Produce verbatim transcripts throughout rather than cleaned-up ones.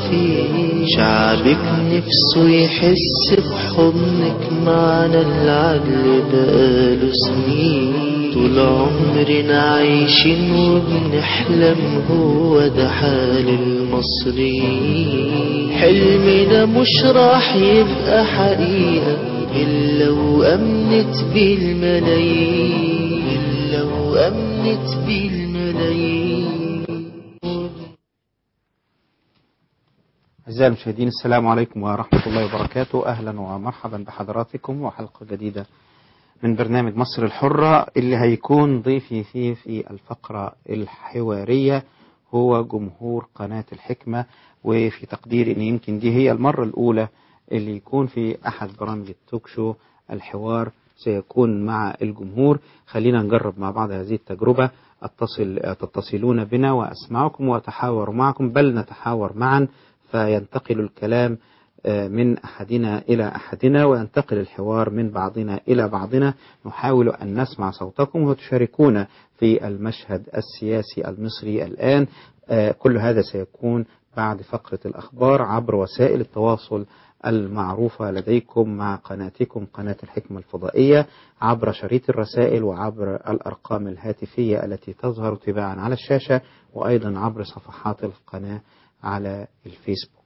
فيه. شعبك نفسه يحس بحضنك، معنا العدل بقاله سنين. طول عمرنا عايشين وبنحلم، هو ده حال المصريين. حلمنا مش راح يبقى حقيقة إلا وأمنت بالملايين، إلا وأمنت بالملايين. أعزائي المشاهدين، السلام عليكم ورحمة الله وبركاته. أهلا ومرحبا بحضراتكم وحلقة جديدة من برنامج مصر الحرة، اللي هيكون ضيفي فيه في الفقرة الحوارية هو جمهور قناة الحكمة. وفي تقديري أن يمكن دي هي المرة الأولى اللي يكون في أحد برامج التوك شو الحوار سيكون مع الجمهور. خلينا نجرب مع بعض هذه التجربة. اتصل تتصلون بنا وأسمعكم وأتحاور معكم، بل نتحاور معا، فينتقل الكلام من أحدنا إلى أحدنا وينتقل الحوار من بعضنا إلى بعضنا. نحاول أن نسمع صوتكم وتشاركونا في المشهد السياسي المصري الآن. كل هذا سيكون بعد فقرة الأخبار عبر وسائل التواصل المعروفة لديكم مع قناتكم قناة الحكمة الفضائية، عبر شريط الرسائل وعبر الأرقام الهاتفية التي تظهر تباعا على الشاشة، وأيضا عبر صفحات القناة على الفيسبوك.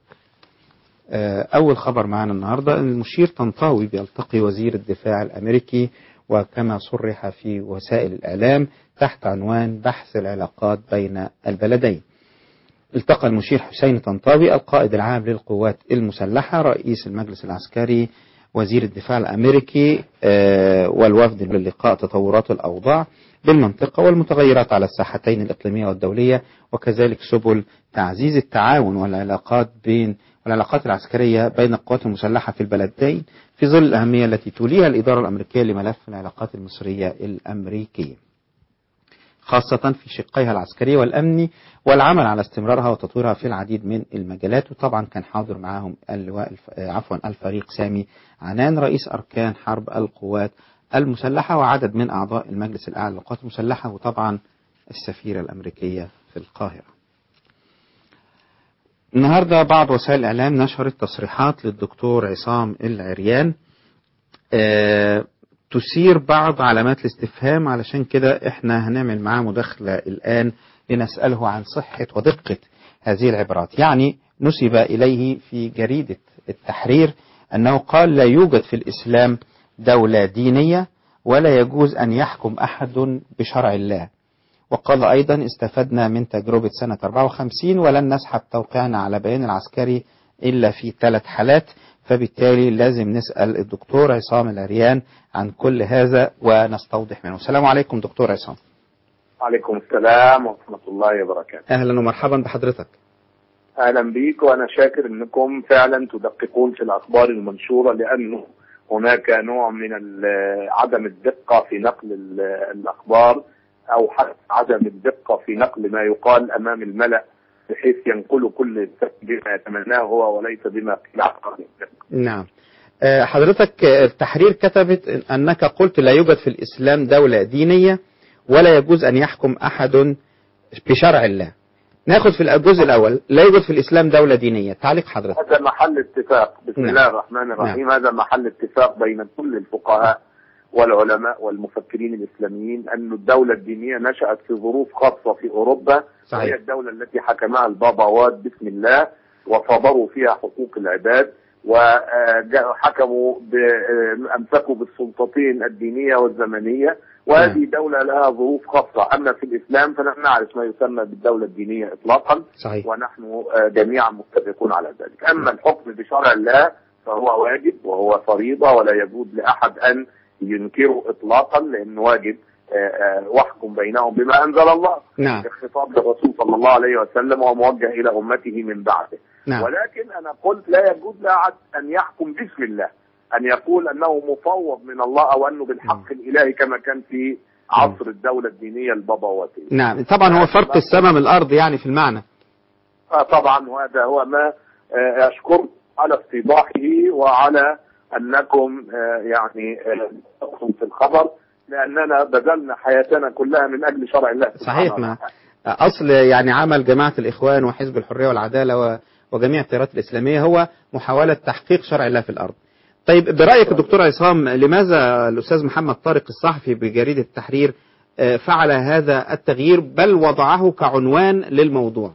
أول خبر معنا النهاردة، المشير طنطاوي بيلتقي وزير الدفاع الأمريكي، وكما صرح في وسائل الإعلام تحت عنوان بحث العلاقات بين البلدين. التقى المشير حسين طنطاوي القائد العام للقوات المسلحة، رئيس المجلس العسكري، وزير الدفاع الأمريكي والوفد للقاء تطورات الأوضاع بالمنطقة والمتغيرات على الساحتين الإقليمية والدولية، وكذلك سبل تعزيز التعاون والعلاقات بين والعلاقات العسكرية بين القوات المسلحة في البلدين في ظل الأهمية التي توليها الإدارة الأمريكية لملف العلاقات المصرية الأمريكية، خاصة في شقيها العسكري والأمني، والعمل على استمرارها وتطويرها في العديد من المجالات. وطبعا كان حاضر معهم اللواء عفوا الفريق سامي عنان رئيس أركان حرب القوات المسلحة، وعدد من أعضاء المجلس الأعلى للقوات المسلحة، وطبعا السفيرة الأمريكية في القاهرة. النهاردة بعض وسائل الإعلام نشرت تصريحات للدكتور عصام العريان أه تثير بعض علامات الاستفهام، علشان كده احنا هنعمل معاه مداخلة الآن لنسأله عن صحة ودقة هذه العبارات. يعني نسب إليه في جريدة التحرير أنه قال لا يوجد في الإسلام دولة دينية ولا يجوز أن يحكم أحد بشرع الله. وقال أيضا استفدنا من تجربة سنة أربعة وخمسين ولن نسحب توقيعنا على بيان العسكري إلا في ثلاث حالات، فبالتالي لازم نسأل الدكتور عصام العريان عن كل هذا ونستوضح منه. السلام عليكم دكتور عصام. عليكم السلام ورحمة الله وبركاته. أهلا ومرحبا بحضرتك. أهلا بيك، وأنا شاكر أنكم فعلا تدققون في الأخبار المنشورة، لأنه هناك نوع من عدم الدقة في نقل الأخبار، أو حتى عدم الدقة في نقل ما يقال أمام الملأ، بحيث ينقل كل بما يتمناه هو وليس بما قيل عنه. نعم. حضرتك التحرير كتبت أنك قلت لا يوجد في الإسلام دولة دينية ولا يجوز أن يحكم أحد بشرع الله. ناخذ في الجزء الأول، لا يوجد في الإسلام دولة دينية، تعليق حضرتك. هذا محل اتفاق. بسم نعم. الله الرحمن الرحيم. نعم. هذا محل اتفاق بين كل الفقهاء والعلماء والمفكرين الإسلاميين أن الدولة الدينية نشأت في ظروف خاصة في أوروبا. صحيح. وهي الدولة التي حكمها الباباوات بسم الله، وصبروا فيها حقوق العباد، وحكموا أمسكوا بالسلطتين الدينية والزمنية، وهذه نعم. دولة لها ظروف خاصة. أما في الإسلام فنحن نعرف ما يسمى بالدولة الدينية إطلاقا. صحيح. ونحن جميعا متفقون على ذلك. أما الحكم بشرع الله فهو واجب وهو فريضة، ولا يجوز لأحد أن ينكره إطلاقا، لأنه واجب واحكم بينهم بما أنزل الله. نعم. الخطاب للرسول صلى الله عليه وسلم وموجه إلى أمته من بعده. نعم. ولكن أنا قلت لا يجوز لأحد أن يحكم باسم الله، أن يقول أنه مفوض من الله أو أنه بالحق الإلهي كما كان في عصر الدولة الدينية البابواتية. نعم. طبعا هو فرق السماء من الأرض يعني في المعنى. آه طبعا، وهذا هو ما أشكر على استيضاحه وعلى أنكم يعني تقصوا في الخبر، لأننا بذلنا حياتنا كلها من أجل شرع الله. صحيح. ما أصل يعني عمل جماعة الإخوان وحزب الحرية والعدالة وجميع التيارات الإسلامية هو محاولة تحقيق شرع الله في الأرض. طيب برأيك الدكتور عصام، لماذا الأستاذ محمد طارق الصحفي بجريدة التحرير فعل هذا التغيير بل وضعه كعنوان للموضوع؟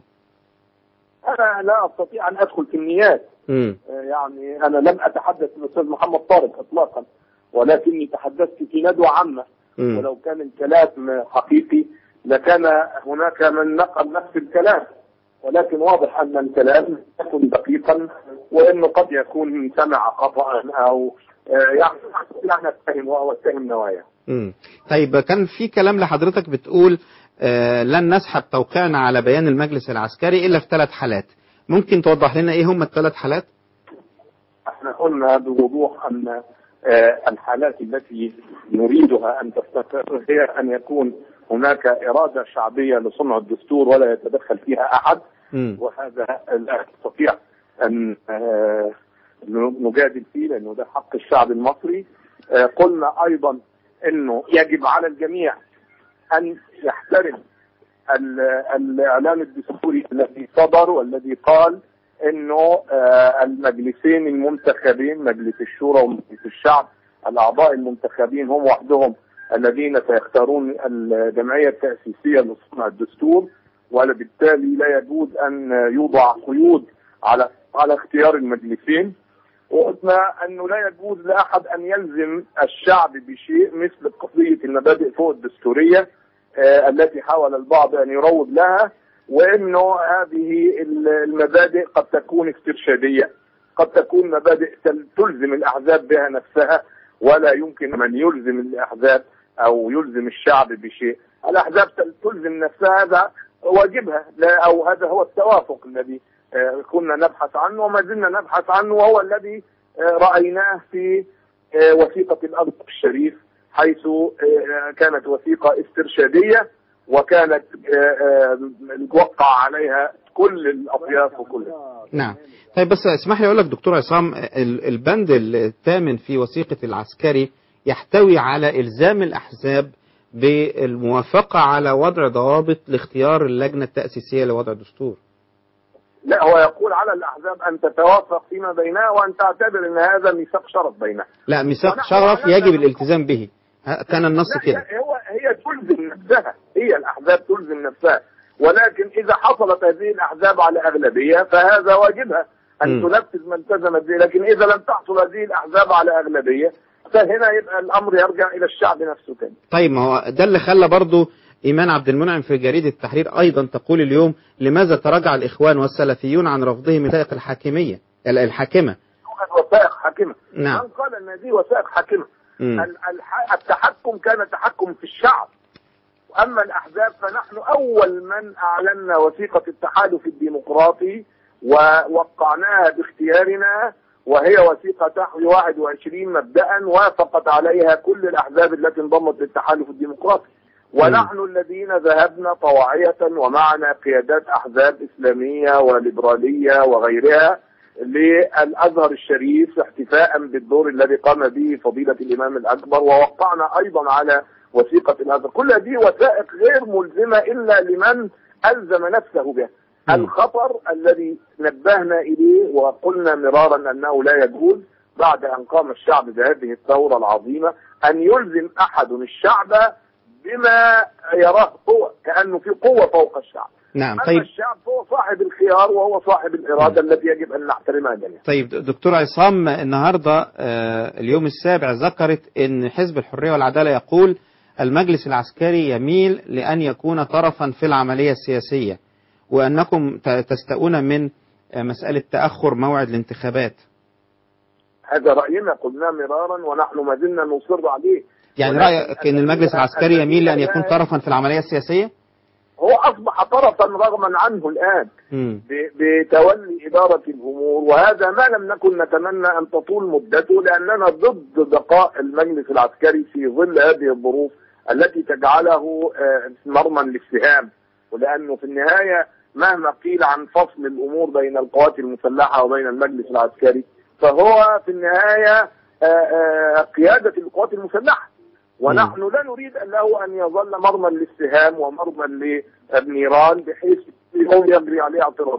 أنا لا أستطيع أن أدخل في النيات. م. يعني أنا لم أتحدث بالأستاذ محمد طارق إطلاقا، ولكني تحدثت في ندوة عامة. م. ولو كان الكلام حقيقي لكان هناك من نقل نفس الكلام، ولكن واضح أن الكلام يكون دقيقا، وأنه قد يكون سمع خطأ أو يعني لا نتهم وهو اتهم نوايا. امم طيب كان في كلام لحضرتك بتقول آه لن نسحب توقيعنا على بيان المجلس العسكري إلا في ثلاث حالات، ممكن توضح لنا إيه هم الثلاث حالات؟ احنا قلنا بوضوح أن آه الحالات التي نريدها أن تستقر هي أن يكون هناك إرادة شعبية لصنع الدستور ولا يتدخل فيها أحد. م. وهذا لا نستطيع أن آه نجادل فيه لأنه ده حق الشعب المصري. آه قلنا أيضا أنه يجب على الجميع أن يحترم الإعلان الدستوري الذي صدر والذي قال أنه آه المجلسين المنتخبين، مجلس الشورى ومجلس الشعب، الأعضاء المنتخبين هم وحدهم الذين سيختارون الجمعية التأسيسية لصنع الدستور، وبالتالي لا يجوز أن يوضع قيود على على اختيار المجلسين. وقلنا أنه لا يجوز لأحد أن يلزم الشعب بشيء مثل قضية المبادئ فوق الدستورية آه التي حاول البعض أن يروج لها، وأنه هذه المبادئ قد تكون استرشادية، قد تكون مبادئ تلزم الأحزاب بها نفسها، ولا يمكن من يلزم الأحزاب أو يلزم الشعب بشيء. الأحزاب تلزم نفسها، هذا واجبها، لا أو هذا هو التوافق الذي آه كنا نبحث عنه وما زلنا نبحث عنه، وهو الذي آه رأيناه في آه وثيقة الأزهر الشريف، حيث آه كانت وثيقة استرشادية وكانت توقع عليها كل الأطياف وكل. نعم. طيب بس اسمح لي أقول لك دكتور عصام، البند الثامن في وثيقة العسكري يحتوي على إلزام الأحزاب بالموافقة على وضع ضوابط لاختيار اللجنة التأسيسية لوضع الدستور. لا، هو يقول على الأحزاب أن تتوافق فيما بينها وأن تعتبر أن هذا ميثاق شرف بينها. لا، ميثاق شرف يجب الالتزام به، كان النص كده. هو هي تلزم نفسها، هي الأحزاب تلزم نفسها، ولكن إذا حصلت هذه الأحزاب على أغلبية فهذا واجبها أن م. تنفذ ما التزمت به، لكن إذا لم تحصل هذه الأحزاب على أغلبية فهنا يبقى الأمر يرجع إلى الشعب نفسه تاني. طيب ما هو ده اللي خلى برضه إيمان عبد المنعم في جريدة التحرير أيضا تقول اليوم: لماذا تراجع الإخوان والسلفيون عن رفضهم الوثائق الحاكمية الحاكمة؟ وثائق حاكمة. نعم. من قال أن هذه وثائق حاكمة؟ التحكم كان تحكم في الشعب، أما الأحزاب فنحن أول من أعلنا وثيقة التحالف الديمقراطي ووقعناها باختيارنا، وهي وثيقة تحوي واحد وعشرين مبدأ وافقت عليها كل الأحزاب التي انضمت للتحالف الديمقراطي، ونحن م. الذين ذهبنا طواعية ومعنا قيادات أحزاب إسلامية وليبرالية وغيرها للأزهر الشريف احتفاء بالدور الذي قام به فضيلة الإمام الأكبر، ووقعنا أيضا على وثيقة الأزهر. كل هذه وثائق غير ملزمة إلا لمن ألزم نفسه بها. م. الخطر الذي نبهنا إليه وقلنا مرارا أنه لا يجوز بعد أن قام الشعب بهذه الثورة العظيمة أن يلزم أحد الشعب بما يراه قوة، كأنه في قوة فوق الشعب. نعم. أما طيب الشعب هو صاحب الخيار وهو صاحب الإرادة التي يجب أن نحترمها جميعا. طيب دكتور عصام، النهاردة اليوم السابع ذكرت أن حزب الحرية والعدالة يقول المجلس العسكري يميل لأن يكون طرفا في العملية السياسية، وأنكم تستؤون من مسألة تأخر موعد الانتخابات. هذا رأينا قلنا مرارا ونحن ما زلنا نصر عليه. يعني رأيك أن المجلس العسكري يميل لأن يكون طرفا في العملية السياسية؟ هو أصبح طرفا رغما عنه الآن بتولي إدارة الأمور، وهذا ما لم نكن نتمنى أن تطول مدته، لأننا ضد بقاء المجلس العسكري في ظل هذه الظروف التي تجعله مرمى للسهام، ولأنه في النهاية مهما قيل عن فصل الأمور بين القوات المسلحة وبين المجلس العسكري فهو في النهاية قيادة القوات المسلحة، ونحن لا نريد له أن يظل مرمى للسهام ومرمى للنيران بحيث يوم يجري عليه اعتراضات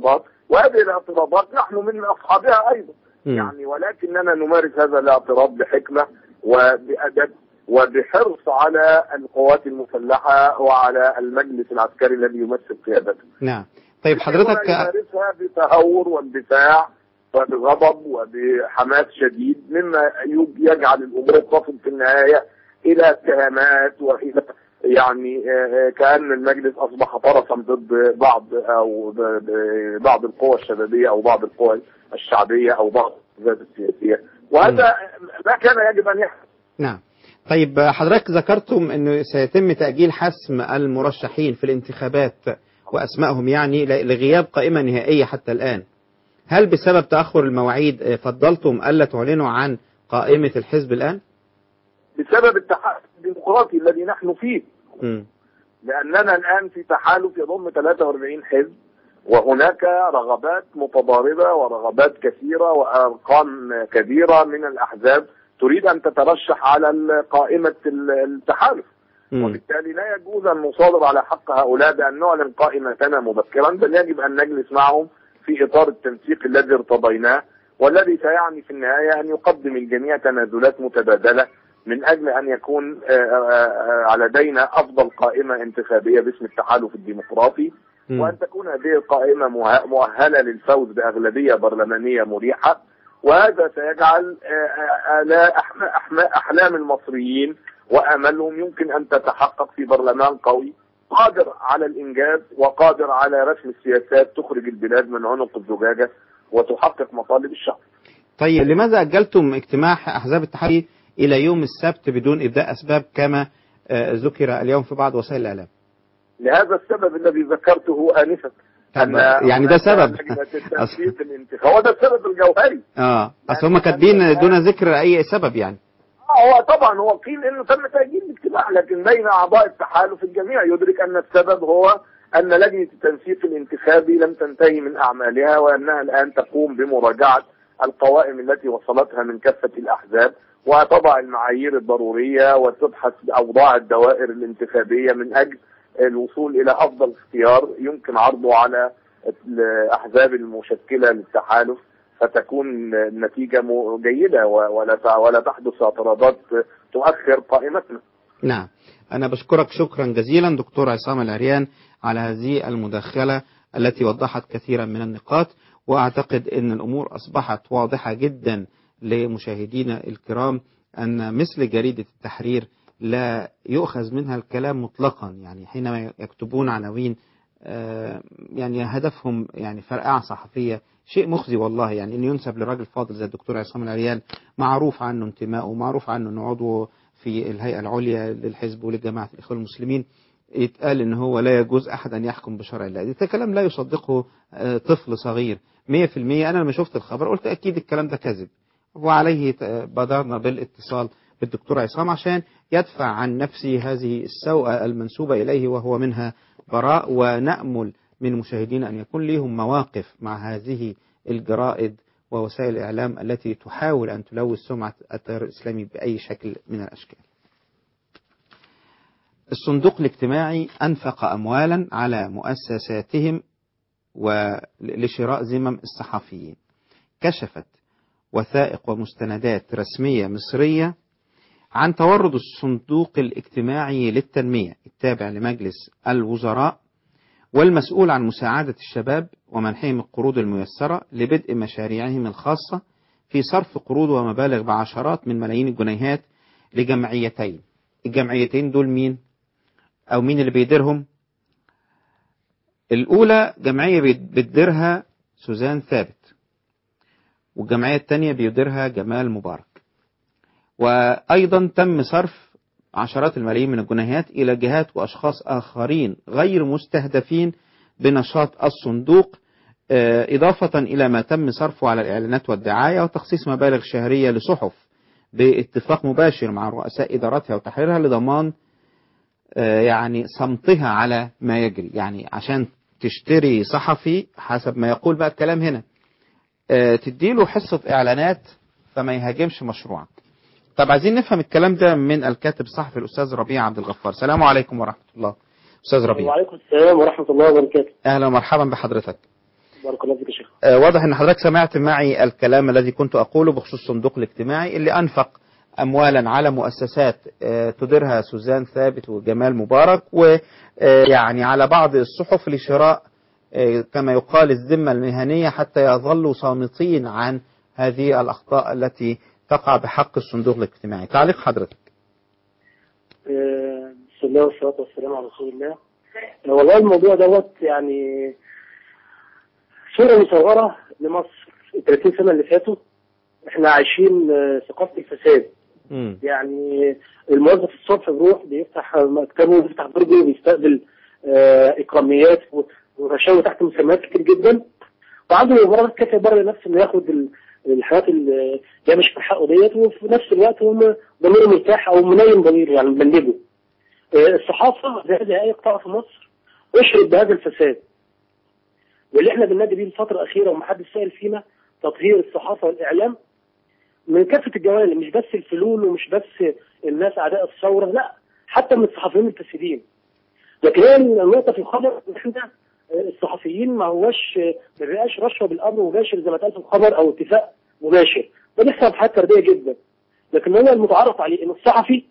وهذه الاعتراضات نحن من أصحابها أيضا. م. يعني ولكننا نمارس هذا الاعتراض بحكمة وبأدب وبحرص على القوات المسلحة وعلى المجلس العسكري الذي يمثل قيادته. نعم. طيب حضرتك يمارسها بتهور واندفاع وبغضب وبحماس شديد، مما يجعل الأمور تصل في النهاية إلى اتهامات وإلى يعني كأن المجلس أصبح طرفا ضد بعض أو بعض القوى الشبابية أو بعض القوى الشعبية أو بعض الذات السياسية، وهذا ما كان يجب أن يحصل. نعم. طيب حضرتك ذكرتم أنه سيتم تأجيل حسم المرشحين في الانتخابات وأسمائهم يعني لغياب قائمة نهائية حتى الآن. هل بسبب تأخر المواعيد فضلتم ألا تعلنوا عن قائمة الحزب الآن؟ بسبب التحالف الديمقراطي الذي نحن فيه. م. لأننا الآن في تحالف يضم ثلاثة وأربعين حزب، وهناك رغبات متضاربة ورغبات كثيرة وأرقام كبيرة من الأحزاب تريد أن تترشح على قائمة التحالف. م. وبالتالي لا يجوز أن نصادر على حق هؤلاء بأن نعلن قائمتنا مبكرا، بل يجب أن نجلس معهم في إطار التنسيق الذي ارتضيناه، والذي سيعني في النهاية أن يقدم الجميع تنازلات متبادلة من أجل أن يكون لدينا أفضل قائمة انتخابية باسم التحالف الديمقراطي، م. وأن تكون هذه القائمة مؤهلة للفوز بأغلبية برلمانية مريحة. وهذا سيجعل أحلام المصريين وأملهم يمكن أن تتحقق في برلمان قوي قادر على الإنجاز وقادر على رسم السياسات تخرج البلاد من عنق الزجاجة وتحقق مطالب الشعب. طيب لماذا أجلتم اجتماع أحزاب التحالف إلى يوم السبت بدون إبداء أسباب كما ذكر اليوم في بعض وسائل الإعلام؟ لهذا السبب الذي ذكرته آنفا. أن يعني ده سبب هو ده السبب الجوهري. اه اصل هم كاتبين دون ذكر أي سبب يعني. هو طبعا هو قيل انه تم تأجيل الاجتماع، لكن بين اعضاء التحالف الجميع يدرك ان السبب هو ان لجنة التنسيق الانتخابي لم تنتهي من اعمالها، وانها الان تقوم بمراجعة القوائم التي وصلتها من كافة الاحزاب، وتضع المعايير الضرورية وتبحث اوضاع الدوائر الانتخابية من اجل الوصول الى افضل اختيار يمكن عرضه على الاحزاب المشكلة للتحالف، فتكون النتيجة جيدة ولا ولا تحدث اعتراضات تؤخر قائمتنا. نعم. أنا بشكرك شكرا جزيلا دكتور عصام العريان على هذه المداخلة التي وضحت كثيرا من النقاط، وأعتقد أن الأمور أصبحت واضحة جدا لمشاهدينا الكرام أن مثل جريدة التحرير لا يؤخذ منها الكلام مطلقا، يعني حينما يكتبون عناوين يعني هدفهم يعني فرقعة صحفية، شيء مخزي والله. يعني أن ينسب لراجل فاضل زي الدكتور عصام العريان معروف عنه انتمائه ومعروف عنه أنه عضو في الهيئة العليا للحزب ولجماعة الإخوان المسلمين، يتقال أنه هو لا يجوز أحد أن يحكم بشرع الله. ده كلام لا يصدقه طفل صغير مية في المية. أنا لما شفت الخبر قلت أكيد الكلام ده كذب، وعليه بدرنا بالاتصال بالدكتور عصام عشان يدفع عن نفسه هذه السوءة المنسوبة إليه وهو منها براء، ونأمل من مشاهدين أن يكون لهم مواقف مع هذه الجرائد ووسائل الإعلام التي تحاول أن تلوث سمعة التيار الإسلامي بأي شكل من الأشكال. الصندوق الاجتماعي أنفق أموالا على مؤسساتهم ولشراء ذمم الصحفيين. كشفت وثائق ومستندات رسمية مصرية عن تورط الصندوق الاجتماعي للتنمية التابع لمجلس الوزراء والمسؤول عن مساعدة الشباب ومنحهم القروض الميسرة لبدء مشاريعهم الخاصة في صرف قروض ومبالغ بعشرات من ملايين الجنيهات لجمعيتين. الجمعيتين دول مين أو مين اللي بيديرهم؟ الأولى جمعية بيديرها سوزان ثابت، والجمعية الثانية بيديرها جمال مبارك. وأيضا تم صرف عشرات الملايين من الجنيهات إلى جهات وأشخاص آخرين غير مستهدفين بنشاط الصندوق، إضافة إلى ما تم صرفه على الإعلانات والدعاية وتخصيص مبالغ شهرية لصحف باتفاق مباشر مع رؤساء إدارتها وتحريرها لضمان يعني صمتها على ما يجري. يعني عشان تشتري صحفي حسب ما يقول بقى الكلام هنا تديله حصة إعلانات فما يهاجمش مشروعك. طب عايزين نفهم الكلام ده من الكاتب الصحفي الأستاذ ربيع عبد الغفار. السلام عليكم ورحمة الله. أستاذ ربيع. وعليكم السلام ورحمة الله وبركاته. أهلا ومرحبا بحضرتك. بارك الله فيك يا شيخ. آه واضح ان حضرتك سمعت معي الكلام الذي كنت اقوله بخصوص الصندوق الاجتماعي اللي انفق اموالا على مؤسسات آه تديرها سوزان ثابت وجمال مبارك، ويعني على بعض الصحف لشراء آه كما يقال الذمة المهنية حتى يظلوا صامتين عن هذه الأخطاء التي تقع بحق الصندوق الاجتماعي. تعليق حضرتك. بسم الله والصلاة والسلام على رسول الله. والله الموضوع دوت يعني صورة مصغرة لمصر ثلاثين سنة اللي فاتوا. احنا عايشين ثقافة الفساد. م. يعني الموظف الصبح بيروح بيفتح مكتبه بيفتح برجه بيستقبل إكراميات ورشاوي تحت مسميات كتير جدا، وعنده مباريات كافية بره نفسه انه ياخد الحاجات اللي هي مش في حقه ديت، وفي نفس الوقت هم ضميره مرتاح او منيم ضميره يعني مبلغه. الصحافه زي اي قطاع في مصر اشرب بهذا الفساد، واللي احنا بننادي بيه الفتره الاخيره ومحدش سائل فينا تطهير الصحافه والاعلام من كافه الجوانب، مش بس الفلول ومش بس الناس اعداء الثوره، لا حتى من الصحفيين الفاسدين. لكن هي النقطه في الخبر ان احنا الصحفيين ما هوش ما بيبقاش رشوه بالامر مباشر زي ما اتقال في الخبر او اتفاق مباشر، ده بيحصل في حاجات فرديه جدا. لكن هو المتعارف عليه ان الصحفي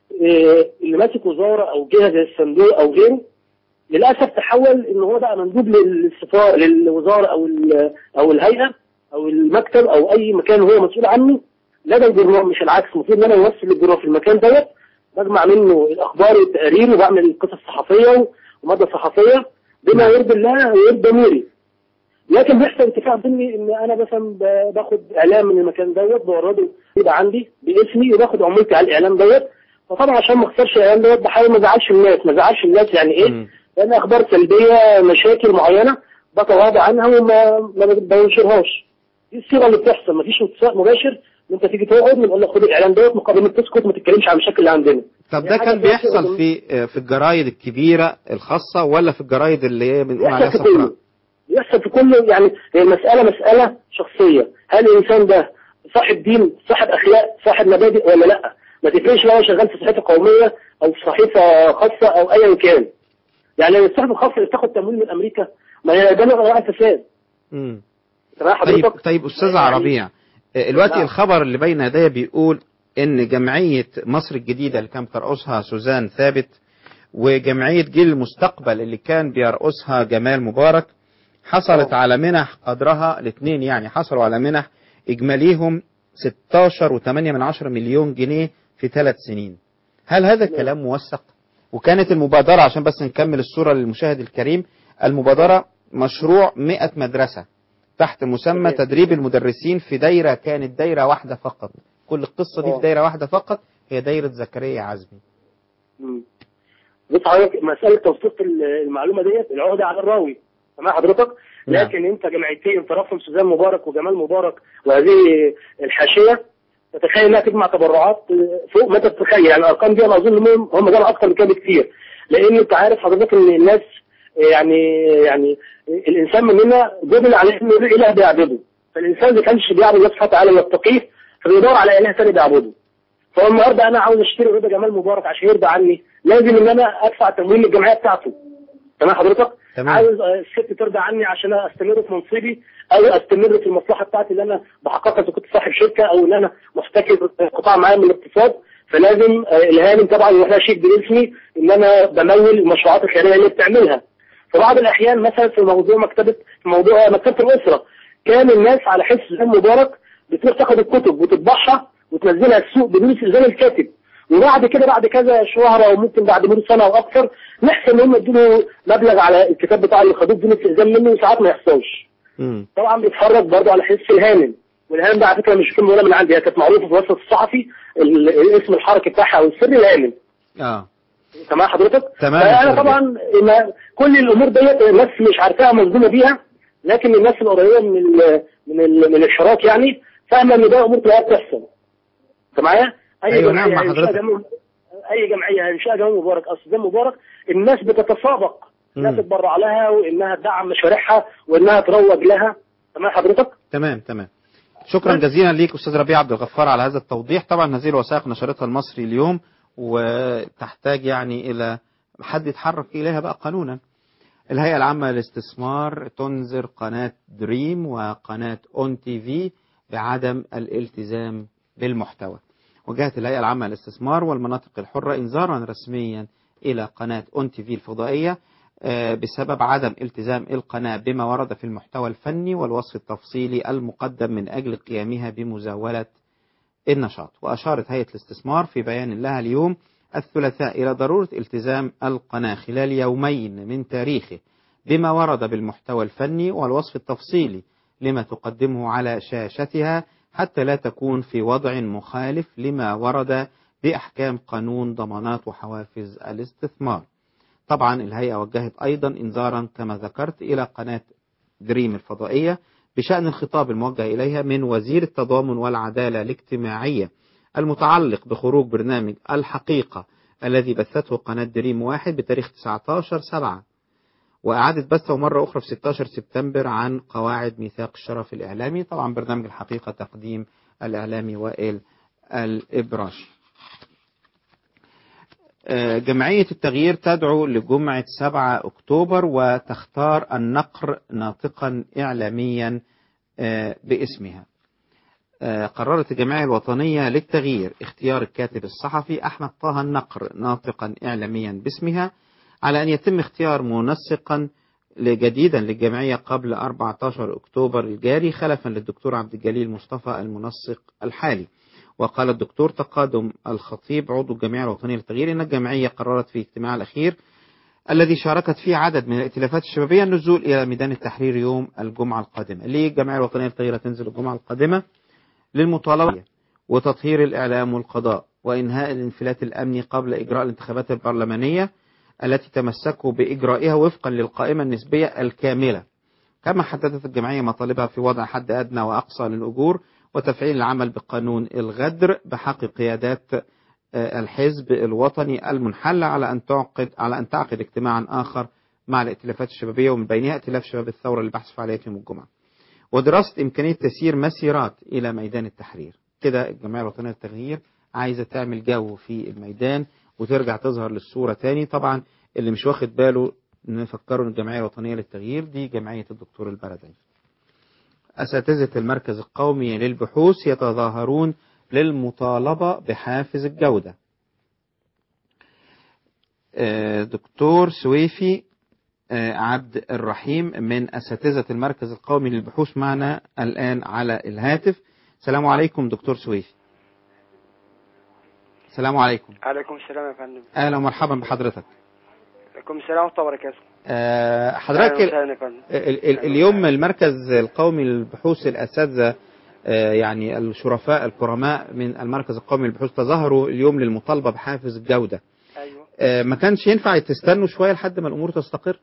اللي ماسك وزاره او جهه زي الصندوق او غيره للاسف تحول ان هو بقى مندوب للسفاره للوزاره او او الهيئه او المكتب او اي مكان هو مسؤول عنه لدى الجمهور، مش العكس. المفروض ان انا اوصل للجمهور في المكان دوت، بجمع منه الاخبار والتقارير وبعمل قصص صحفيه وماده صحفيه بما يرضي الله ويرضي ضميري. لكن بيحصل اتفاق ضمني ان انا مثلا باخد اعلام من المكان دوت بورده يبقى عندي باسمي وباخد عمولتي على الاعلام دوت، فطبعا عشان ما اخسرش الاعلام دوت بحاول ما ازعلش الناس. ما ازعلش الناس يعني ايه؟ م. لان اخبار سلبيه مشاكل معينه بتغاضى عنها وما ما بنشرهاش. دي الصيغه اللي بتحصل، ما فيش اتفاق مباشر ان انت تيجي تقعد ونقول لك خد الاعلام دوت مقابل انك تسكت ما تتكلمش عن المشاكل اللي عندنا. طب ده كان بيحصل في في الجرايد الكبيره الخاصه ولا في الجرايد اللي هي بنقول عليها صفراء؟ بيحصل في كله. يعني هي المساله مساله شخصيه، هل الانسان ده صاحب دين صاحب اخلاق صاحب مبادئ ولا لا؟ ما تفرقش لو هو شغال في صحيفه قوميه او في صحيفه خاصه او ايا كان. يعني الصحيفه الخاصه اللي بتاخد تمويل من امريكا ما هي ده نوع فساد. امم طيب طيب استاذ عربيع، دلوقتي يعني الخبر اللي بين يدي بيقول ان جمعيه مصر الجديده اللي كان بترأسها سوزان ثابت وجمعيه جيل المستقبل اللي كان بيرأسها جمال مبارك حصلت أوه. على منح قدرها الاثنين، يعني حصلوا على منح اجماليهم ستاشر وثمانية من عشرة مليون جنيه في ثلاث سنين. هل هذا الكلام موثق؟ وكانت المبادرة عشان بس نكمل الصورة للمشاهد الكريم، المبادرة مشروع مئة مدرسة تحت مسمى تدريب المدرسين في دايرة كانت دايرة واحدة فقط. كل القصة دي في دايرة واحدة فقط هي دايرة زكريا عزمي. بص حضرتك مسألة توثيق المعلومة ديت العهدة على الراوي تمام حضرتك، لكن انت جمعيتين ترفم سوزان مبارك وجمال مبارك وهذه الحاشية تتخيل انها تجمع تبرعات فوق ما تتخيل. يعني الارقام دي انا اظن هم جالوا اكتر من كده بكتير، لان انت عارف حضرتك ان الناس يعني يعني الانسان مننا جبل على انه اله بيعبده، فالانسان اللي كانش بيعبد الله سبحانه وتعالى ويتقيه فبيدور على اله ثاني بيعبده. فالنهارده انا عاوز اشتري رضا جمال مبارك عشان يرضى عني لازم ان انا ادفع تمويل للجمعيه بتاعته تمام حضرتك. تمام. عاوز الست ترضى عني عشان استمر في منصبي او استمر في المصلحه بتاعتي اللي انا بحققها اذا كنت صاحب شركه او ان انا محتكر قطاع معين من الاقتصاد، فلازم الهانم طبعا يروح شيك باسمي ان انا بمول المشروعات الخيريه اللي بتعملها. في بعض الاحيان مثلا في موضوع مكتبه في موضوع مكتبه الاسره كان الناس على حس سوزان مبارك بتروح تاخد الكتب وتطبعها وتنزلها السوق بدون استئذان الكاتب، وبعد كده بعد كذا شهر او ممكن بعد مرور سنه او اكثر نحسن ان هم يدوا مبلغ على الكتاب بتاع اللي خدوه بدون استئذان منه، وساعات ما يحصلش. طبعا بيتفرج برضه على حس الهانم، والهانم ده على فكره مش كلمه ولا من عندي، هي كانت معروفه في وسط الصحفي الاسم الحركي بتاعها او السر الهانم. اه تمام حضرتك؟ تمام. فانا طبعا كل الامور ديت الناس مش عارفاها مصدومه بيها، لكن الناس القريبه من ال من ال من الحراك يعني فاهمه ان ده امور تلاقيها بتحصل. انت معايا؟ اي أيوة جمعيه نعم هينشأ جمال اي جمعيه هينشأ جمال مبارك او سوزان مبارك الناس بتتسابق انها تتبرع لها وانها تدعم مشاريعها وانها تروج لها. تمام حضرتك؟ تمام تمام. شكرا جزيلا ليك استاذ ربيع عبد الغفار على هذا التوضيح. طبعا هذه الوثائق نشرتها المصري اليوم وتحتاج يعني الى حد يتحرك اليها بقى قانونا. الهيئة العامة للاستثمار تنذر قناة دريم وقناة اون تي في بعدم الالتزام بالمحتوى. وجهت الهيئة العامة للاستثمار والمناطق الحرة إنذارا رسميا إلى قناة اون تي في الفضائية بسبب عدم التزام القناة بما ورد في المحتوى الفني والوصف التفصيلي المقدم من أجل قيامها بمزاولة النشاط. وأشارت هيئة الاستثمار في بيان لها اليوم الثلاثاء إلى ضرورة التزام القناة خلال يومين من تاريخه بما ورد بالمحتوى الفني والوصف التفصيلي لما تقدمه على شاشتها حتى لا تكون في وضع مخالف لما ورد بأحكام قانون ضمانات وحوافز الاستثمار. طبعا الهيئة وجهت أيضا إنذارا كما ذكرت إلى قناة دريم الفضائية بشأن الخطاب الموجه إليها من وزير التضامن والعدالة الاجتماعية المتعلق بخروج برنامج الحقيقة الذي بثته قناة دريم واحد بتاريخ تسعة عشر سبعة، وأعادت بثه مرة أخرى في ستة عشر سبتمبر عن قواعد ميثاق الشرف الإعلامي. طبعا برنامج الحقيقة تقديم الإعلامي وائل الإبراشي. جمعية التغيير تدعو لجمعة سبعة أكتوبر وتختار النقر ناطقا إعلاميا باسمها. قررت الجمعية الوطنية للتغيير اختيار الكاتب الصحفي أحمد طه النقر ناطقا إعلاميا باسمها على أن يتم اختيار منسقا جديدا للجمعية قبل أربعة عشر أكتوبر الجاري خلفا للدكتور عبد الجليل مصطفى المنسق الحالي. وقال الدكتور تقادم الخطيب عضو الجمعية الوطنية للتغيير إن الجمعية قررت في اجتماع الأخير الذي شاركت فيه عدد من الائتلافات الشبابية النزول إلى ميدان التحرير يوم الجمعة القادمة. ليه الجمعية الوطنية للتغيير تنزل الجمعة القادمة؟ للمطالبة وتطهير الإعلام والقضاء وإنهاء الانفلات الأمني قبل إجراء الانتخابات البرلمانية التي تمسكوا بإجرائها وفقا للقائمة النسبية الكاملة. كما حددت الجمعية مطالبها في وضع حد أدنى وأقصى للأجور وتفعيل العمل بقانون الغدر بحق قيادات الحزب الوطني المنحل على أن تعقد على أن تعقد اجتماعا آخر مع الائتلافات الشبابية ومن بينها ائتلاف شباب الثورة لبحث فعاليات يوم الجمعة ودراسة إمكانية تسيير مسيرات إلى ميدان التحرير. كده الجمعية الوطنية للتغيير عايزة تعمل جو في الميدان وترجع تظهر للصورة تاني. طبعا اللي مش واخد باله نفكروا ان الجمعية الوطنية للتغيير دي جمعية الدكتور البردعي. أساتذة المركز القومي للبحوث يتظاهرون للمطالبة بحافز الجودة. دكتور سويفي عبد الرحيم من أساتذة المركز القومي للبحوث معنا الآن على الهاتف. السلام عليكم دكتور سويفي. السلام عليكم. عليكم السلام يا فندم. أهلا ومرحبا بحضرتك. عليكم السلام ورحمة الله وبركاته. أه حضرتك ال ال ال اليوم المركز القومي للبحوث الأساتذة أه يعني الشرفاء الكرماء من المركز القومي للبحوث تظاهروا اليوم للمطالبة بحافز الجودة. أيوة. أه ما كانش ينفع تستنوا شوية لحد ما الأمور تستقر؟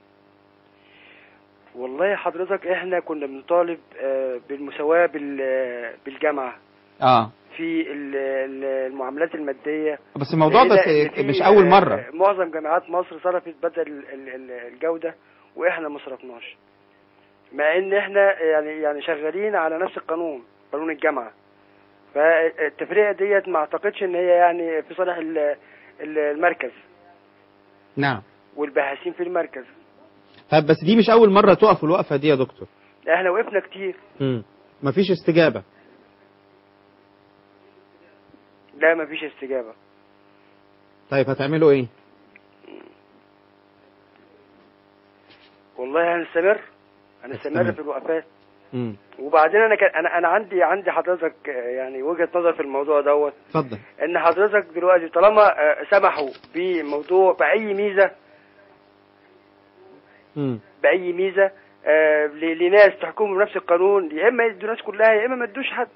والله حضرتك احنا كنا بنطالب بالمساواة بالجامعة اه في المعاملات المادية. بس الموضوع ده مش أول مرة. معظم جامعات مصر صرفت بدل الجودة وإحنا ما صرفناش، مع إن إحنا يعني يعني شغالين على نفس القانون، قانون الجامعة. فالتفرقة ديت ما أعتقدش إن هي يعني في صالح المركز. نعم. والباحثين في المركز. طب بس دي مش أول مرة تقف الوقفة دي يا دكتور. إحنا وقفنا كتير. امم مفيش استجابة. لا مفيش استجابة. طيب هتعملوا ايه؟ والله هنستمر هنستمر في الوقفات. امم وبعدين انا كان انا انا عندي عندي حضرتك يعني وجهة نظر في الموضوع دوت. اتفضل. ان حضرتك دلوقتي طالما سمحوا بموضوع باي ميزة امم باي ميزة لناس تحكموا بنفس القانون، يا اما يدوا الناس كلها يا اما ما ادوش حد.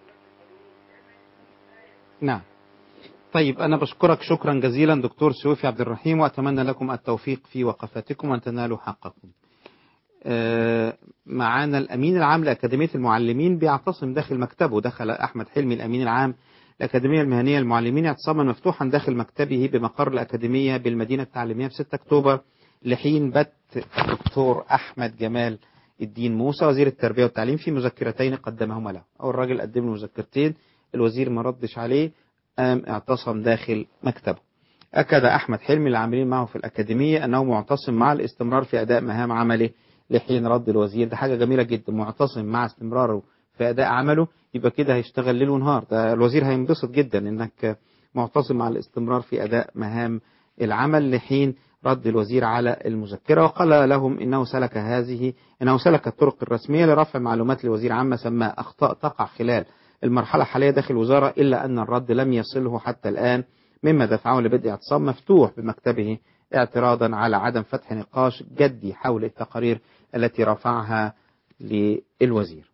نعم. طيب أنا بشكرك شكرا جزيلا دكتور سويفي عبد الرحيم وأتمنى لكم التوفيق في وقفاتكم وأن تنالوا حقكم. آه معانا الأمين العام لأكاديمية المعلمين بيعتصم داخل مكتبه. دخل أحمد حلمي الأمين العام للأكاديمية المهنية للمعلمين اعتصاما مفتوحا داخل مكتبه بمقر الأكاديمية بالمدينة التعليمية في ستة أكتوبر لحين بت الدكتور أحمد جمال الدين موسى وزير التربية والتعليم في مذكرتين قدمهما له. أو الراجل قدم له مذكرتين، الوزير ما ردش عليه، قام اعتصم داخل مكتبه. أكد أحمد حلمي العاملين معه في الأكاديمية أنه معتصم مع الاستمرار في أداء مهام عمله لحين رد الوزير. ده حاجة جميلة جدا، معتصم مع استمراره في أداء عمله، يبقى كده هيشتغل ليل ونهار. ده الوزير هينبسط جدا إنك معتصم مع الاستمرار في أداء مهام العمل لحين رد الوزير على المذكرة. وقال لهم إنه سلك هذه إنه سلك الطرق الرسمية لرفع معلومات للوزير عما سماه أخطاء تقع خلال المرحلة الحالية داخل الوزارة، إلا أن الرد لم يصله حتى الآن، مما دفعه لبدء اعتصام مفتوح بمكتبه اعتراضا على عدم فتح نقاش جدي حول التقارير التي رفعها للوزير.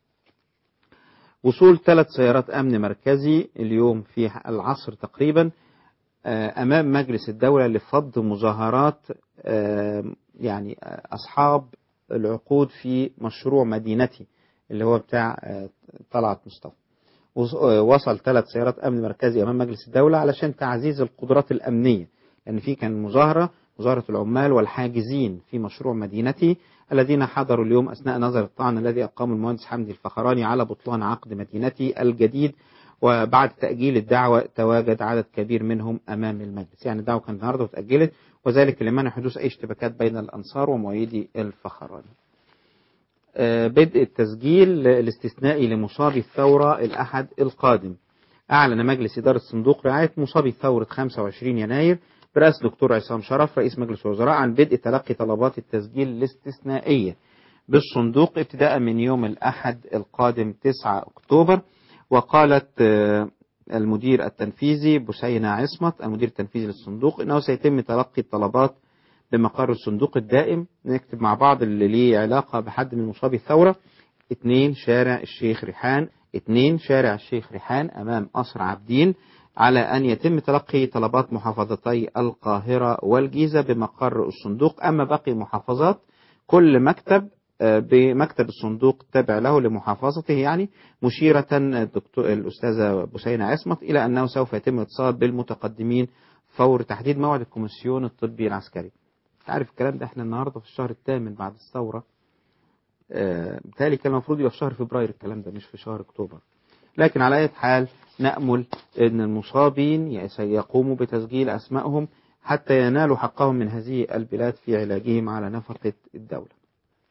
وصول ثلاث سيارات أمن مركزي اليوم في العصر تقريبا أمام مجلس الدولة لفض مظاهرات يعني أصحاب العقود في مشروع مدينتي اللي هو بتاع طلعت مصطفى. وصل ثلاث سيارات أمن مركزي أمام مجلس الدولة علشان تعزيز القدرات الأمنية، لأن يعني في كان مظاهرة مظاهرة العمال والحاجزين في مشروع مدينتي الذين حضروا اليوم أثناء نظر الطعن الذي أقام المهندس حمدي الفخراني على بطلان عقد مدينتي الجديد. وبعد تأجيل الدعوة تواجد عدد كبير منهم أمام المجلس، يعني الدعوة كانت النهارده وتأجلت، وذلك لمنع حدوث أي اشتباكات بين الأنصار ومؤيدي الفخراني. بدء التسجيل الاستثنائي لمصابي الثورة الأحد القادم. أعلن مجلس إدارة صندوق رعاية مصابي ثورة خمسة وعشرين يناير برئاسة دكتور عصام شرف رئيس مجلس الوزراء عن بدء تلقي طلبات التسجيل الاستثنائية بالصندوق ابتداء من يوم الأحد القادم تسعة أكتوبر. وقالت المدير التنفيذي بسينة عصمت المدير التنفيذي للصندوق إنه سيتم تلقي الطلبات بمقر الصندوق الدائم. نكتب مع بعض اللي ليه علاقة بحد من مصابي الثورة: اثنين شارع الشيخ ريحان اثنين شارع الشيخ ريحان أمام قصر عابدين، على أن يتم تلقي طلبات محافظتي القاهرة والجيزة بمقر الصندوق. أما باقي المحافظات كل مكتب بمكتب الصندوق تابع له لمحافظته، يعني مشيرة الدكتور الأستاذة بسينة عصمت إلى أنه سوف يتم الاتصال بالمتقدمين فور تحديد موعد الكوميسيون الطبي العسكري. عارف الكلام ده احنا النهاردة في الشهر الثامن بعد الثورة، آه بالتالي كان المفروض يبقى في شهر فبراير الكلام ده مش في شهر أكتوبر. لكن على أي حال نأمل أن المصابين سيقوموا بتسجيل أسمائهم حتى ينالوا حقهم من هذه البلاد في علاجهم على نفقة الدولة.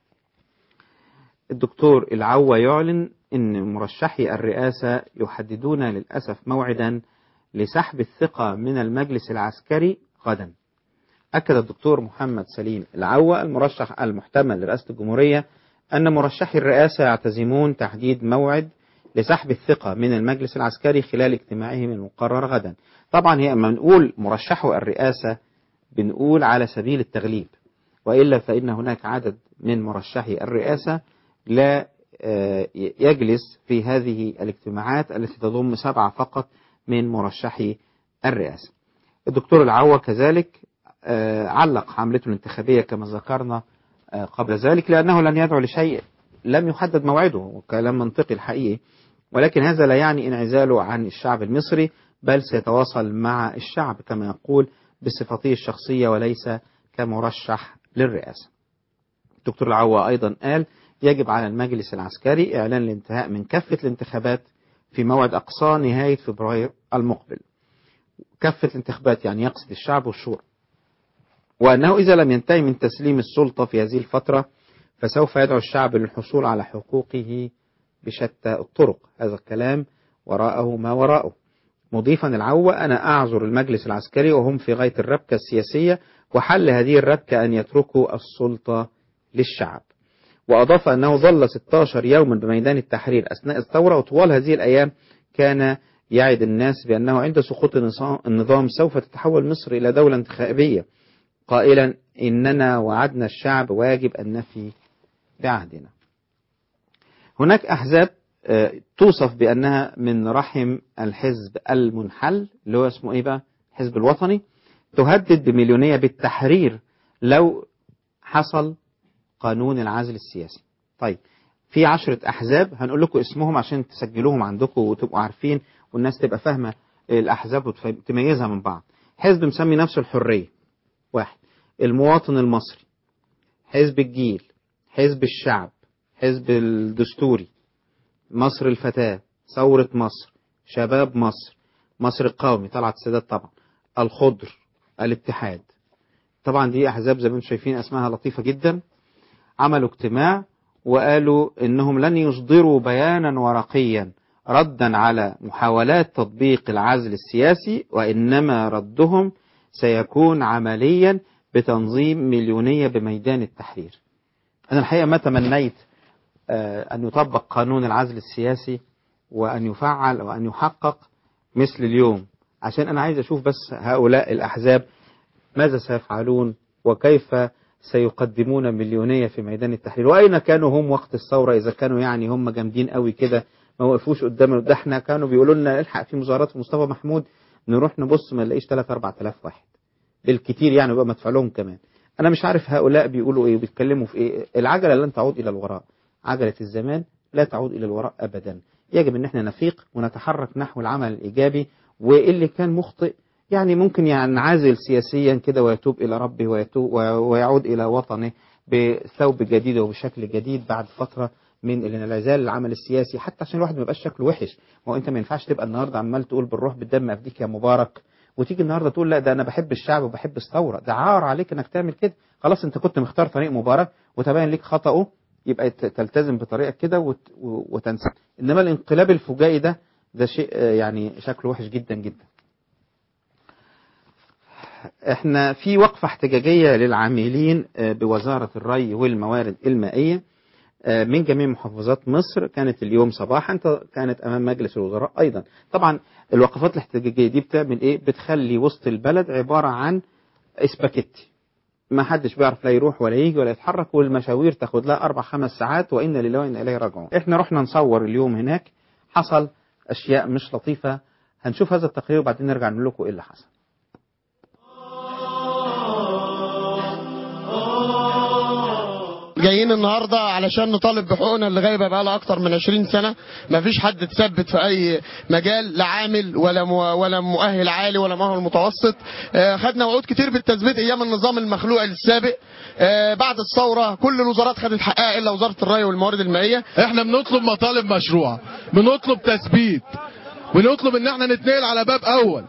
الدكتور العوة يعلن أن مرشحي الرئاسة يحددون للأسف موعدا لسحب الثقة من المجلس العسكري غدا. أكد الدكتور محمد سليم العوة المرشح المحتمل لرئاسة الجمهورية أن مرشحي الرئاسة يعتزمون تحديد موعد لسحب الثقة من المجلس العسكري خلال اجتماعهم المقرر غدا. طبعا هي أما نقول مرشحو الرئاسة بنقول على سبيل التغليب، وإلا فإن هناك عدد من مرشحي الرئاسة لا يجلس في هذه الاجتماعات التي تضم سبعة فقط من مرشحي الرئاسة. الدكتور العوة كذلك علق حملته الانتخابية كما ذكرنا قبل ذلك، لأنه لن يدعو لشيء لم يحدد موعده، وكلام منطقي الحقيقي، ولكن هذا لا يعني انعزاله عن الشعب المصري، بل سيتواصل مع الشعب كما يقول بصفته الشخصية وليس كمرشح للرئاسة. الدكتور العوة أيضا قال يجب على المجلس العسكري إعلان الانتهاء من كافة الانتخابات في موعد أقصى نهاية فبراير المقبل. كافة الانتخابات يعني يقصد الشعب والشورى، وأنه إذا لم ينتهي من تسليم السلطة في هذه الفترة فسوف يدعو الشعب للحصول على حقوقه بشتى الطرق. هذا الكلام وراءه ما وراءه. مضيفا العوة أنا أعذر المجلس العسكري وهم في غاية الربكة السياسية، وحل هذه الربكة أن يتركوا السلطة للشعب. وأضاف أنه ظل ستة عشر يوما بميدان التحرير أثناء الثورة، وطوال هذه الأيام كان يعد الناس بأنه عند سقوط النظام سوف تتحول مصر إلى دولة انتخابية، قائلا إننا وعدنا الشعب واجب أن نفي بعهدنا. هناك أحزاب توصف بأنها من رحم الحزب المنحل اللي هو اسمه إيه بقى؟ الحزب الوطني، تهدد بمليونية بالتحرير لو حصل قانون العزل السياسي. طيب في عشرة أحزاب هنقول لكم اسمهم عشان تسجلوهم عندكم وتبقوا عارفين والناس تبقى فاهمة الأحزاب وتميزها من بعض. حزب مسمي نفسه الحرية واحد، المواطن المصري، حزب الجيل، حزب الشعب، حزب الدستوري، مصر الفتاة، ثورة مصر، شباب مصر، مصر القومي طلعت السادات طبعا، الخضر، الاتحاد. طبعا دي أحزاب زي ما انتم شايفين اسمها لطيفة جدا. عملوا اجتماع وقالوا إنهم لن يصدروا بيانا ورقيا ردا على محاولات تطبيق العزل السياسي، وإنما ردهم سيكون عمليا بتنظيم مليونية بميدان التحرير. أنا الحقيقة ما تمنيت أن يطبق قانون العزل السياسي وأن يفعل وأن يحقق مثل اليوم، عشان أنا عايز أشوف بس هؤلاء الأحزاب ماذا سيفعلون وكيف سيقدمون مليونية في ميدان التحرير. وأين كانوا هم وقت الثورة؟ إذا كانوا يعني هم جامدين قوي كده ما وقفوش قدام ده. احنا كانوا بيقولوا لنا الحق في مظاهرات في مصطفى محمود، نروح نبص ما نلاقيش ثلاثة أربعة آلاف واحد بالكتير يعني، بقى مدفع لهم كمان. أنا مش عارف هؤلاء بيقولوا إيه بيتكلموا في إيه. العجلة لن تعود إلى الوراء، عجلة الزمان لا تعود إلى الوراء أبدا. يجب أن احنا نفيق ونتحرك نحو العمل الإيجابي، واللي كان مخطئ يعني ممكن ينعزل سياسيا كده ويتوب إلى ربه ويتوب ويعود إلى وطنه بثوب جديد وبشكل جديد بعد فترة من الانعزال العمل السياسي، حتى عشان الواحد ما يبقاش شكله وحش. ما هو انت ما ينفعش تبقى النهارده عمال تقول بالروح بالدم افديك يا مبارك، وتيجي النهارده تقول لا ده انا بحب الشعب وبحب الثوره. ده عار عليك انك تعمل كده. خلاص انت كنت مختار طريق مبارك وتبين لك خطأه، يبقى تلتزم بطريقك كده وت... وتنسى. انما الانقلاب الفجائي ده ده شيء يعني شكله وحش جدا جدا. احنا في وقفة احتجاجية للعاملين بوزارة الري والموارد المائية من جميع محافظات مصر، كانت اليوم صباحا، كانت امام مجلس الوزراء ايضا. طبعا الوقفات الاحتجاجية دي بتعمل ايه؟ بتخلي وسط البلد عبارة عن اسباجيتي، ما حدش بيعرف لا يروح ولا يجي ولا يتحرك، والمشاوير تاخد لها اربع خمس ساعات، وإنا لله وإنا إليه راجعون. احنا رحنا نصور اليوم هناك، حصل اشياء مش لطيفة. هنشوف هذا التقرير وبعدين نرجع نقول لكم ايه اللي حصل. جايين النهارده علشان نطالب بحقوقنا اللي غايبه بقى لها اكتر من عشرين سنه. ما فيش حد اتثبت في اي مجال، لا عامل ولا مو ولا مؤهل عالي ولا مؤهل متوسط. آه خدنا وعود كتير بالتثبيت ايام النظام المخلوع السابق. آه بعد الثوره كل الوزارات خدت حقها الا وزاره الري والموارد المائيه. احنا بنطلب مطالب مشروعه، بنطلب تثبيت، بنطلب ان احنا نتنقل على باب اول.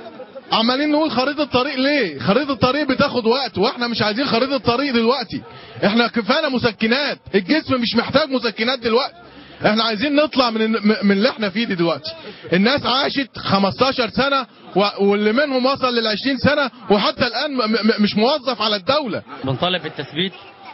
عمالين نقول خريطة الطريق ليه؟ خريطة الطريق بتاخد وقت، واحنا مش عايزين خريطة الطريق دلوقتي. احنا كفانا مسكنات، الجسم مش محتاج مسكنات دلوقتي. احنا عايزين نطلع من من اللي احنا فيه دي دلوقتي. الناس عاشت خمستاشر سنة واللي منهم وصل لل عشرين سنة وحتى الان مش موظف على الدولة. بنطالب بالتثبيت.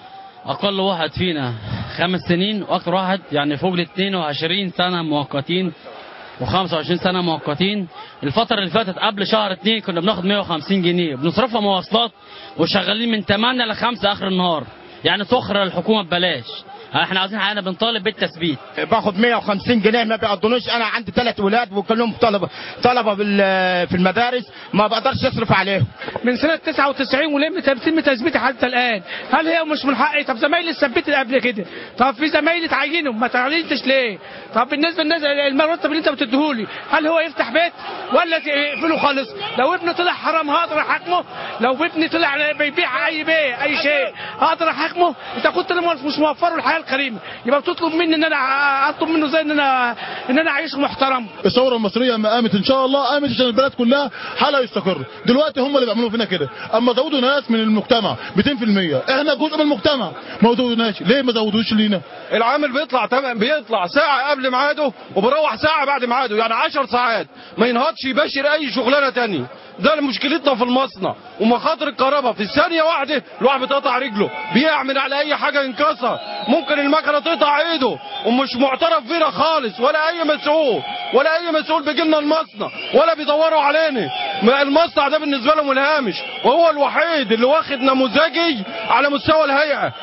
اقل واحد فينا خمس سنين واكثر واحد يعني فوق ال اتنين وعشرين سنة مؤقتين وخمسة وعشرين سنة مؤقتين. الفترة اللي فاتت قبل شهر اتنين كنا بناخد مية وخمسين جنيه بنصرفها مواصلات، وشغالين من تمانية لخمسة اخر النهار، يعني سخرة للحكومة ببلاش. احنا عايزين حاجه، بنطالب بالتثبيت. باخد مية وخمسين جنيه ما بيقضونيش. انا عندي ثلاث ولاد وكلهم طلبه طلبه في المدارس، ما بقدرش اصرف عليهم. من سنه تسعة وتسعين ولم تم تثبيتي حتى الان. هل هي مش من حقي؟ طب زمايلي اتثبتت قبل كده، طب في زمايلي اتعينوا ما تعينتش ليه؟ طب بالنسبه للناس المرتب اللي انت بتديهولي هل هو يفتح بيت ولا تقفله خالص؟ لو ابني طلع حرام هقدر احاكمه؟ لو ابني طلع بيبيع اي بيع اي شيء هقدر احاكمه؟ انت كنت مش موفر له الحياه الكريمه، يبقى بتطلب مني ان انا اطلب منه زي ان انا ان انا اعيش محترم. الثوره المصريه لما قامت ان شاء الله قامت عشان البلد كلها حالها يستقر. دلوقتي هم اللي بيعملوا فينا كده، اما زودوا ناس من المجتمع مئتين في المية، احنا جزء من المجتمع ما زودوناش. ليه ما زودوش لينا؟ العامل بيطلع تمام بيطلع ساعه قبل ميعاده وبروح ساعه بعد ميعاده، يعني عشر ساعات ما ينهضش يبشر اي شغلانه ثانيه. ده مشكلتنا في المصنع. ومخاطر الكهرباء في الثانيه واحده الواحد بتقطع رجله، بيعمل على اي حاجه ينكسر، ممكن المكنه تقطع ايده، ومش معترف فينا خالص ولا اي مسؤول ولا اي مسؤول بيجي لنا المصنع ولا بيدوروا علينا. المصنع ده بالنسبه لهم الهامش، وهو الوحيد اللي واخد نموذجي على مستوى الهيئه.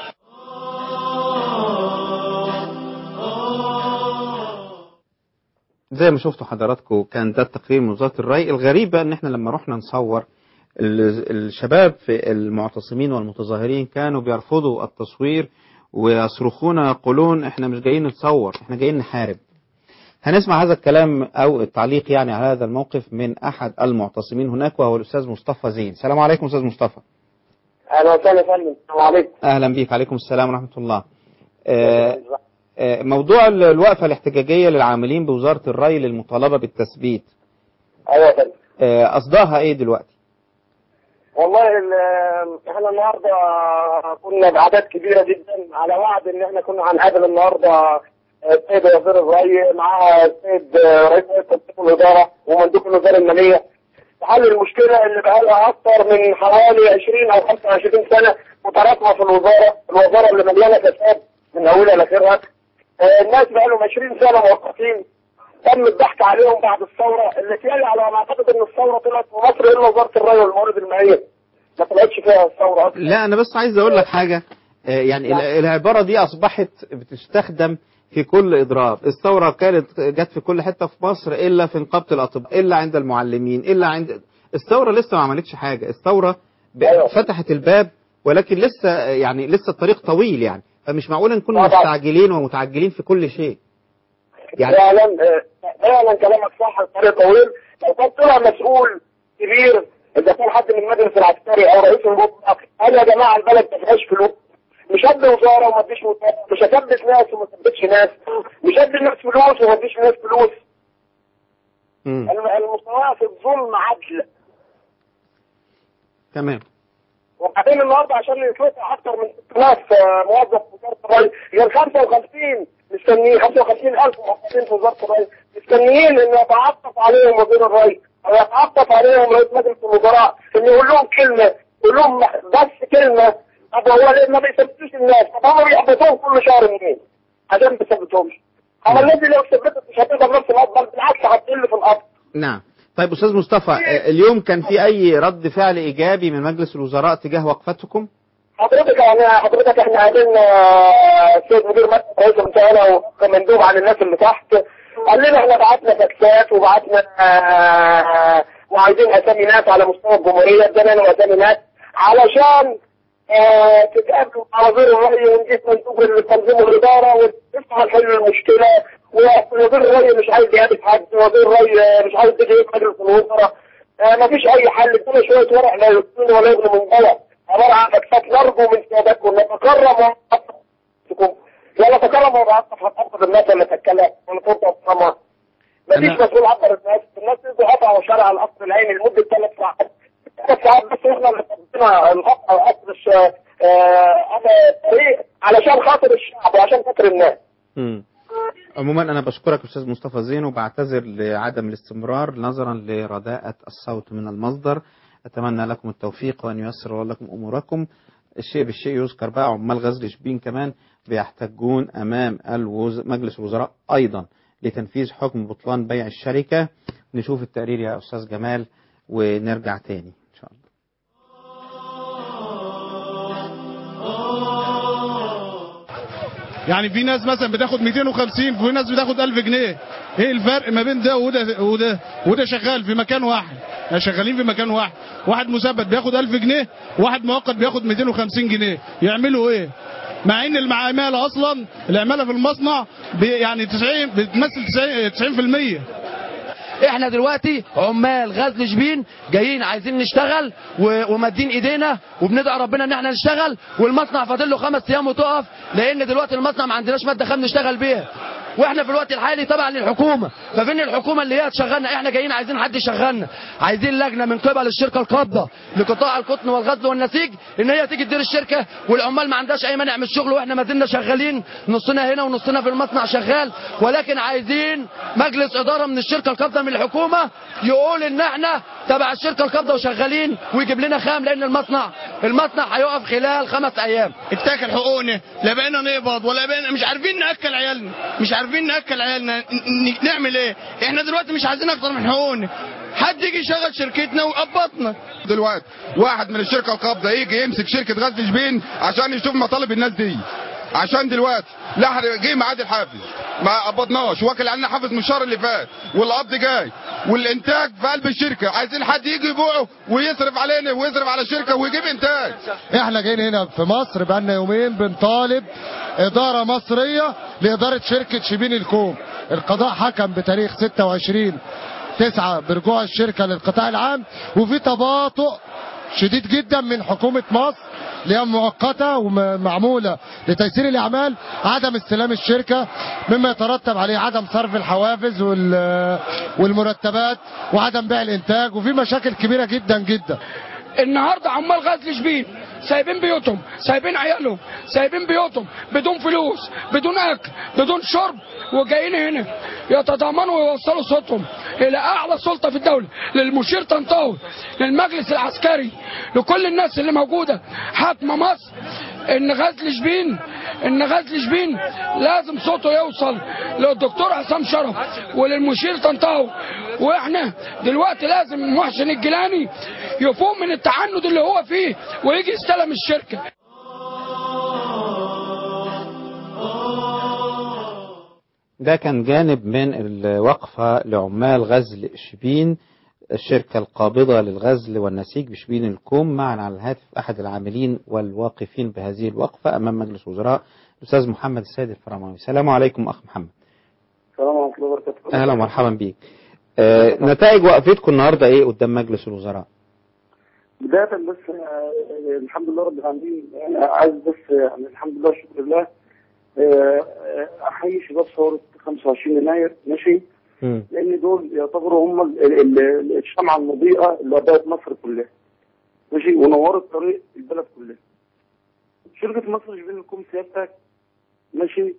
زي ما شفتوا حضراتكم كان ده التقرير من وزارة الري. الغريب بقى ان احنا لما رحنا نصور الشباب في المعتصمين والمتظاهرين كانوا بيرفضوا التصوير ويصرخون ويقولون احنا مش جايين نتصور، احنا جايين نحارب. هنسمع هذا الكلام او التعليق يعني على هذا الموقف من احد المعتصمين هناك، وهو الاستاذ مصطفى زين. السلام عليكم استاذ مصطفى. اهلا وسهلا يا فندم. السلام عليكم. اهلا بيك. عليكم السلام ورحمة الله. آه موضوع الوقفة الاحتجاجية للعاملين بوزارة الري للمطالبة بالتثبيت. ايوه يا فندم. أصداها إيه دلوقتي؟ والله احنا النهارده كنا باعداد كبيره جدا على وعد ان احنا كنا هنقابل النهارده السيد وزير الري مع السيد رئيس تنسيق الاداره ومندوب الوزاره الماليه حل المشكله اللي بقى لها اكثر من حوالي عشرين او خمسة وعشرين سنه متراكمه في الوزاره، الوزاره اللي مليانه فساد من اولها لاخرها. الناس بقى لهم عشرين سنه موقفين، تم الضحك عليهم بعد الثوره اللي تيالي على ما اعتقد ان الثوره طلعت في مصر الا وزاره الري والموارد المائيه ما طلعتش فيها الثوره اصلا. لا انا بس عايز اقول لك حاجه، يعني العباره دي اصبحت بتستخدم في كل اضراب. الثوره كانت جت في كل حته في مصر الا في نقابه الاطباء، الا عند المعلمين، الا عند الثوره لسه ما عملتش حاجه. الثوره فتحت الباب ولكن لسه يعني لسه الطريق طويل يعني، فمش معقول نكون مستعجلين ومتعجلين في كل شيء. يعني فعلا فعلا كلامك صح، الطريق طويل. لو كان طلع مسؤول كبير اذا كان حد من المجلس العسكري او رئيس الوزراء قال يا جماعه البلد ما فيهاش فلوس، مش هدي وزاره وما اديش وزاره، مش هثبت ناس وما ثبتش ناس، مش هدي الناس فلوس وما اديش ناس فلوس. المساواه في الظلم عدل. تمام. وبعدين النهارده عشان يتوقع اكثر من ست آلاف موظف في وزاره الري، غير خمسة وخمسين مستنيين، خمسة وخمسين ألف موظفين في وزاره الري مستنيين ان يتعطف عليهم وزير الري او يتعطف عليهم رئيس مجلس الوزراء ان يقول لهم كلمه، يقول لهم بس كلمه. طب هو ليه ما بيثبتوش الناس؟ طب هم بيحبطوهم كل شهر منين؟ عشان ما بيثبتهمش. اما الناس لو ثبتت مش هتقدر نفس القبض، بل بالعكس هتقل في القبض. نعم. طيب استاذ مصطفى، اليوم كان في اي رد فعل ايجابي من مجلس الوزراء تجاه وقفتكم؟ حضرتك يعني حضرتك احنا قابلنا السيد مدير مكتب رئيس الوزراء ومندوب عن الناس اللي تحت، قال لنا احنا بعتنا فاكسات وبعتنا آه وعايزين اسامي ناس على مستوى الجمهوريه، ادانا لهم اسامي ناس علشان آه تتقابلوا مع وزير الري ونجيب مندوب لتنظيم الاداره ونفتح نحل المشكله. ووزير الري مش عايز يقابل حد، وزير الري مش عايز يجي مجلس الوزراء. آه ما فيش اي حل، ادونا شويه ورق لا يسكنوا ولا يغنوا من بلد. عباره عن فاكسات. نرجو من سيادتكم نتكرم ونعطفكم، لا نتكرم ونعطف هتعطف الناس ولا تتكلم ولا تنطق الصمت. مفيش مسؤول عبر الناس، الناس يجوا قطعوا شارع القصر العيني لمده ثلاث ساعات. ثلاث ساعات بس احنا اللي قضينا القطع وقصر الطريق علشان خاطر الشعب وعشان خاطر الناس. امم عموما انا بشكرك استاذ مصطفى زين وبعتذر لعدم الاستمرار نظرا لرداءة الصوت من المصدر. اتمنى لكم التوفيق وان ييسر الله لكم اموركم. الشيء بالشيء يذكر بقى، عمال غزل شبين كمان بيحتجون امام الوز... مجلس الوزراء ايضا لتنفيذ حكم بطلان بيع الشركه. نشوف التقرير يا استاذ جمال ونرجع تاني ان شاء الله. يعني في ناس مثلا بتاخد مئتين وخمسين وفي ناس بتاخد ألف جنيه. ايه الفرق ما بين ده وده وده وده شغال في مكان واحد، يعني شغالين في مكان واحد، واحد مثبت بياخد ألف جنيه وواحد مؤقت بياخد مئتين وخمسين جنيه. يعملوا ايه؟ مع ان العماله اصلا العماله في المصنع يعني تسعين بتمثل تسعين في المية. احنا دلوقتي عمال غزل شبين جايين عايزين نشتغل ومادين ايدينا وبندعي ربنا ان احنا نشتغل، والمصنع فاضل له خمس ايام وتقف، لان دلوقتي المصنع ما عندناش ماده خام نشتغل بيها، واحنا في الوقت الحالي تبع للحكومه. ففين الحكومه اللي هي تشغلنا؟ احنا جايين عايزين حد يشغلنا، عايزين لجنه من قبل الشركه القابضه لقطاع القطن والغزل والنسيج ان هي تيجي تدير الشركه، والعمال ما عندهاش اي مانع من الشغل، واحنا ما زلنا شغالين، نصنا هنا ونصنا في المصنع شغال، ولكن عايزين مجلس اداره من الشركه القابضه من الحكومه يقول ان احنا تبع الشركه القابضه وشغالين ويجيب لنا خام، لان المصنع المصنع هيقف خلال خمس ايام. اتاكل حقوقنا، لا بقينا نقبض ولا بقينا مش عارفين ناكل عيالنا، مش عارفين ناكل عيالنا، نعمل ايه؟ احنا دلوقتي مش عايزين اكتر من حقوقنا، حد يجي يشغل شركتنا ويقبضنا. دلوقتي واحد من الشركه القابضه يجي يمسك شركه غزل شبين عشان يشوف مطالب الناس دي، عشان دلوقتي لا جه ميعاد الحافز ما قبضناش، واكل علينا حافز من الشهر اللي فات، والقبض جاي، والانتاج في قلب الشركه، عايزين حد يجي يبيعه ويصرف علينا ويصرف على الشركه ويجيب انتاج. احنا جايين هنا في مصر بقالنا يومين بنطالب اداره مصريه لاداره شركه شبين الكوم. القضاء حكم بتاريخ ستة وعشرين تسعة برجوع الشركه للقطاع العام، وفي تباطؤ شديد جدا من حكومه مصر اللي هي مؤقته ومعموله لتيسير الاعمال، عدم استلام الشركه مما يترتب عليه عدم صرف الحوافز والمرتبات وعدم بيع الانتاج، وفي مشاكل كبيره جدا جدا. النهارده عمال غزل شبين سايبين بيوتهم، سايبين عيالهم، سايبين بيوتهم بدون فلوس، بدون اكل، بدون شرب، وجايين هنا يتضامنوا ويوصلوا صوتهم الى اعلى سلطه في الدوله، للمشير طنطاوي، للمجلس العسكري، لكل الناس اللي موجوده حاكمه مصر، ان غزل شبين ان غزل شبين لازم صوته يوصل للدكتور حسام شرف وللمشير طنطاوي. واحنا دلوقتي لازم محسن الجيلاني يفوق من التعنت اللي هو فيه ويجي يستلم الشركه. ده كان جانب من الوقفة لعمال غزل شبين، الشركة القابضة للغزل والنسيج بشبين الكوم. معنا على الهاتف أحد العاملين والواقفين بهذه الوقفة أمام مجلس وزراء، الأستاذ محمد السيد الفرماوي. السلام عليكم أخ محمد. السلام ورحمة الله وبركاته. أهلا ومرحبا بيك. آه نتائج وقفتكم النهاردة إيه قدام مجلس الوزراء؟ بداية بس آه الحمد لله رب العالمين، أنا عايز بس يعني الحمد لله شكر لله آه أحيي شباب ثورة خمسة وعشرين يناير ماشي، م. لأن دول يعتبروا هم الشمعة المضيئة اللي أضاءت مصر كلها ماشي، ونورت طريق البلد كلها. شركة مصر شبين الكوم سيادتك ماشي.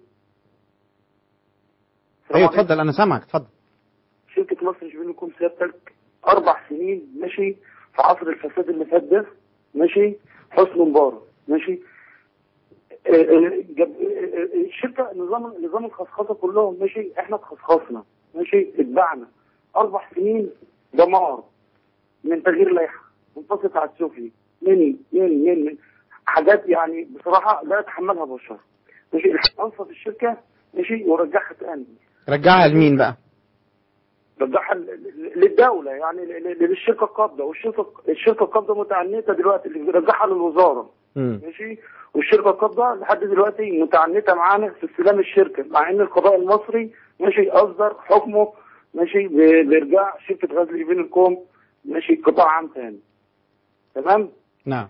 ايوه اتفضل انا سامعك اتفضل. شركة مصر شبين الكوم سيادتك أربع سنين ماشي في عصر الفساد اللي فات ده ماشي، حسني مبارك ماشي. الشركة نظام نظام الخصخصة كلهم ماشي، احنا اتخصخصنا ماشي، اتبعنا أربع سنين دمار من تغيير لائحة منتصف تعسفي من من من حاجات يعني بصراحة لا يتحملها بشر ماشي. انصف الشركة ماشي ورجعها تاني. رجعها لمين بقى؟ رجعها للدولة يعني للشركة القابضة، والشركة الشركة القابضة متعنتة دلوقتي اللي رجعها للوزارة ماشي، والشركة القابضة لحد دلوقتي متعنتة معانا في استلام الشركة، مع ان القضاء المصري ماشي اصدر حكمه ماشي بارجاع شركة غزل شبين الكوم ماشي قطاع عام تاني. تمام؟ نعم.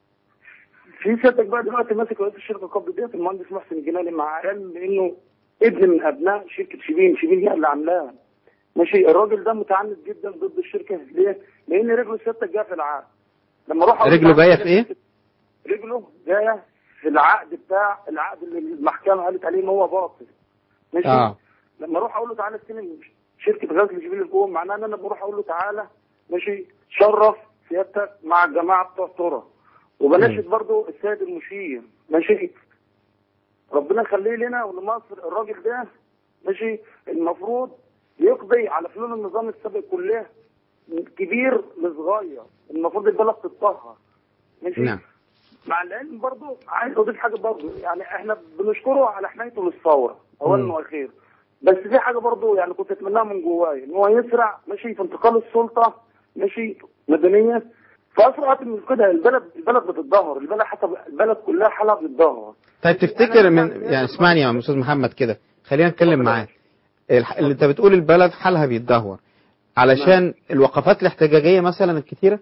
في سيادتك بقى دلوقتي ماسك رئيس الشركة القابضة ديت المهندس محسن الجيلاني، مع علم انه ابن من ابناء شركة شبين، شبين هي اللي عاملاها ماشي. الراجل ده متعنت جدا ضد الشركة ليه؟ لان رجله سيادتك جايه في العقد. لما اروح رجله جايه في ايه؟ رجله جايه في العقد بتاع العقد اللي المحكمة قالت عليه ان هو باطل ماشي. آه. لما اروح اقول له تعالى استلم شركة غزل شبين الكوم، معناه ان انا بروح اقول له تعالى ماشي شرف سيادتك مع الجماعة بتوع الثورة، وبناشد برضو السيد المشير ماشي، ربنا يخليه لنا ولمصر. الراجل ده ماشي المفروض يقضي على فلول النظام السابق كلها، كبير لصغير، المفروض البلد تتطهر ماشي. نعم. مع العلم برضو عايز اضيف حاجه برضو، يعني احنا بنشكره على حمايته للثوره اولا واخيرا، بس في حاجه برضو يعني كنت اتمناها من جوايا ان هو يسرع ماشي في انتقال السلطه ماشي مدنيه في اسرع وقت من كده. البلد البلد بتتدهور، البلد حتى البلد كلها حالها بتتدهور. طيب تفتكر من يعني اسمعني يا استاذ محمد كده، خلينا نتكلم معاك. اللي انت بتقول البلد حالها بيتدهور علشان الوقفات الاحتجاجيه مثلا الكتيره؟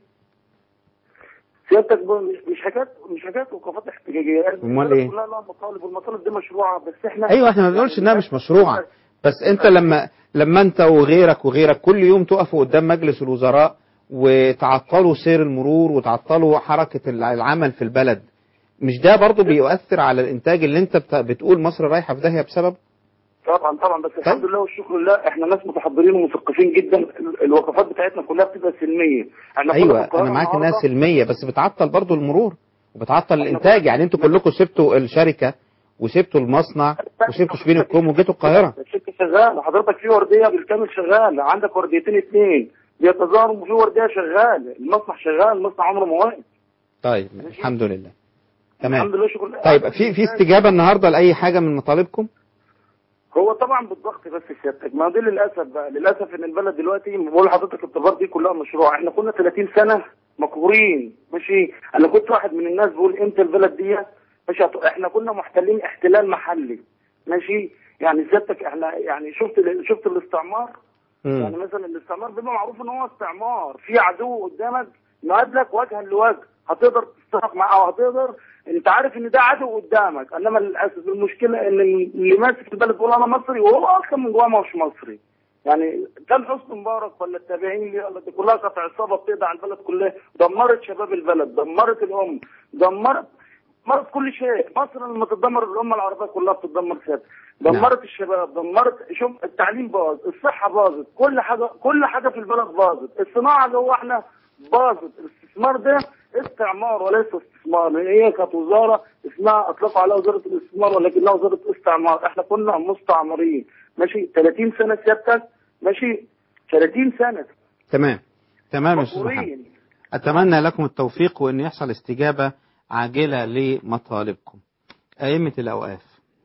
سيادتك مش حكايه مش حكايه وقفات احتجاجيه، امال ايه؟ كلها لها مطالب والمطالب دي مشروعه، بس احنا ايوه احنا ما بنقولش انها مش مشروعه، بس انت لما لما انت وغيرك وغيرك كل يوم تقفوا قدام مجلس الوزراء وتعطلوا سير المرور وتعطلوا حركه العمل في البلد، مش ده برضه بيؤثر على الانتاج اللي انت بتقول مصر رايحه في داهيه بسبب؟ طبعا طبعا، بس الحمد لله والشكر لله احنا ناس متحضرين ومثقفين جدا. الوقفات بتاعتنا كلها بتبقى سلميه. ايوه انا معاك انها سلميه، بس بتعطل برضو المرور وبتعطل الانتاج. يعني انتوا كلكم سبتوا الشركه وسبتوا المصنع وسبتوا شبين الكوم وجيتوا القاهره. الشركه شغاله حضرتك، في ورديه بالكامل شغاله، عندك ورديتين اثنين بيتظاهروا وفي ورديه شغاله، المصنع شغال، المصنع عمره ما واقف. طيب الحمد لله تمام. الحمد لله شكرا لله. طيب في في استجابه النهارده لاي حاجه من مطالبكم؟ هو طبعا بالضغط بس سيادتك، ما دي للاسف بقى، للاسف ان البلد دلوقتي بقول لحضرتك التجار دي كلها مشروع. احنا كنا ثلاثين سنه مقهورين ماشي، انا كنت واحد من الناس بقول امتى البلد دي ماشي. احنا كنا محتلين احتلال محلي ماشي، يعني سيادتك احنا يعني شفت شفت الاستعمار. م. يعني مثلا الاستعمار بيبقى معروف ان هو استعمار، في عدو قدامك مقابلك وجها لوجه، هتقدر تتصرف معاه وهتقدر، انت عارف ان ده عدو قدامك. انما للاسف المشكله ان اللي ماسك البلد بيقول انا مصري وهو اصلا من جواه مش مصري يعني كان حسني مبارك ولا التابعين ليه ولا دي كلها كانت عصابه بتقضي على البلد كلها، دمرت شباب البلد، دمرت الام، دمرت دمرت كل شيء. مصر لما تتدمر الامه العربيه كلها بتتدمر فيها. دمرت الشباب، دمرت، شوف التعليم باظ، الصحه باظت، كل حاجه كل حاجه في البلد باظت، الصناعه اللي هو احنا باظت، الاستثمار ده استعمار وليس استثمار. هي كانت وزاره اسمها اطلقوا عليها وزاره الاستثمار ولكنها وزاره استعمار، احنا كنا مستعمرين. ماشي ثلاثين سنه سيادتك، ماشي ثلاثين سنه. تمام تمام يا استاذ محمد، اتمنى لكم التوفيق وان يحصل استجابه عاجله لمطالبكم. ائمه الاوقاف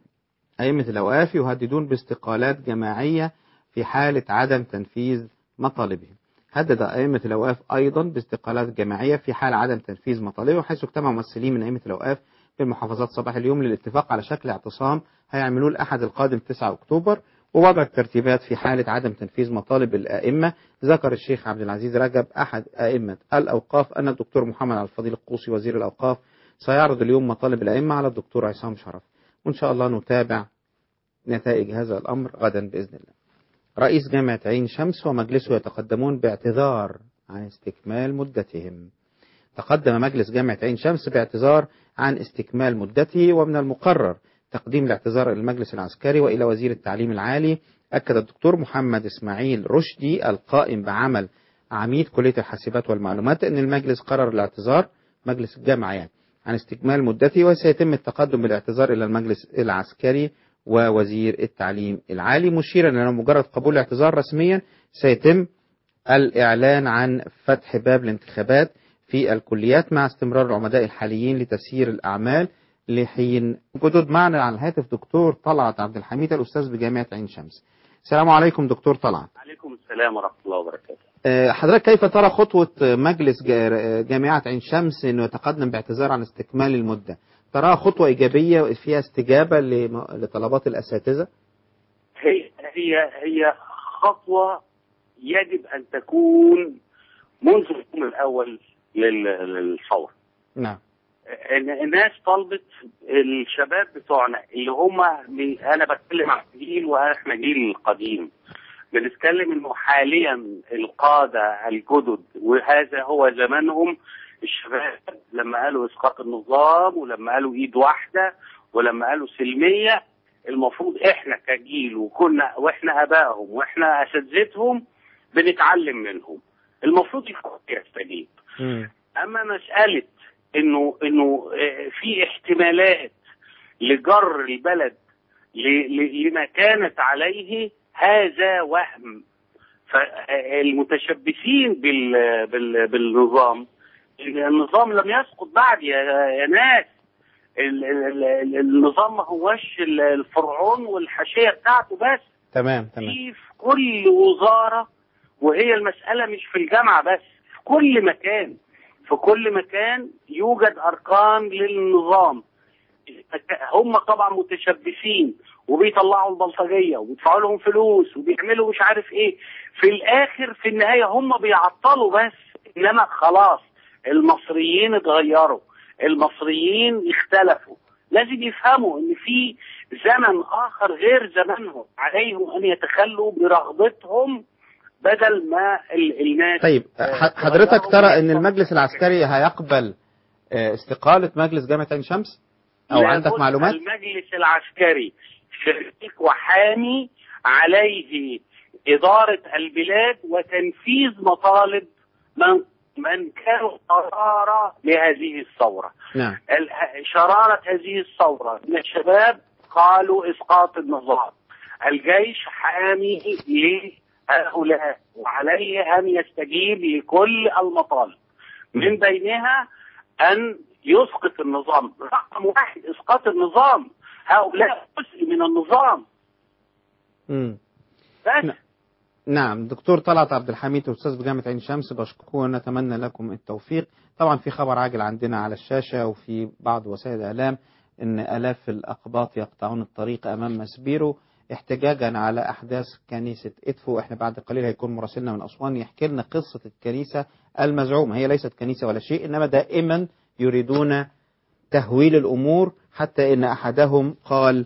ائمه الاوقاف يهددون باستقالات جماعيه في حاله عدم تنفيذ مطالبهم. هدد ائمه الاوقاف ايضا باستقالات جماعيه في حال عدم تنفيذ مطالبهم، حيث اجتمع ممثلين من ائمه الاوقاف في المحافظات صباح اليوم للاتفاق على شكل اعتصام هيعملوه الأحد القادم تسعة أكتوبر ووضع الترتيبات في حالة عدم تنفيذ مطالب الأئمة. ذكر الشيخ عبد العزيز رجب أحد أئمة الأوقاف أن الدكتور محمد عبد الفضيل القوسي وزير الأوقاف سيعرض اليوم مطالب الأئمة على الدكتور عصام شرف، وإن شاء الله نتابع نتائج هذا الأمر غدا بإذن الله. رئيس جامعة عين شمس ومجلسه يتقدمون باعتذار عن استكمال مدتهم. تقدم مجلس جامعة عين شمس باعتذار عن استكمال مدته، ومن المقرر تقديم الاعتذار إلى المجلس العسكري وإلى وزير التعليم العالي. أكد الدكتور محمد إسماعيل رشدي القائم بعمل عميد كلية الحاسبات والمعلومات أن المجلس قرر الاعتذار، مجلس الجامعة يعني، عن استكمال مدته، وسيتم التقدم بالاعتذار إلى المجلس العسكري ووزير التعليم العالي، مشيرا أن مجرد قبول الاعتذار رسميا سيتم الإعلان عن فتح باب الانتخابات في الكليات مع استمرار العمداء الحاليين لتسيير الأعمال لحين جدد. معنا على الهاتف دكتور طلعت عبد الحميد الأستاذ بجامعة عين شمس. السلام عليكم دكتور طلعت. عليكم السلام ورحمة الله وبركاته. حضرتك كيف ترى خطوة مجلس جامعة عين شمس أنه يتقدم باعتذار عن استكمال المدة؟ تراها خطوة إيجابية فيها استجابة لطلبات الأساتذة؟ هي هي هي خطوة يجب أن تكون منذ اليوم الأول للثورة. نعم. الناس طلبت، الشباب بتوعنا اللي هم، انا بتكلم عن جيل واحنا جيل قديم، بنتكلم انه حاليا القاده الجدد وهذا هو زمانهم، الشباب لما قالوا اسقاط النظام ولما قالوا ايد واحده ولما قالوا سلميه، المفروض احنا كجيل وكنا واحنا ابائهم واحنا اساتذتهم بنتعلم منهم، المفروض يكون يستجيب. اما مساله انه انه في احتمالات لجر البلد لما كانت عليه، هذا وهم. فالمتشبثين بال بال بالنظام، النظام لم يسقط بعد يا, يا ناس. النظام ما هوش الفرعون والحاشيه بتاعته بس. تمام تمام. في كل وزاره، وهي المساله مش في الجامعه بس، في كل مكان في كل مكان يوجد أركان للنظام. هم طبعا متشبثين وبيطلعوا البلطجية وبيدفعوا لهم فلوس وبيعملوا مش عارف ايه، في الآخر في النهاية هم بيعطلوا بس. إنما خلاص المصريين اتغيروا، المصريين اختلفوا، لازم يفهموا ان في زمن آخر غير زمنهم، عليهم أن يتخلوا برغبتهم بدل ما الناس. طيب حضرتك ترى ان المجلس العسكري هيقبل استقالة مجلس جامعة عين شمس او عندك معلومات؟ المجلس العسكري شريك وحامي، عليه إدارة البلاد وتنفيذ مطالب من من كانوا شرارة لهذه الثورة. نعم. شرارة هذه الثورة من الشباب قالوا إسقاط النظام، الجيش حامي ل هؤلاء وعليه أن يستجيب لكل المطالب، من بينها أن يسقط النظام. رقم واحد إسقاط النظام، هؤلاء جزء من النظام. مم. بس. نعم. دكتور طلعت عبد الحميد أستاذ بجامعة عين شمس، بشكركم ونتمنى لكم التوفيق. طبعا في خبر عاجل عندنا على الشاشة وفي بعض وسائل الإعلام أن آلاف الأقباط يقطعون الطريق أمام مسبيرو احتجاجا على أحداث كنيسة إدفو. احنا بعد قليل هيكون مراسلنا من أسوان يحكي لنا قصة الكنيسة المزعومة، هي ليست كنيسة ولا شيء، إنما دائما يريدون تهويل الأمور، حتى إن أحدهم قال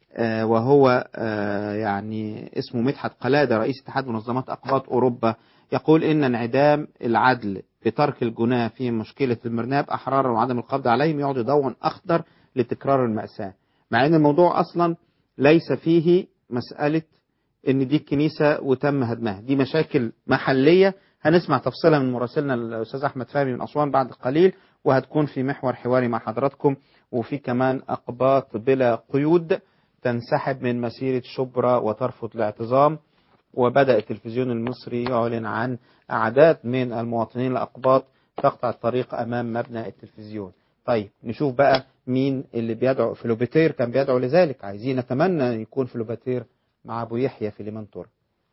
وهو يعني اسمه مدحت قلادة رئيس اتحاد منظمات أقباط أوروبا، يقول إن انعدام العدل بترك الجناة في مشكلة المرناب أحرارا وعدم القبض عليهم يعطي ضوء أخضر لتكرار المأساة، مع أن الموضوع أصلا ليس فيه مسألة إن دي الكنيسة وتم هدمها، دي مشاكل محلية. هنسمع تفصيلها من مراسلنا الأستاذ أحمد فهمي من أسوان بعد قليل، وهتكون في محور حواري مع حضراتكم. وفي كمان أقباط بلا قيود تنسحب من مسيرة شبرا وترفض الاعتزام، وبدأ التلفزيون المصري يعلن عن أعداد من المواطنين الأقباط تقطع الطريق أمام مبنى التلفزيون. طيب نشوف بقى مين اللي بيدعو. فلوباتير كان بيدعو لذلك، عايزين نتمنى يكون فلوباتير مع أبو يحيى في ليمانتور.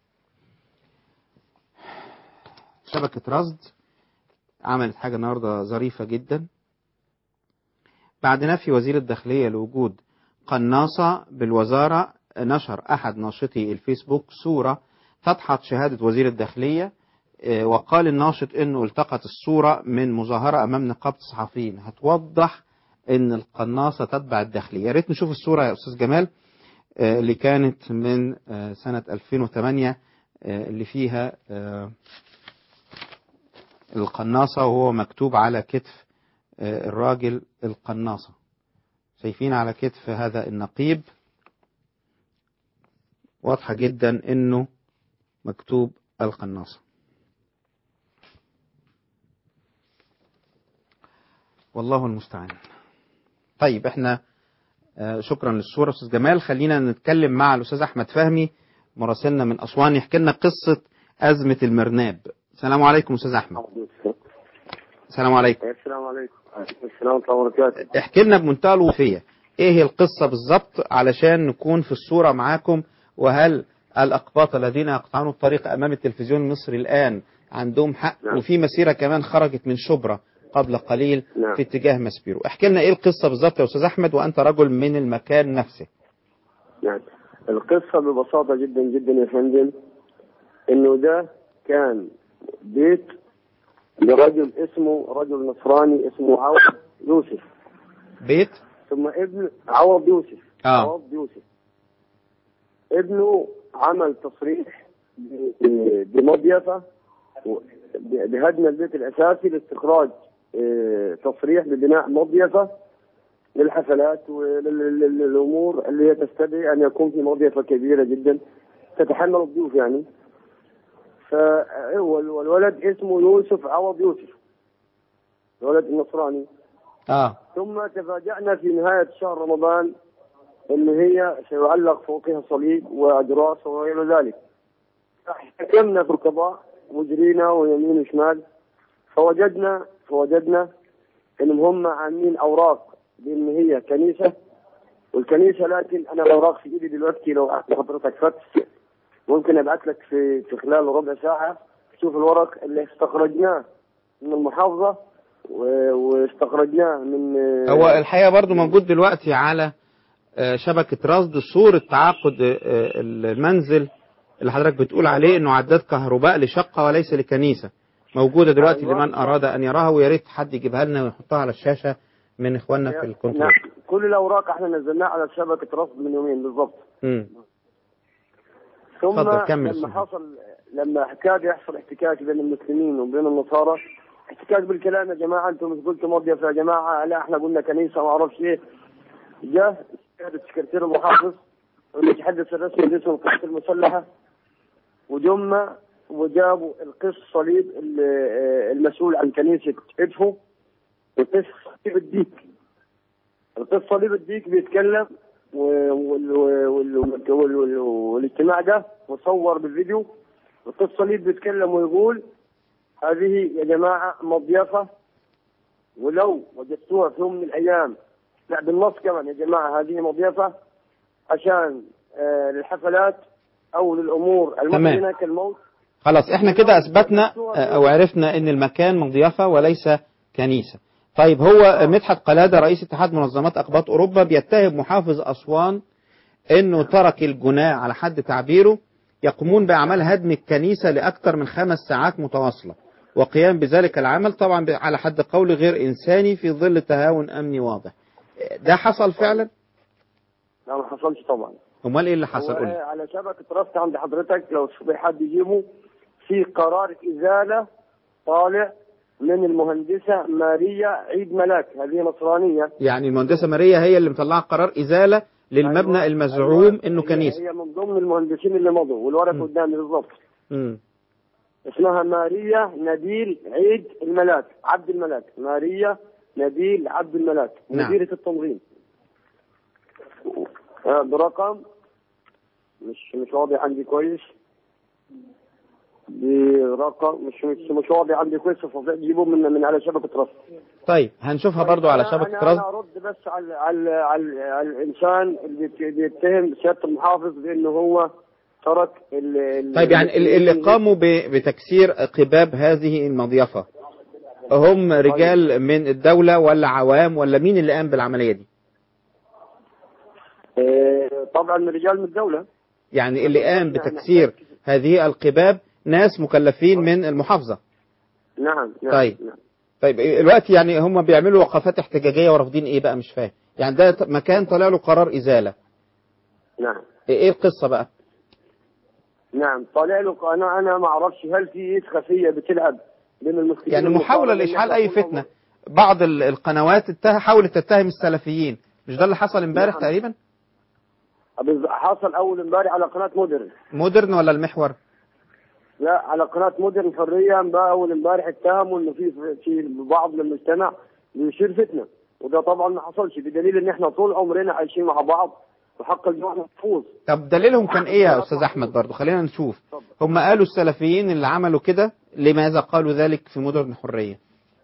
شبكة رصد عملت حاجة النهاردة ظريفة جدا. بعد نفي وزير الداخلية لوجود قناصة بالوزارة، نشر أحد ناشطي الفيسبوك صورة تدحض شهادة وزير الداخلية، وقال الناشط أنه التقط الصورة من مظاهرة أمام نقابة الصحفيين هتوضح أن القناصة تتبع الداخلية. يا ريت نشوف الصورة يا أستاذ جمال اللي كانت من سنة ألفين وثمانية اللي فيها القناصة وهو مكتوب على كتف الراجل القناصة. شايفين على كتف هذا النقيب واضحة جدا انه مكتوب القناصة. والله المستعان. طيب احنا شكرا للصورة أستاذ جمال. خلينا نتكلم مع الأستاذ أحمد فهمي مراسلنا من أسوان يحكي لنا قصة أزمة المرناب. السلام عليكم أستاذ أحمد. السلام عليكم. السلام عليكم. السلام ورحمة الله وبركاته. احكي لنا بمنتهى الوفية ايه هي القصة بالضبط علشان نكون في الصورة معاكم، وهل الأقباط الذين يقطعون الطريق أمام التلفزيون المصري الآن عندهم حق؟ نعم. وفي مسيرة كمان خرجت من شبرا قبل قليل نعم. في اتجاه مسبيرو. احكي لنا ايه القصة بالضبط يا أستاذ أحمد وأنت رجل من المكان نفسه. نعم. القصة ببساطة جدا جدا يا فندم، انه ده كان بيت لرجل اسمه رجل نصراني اسمه عوض يوسف. بيت ثم ابن عوض يوسف. آه. عوض يوسف ابنه عمل تصريح بمضيفة بهدم البيت الأساسي لاستخراج تصريح ببناء مضيفة للحفلات وللأمور اللي هي تستدعي أن يكون في مضيفة كبيرة جدا تتحمل الضيوف يعني. فالولد اسمه يوسف عوض يوسف، الولد النصراني. آه. ثم تفاجأنا في نهاية شهر رمضان ان هي سيعلق فوقها صليب واجراس وغير ذلك. حكمنا في القضاء وجرينا ويمين وشمال، فوجدنا فوجدنا انهم هم عاملين اوراق بان هي كنيسه، والكنيسه لكن انا الاوراق في ايدي دلوقتي، لو حضرتك فتش ممكن ابعث لك في في خلال ربع ساعه تشوف الورق اللي استخرجناه من المحافظه واستخرجناه من. هو الحقيقه برضو موجود دلوقتي على شبكة رصد صورة تعاقد المنزل اللي حضرتك بتقول عليه انه عداد كهرباء لشقة وليس لكنيسة، موجودة دلوقتي لمن اراد ان يراها، ويا ريت حد يجيبها لنا ويحطها على الشاشة من اخواننا في الكنترول. كل الاوراق احنا نزلناها على شبكة رصد من يومين بالضبط. ثم لما الصحة. حصل لما كاد يحصل احتكاك بين المسلمين وبين النصارى، احتكاك بالكلام، يا جماعة انتم مش قلتوا مضيف، يا جماعة لا احنا قلنا كنيسة ما اعرفش ايه. جاء سكرتير المحافظ والمتحدث الرسمي لاسم القوات المسلحة وجم وجابوا القس صليب المسؤول عن كنيسة إدفو، والقس صليب الديك. القس صليب الديك بيتكلم والاجتماع ده مصور بالفيديو. القس صليب بيتكلم ويقول هذه يا جماعة مضيفة، ولو وجدتوها في يوم من الأيام، لا بالنص كمان، يا جماعة هذه مضيفة عشان آه للحفلات أو للأمور المحزنة كالموت. خلاص احنا كده أثبتنا أو عرفنا إن المكان مضيفة وليس كنيسة. طيب هو مدحت قلادة رئيس اتحاد منظمات أقباط أوروبا بيتهم محافظ أسوان إنه ترك الجناة على حد تعبيره يقومون بأعمال هدم الكنيسة لأكثر من خمس ساعات متواصلة، وقيام بذلك العمل طبعا على حد قول غير إنساني في ظل تهاون أمني واضح. ده حصل فعلا؟ لا ما حصلش طبعا. امال ايه اللي حصل؟ هو قول لي. على شبكة رصد عند حضرتك لو في حد يجيبه في قرار إزالة طالع من المهندسة ماريا عيد ملاك، هذه نصرانية. يعني المهندسة ماريا هي اللي مطلعه قرار إزالة للمبنى أيوة. المزعوم أيوة. إنه هي- كنيسة. هي من ضمن المهندسين اللي مضوا والورق قدامي بالضبط. امم اسمها ماريا نبيل عيد الملاك عبد الملاك، ماريا نبيل عبد الملاك، نعم. مديرة التنظيم. آه، برقم مش مش واضح عندي كويس، برقم مش مش مش واضح عندي كويس، فجيبوا من من على شبكة رصد. طيب هنشوفها برضو على أنا- شبكة أنا رصد. أنا أرد بس على على على, على الإنسان اللي بيت- بيتهم سيادة المحافظ بأنه هو ترك ال ال- طيب يعني ال- اللي قاموا ب- بتكسير قباب هذه المضيفة هم رجال من الدولة ولا عوام ولا مين اللي قام بالعملية دي؟ آه، طبعا رجال من الدولة. يعني اللي قام بتكسير هذه القباب ناس مكلفين من المحافظة. نعم نعم. طيب. نعم. طيب الوقت يعني هم بيعملوا وقفات احتجاجية ورافضين ايه بقى؟ مش فاهم. يعني ده ت- مكان طلع له قرار إزالة. نعم. ايه القصة بقى؟ نعم طالع له. انا انا ما اعرفش هل في ايد خفيه بتلعب بين المسلمين يعني محاولة والمقاومة، لإشعال لأن أي إحنا فتنة. بعض ال- القنوات اتها- حاولت تتهم السلفيين. مش ده اللي حصل امبارح نعم. تقريبا؟ طولنا- حصل اول امبارح على قناه مودرن. مودرن ولا المحور؟ لا على قناه مودرن حريه بقى اول امبارح اتهموا انه في في بعض من المجتمع بيشير فتنه، وده طبعا ما حصلش، بدليل ان احنا طول عمرنا عايشين مع بعض وحق الجماعه محفوظ. طب دليلهم كان ايه يا استاذ احمد؟ برضو خلينا نشوف. هم قالوا السلفيين اللي عملوا كده، لماذا قالوا ذلك في مدن حرية؟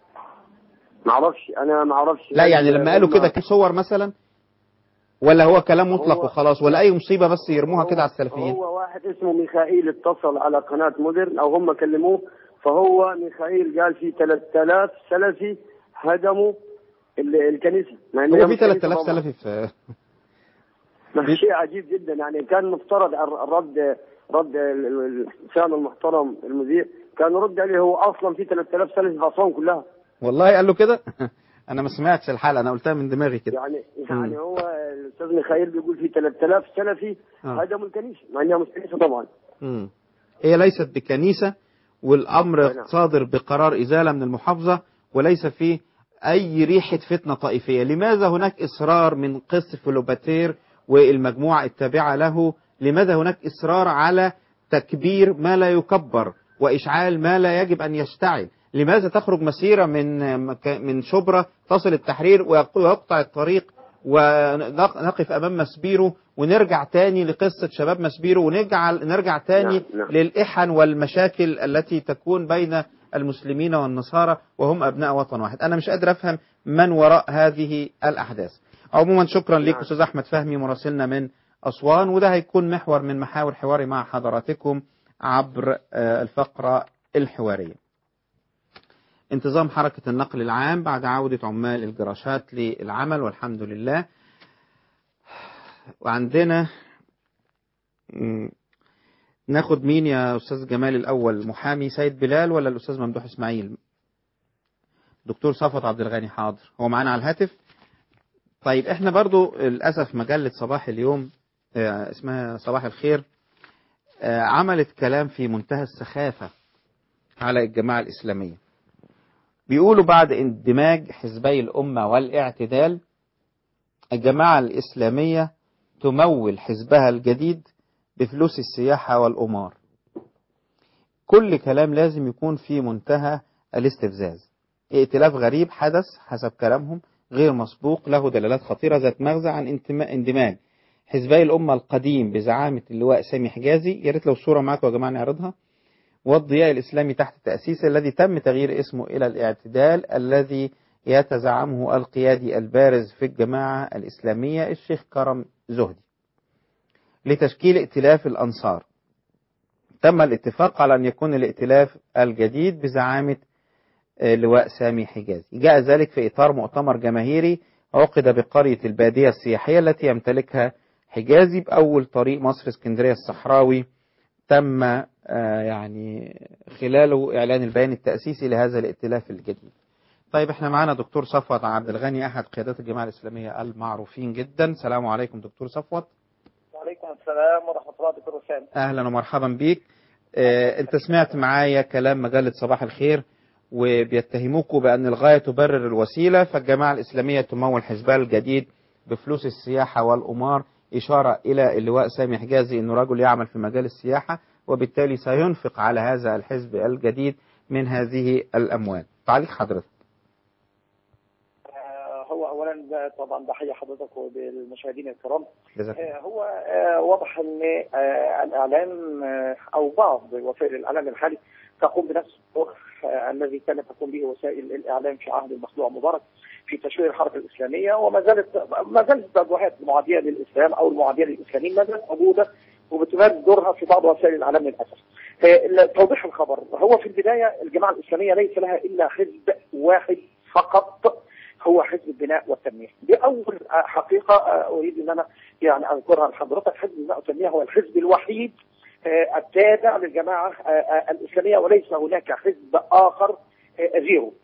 ما اعرفش انا ما اعرفش. لا يعني لما قالوا كده كان صور مثلا ولا هو كلام مطلق هو- وخلاص ولا اي مصيبة بس يرموها كده على السلفيين؟ هو واحد اسمه ميخائيل اتصل على قناة مودرن او هم كلموه، فهو ميخائيل قال في ثلاثة آلاف سلفي هدموا ال- الكنيسة. مع إن هي هو في مش كنيسة ثلاثة آلاف طبعاً. سلفي في ما شيء عجيب جدا، يعني كان مفترض الرد رد ال- ال- الانسان المحترم المذيع كان يرد عليه، هو اصلا في ثلاثة آلاف سلفي في اسوان كلها. والله قال له كده؟ انا ما سمعتش الحلقة، انا قلتها من دماغي كده. يعني مم. يعني هو الاستاذ ميخائيل بيقول في ثلاثة آلاف سلفي آه. هدموا الكنيسة، مع انها مش كنيسة طبعا. مم. هي ليست بكنيسة، والأمر نعم. صادر بقرار إزالة من المحافظة وليس فيه أي ريحة فتنة طائفية. لماذا هناك إصرار من قس فلوباتير والمجموعة التابعة له؟ لماذا هناك إصرار على تكبير ما لا يكبر وإشعال ما لا يجب أن يشتعل؟ لماذا تخرج مسيرة من مكا- من شبرا تصل التحرير ويقطع الطريق ونقف أمام مسبيرو ونرجع تاني لقصة شباب مسبيرو ونرجع نرجع تاني نعم، نعم. للإحن والمشاكل التي تكون بين المسلمين والنصارى وهم أبناء وطن واحد؟ أنا مش قادر أفهم من وراء هذه الأحداث. عموما شكرا لك أستاذ أحمد فهمي مراسلنا من أسوان، وده هيكون محور من محاور حواري مع حضراتكم عبر آه، الفقرة الحوارية. انتظام حركة النقل العام بعد عودة عمال الجراشات للعمل والحمد لله. وعندنا م، ناخد مين يا أستاذ جمال الأول؟ محامي سيد بلال ولا الأستاذ ممدوح إسماعيل؟ دكتور صفوت عبد الغني حاضر، هو معنا على الهاتف. طيب احنا برضو للأسف مجلة صباح اليوم آه، اسمها صباح الخير آه، عملت كلام في منتهى السخافة على الجماعة الإسلامية. بيقولوا بعد اندماج حزبي الأمة والاعتدال الجماعة الإسلامية تمول حزبها الجديد بفلوس السياحة والأمار. كل كلام لازم يكون في منتهى الاستفزاز. ائتلاف غريب حدث حسب كلامهم غير مسبوق له دلالات خطيرة ذات مغزى عن انتماء اندماج حزبي الأمة القديم بزعامة اللواء سامي حجازي. يا ريت لو الصورة معاكم يا جماعة نعرضها. والضياء الإسلامي تحت تأسيسه الذي تم تغيير اسمه إلى الاعتدال الذي يتزعمه القيادي البارز في الجماعة الإسلامية الشيخ كرم زهدي لتشكيل ائتلاف الأنصار. تم الاتفاق على أن يكون الائتلاف الجديد بزعامة لواء سامي حجازي. جاء ذلك في إطار مؤتمر جماهيري عقد بقرية البادية السياحية التي يمتلكها حجازي بأول طريق مصر اسكندرية الصحراوي. تم آه يعني خلاله إعلان البيان التأسيسي لهذا الائتلاف الجديد. طيب احنا معانا دكتور صفوت عبد الغني أحد قيادات الجماعة الإسلامية المعروفين جدا. السلام عليكم دكتور صفوت. وعليكم السلام ورحمة الله دكتور وسام. أهلا ومرحبا بيك. اه انت سمعت معايا كلام مجلة صباح الخير وبيتهموكوا بأن الغاية تبرر الوسيلة، فالجماعة الإسلامية تمول حزبها الجديد بفلوس السياحة والأمار، إشارة إلى اللواء سامي حجازي أنه رجل يعمل في مجال السياحة وبالتالي سينفق على هذا الحزب الجديد من هذه الأموال. تعليق حضرتك. هو اولا طبعا بحيي حضرتك وبالمشاهدين الكرام. جزاك. هو واضح ان الاعلام او بعض وسائل الاعلام الحالي تقوم بنفس الدور الذي كانت تقوم به وسائل الاعلام في عهد المخلوع مبارك في تشويه الحركه الاسلاميه، وما زالت ما زالت التوجهات المعاديه للاسلام او المعاديه للاسلاميين ما زالت موجوده وبتمارس دورها في بعض وسائل الاعلام للاسف. توضيح الخبر، هو في البدايه الجماعه الاسلاميه ليس لها الا حزب واحد فقط، هو حزب البناء والتنميه. دي اول حقيقه اريد ان انا يعني اذكرها لحضرتك. حزب البناء والتنميه هو الحزب الوحيد التابع للجماعه الاسلاميه، وليس هناك حزب اخر غيره.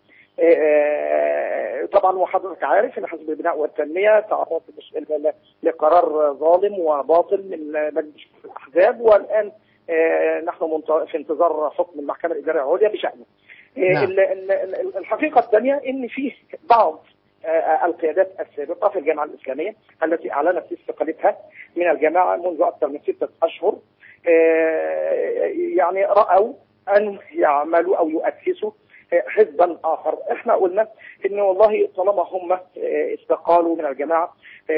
طبعا وحضرتك عارف ان حزب البناء والتنميه تعرض لقرار ظالم وباطل من مجلس الاحزاب، والان نحن في انتظار حكم المحكمه الاداريه العليا بشانه. نعم. الحقيقه الثانيه ان في بعض القيادات السابقه في الجماعه الاسلاميه التي اعلنت استقالتها من الجماعه منذ اكثر من سته اشهر، يعني راوا ان يعملوا او يؤسسوا حزبا اخر. احنا قلنا ان والله طالما هم استقالوا من الجماعه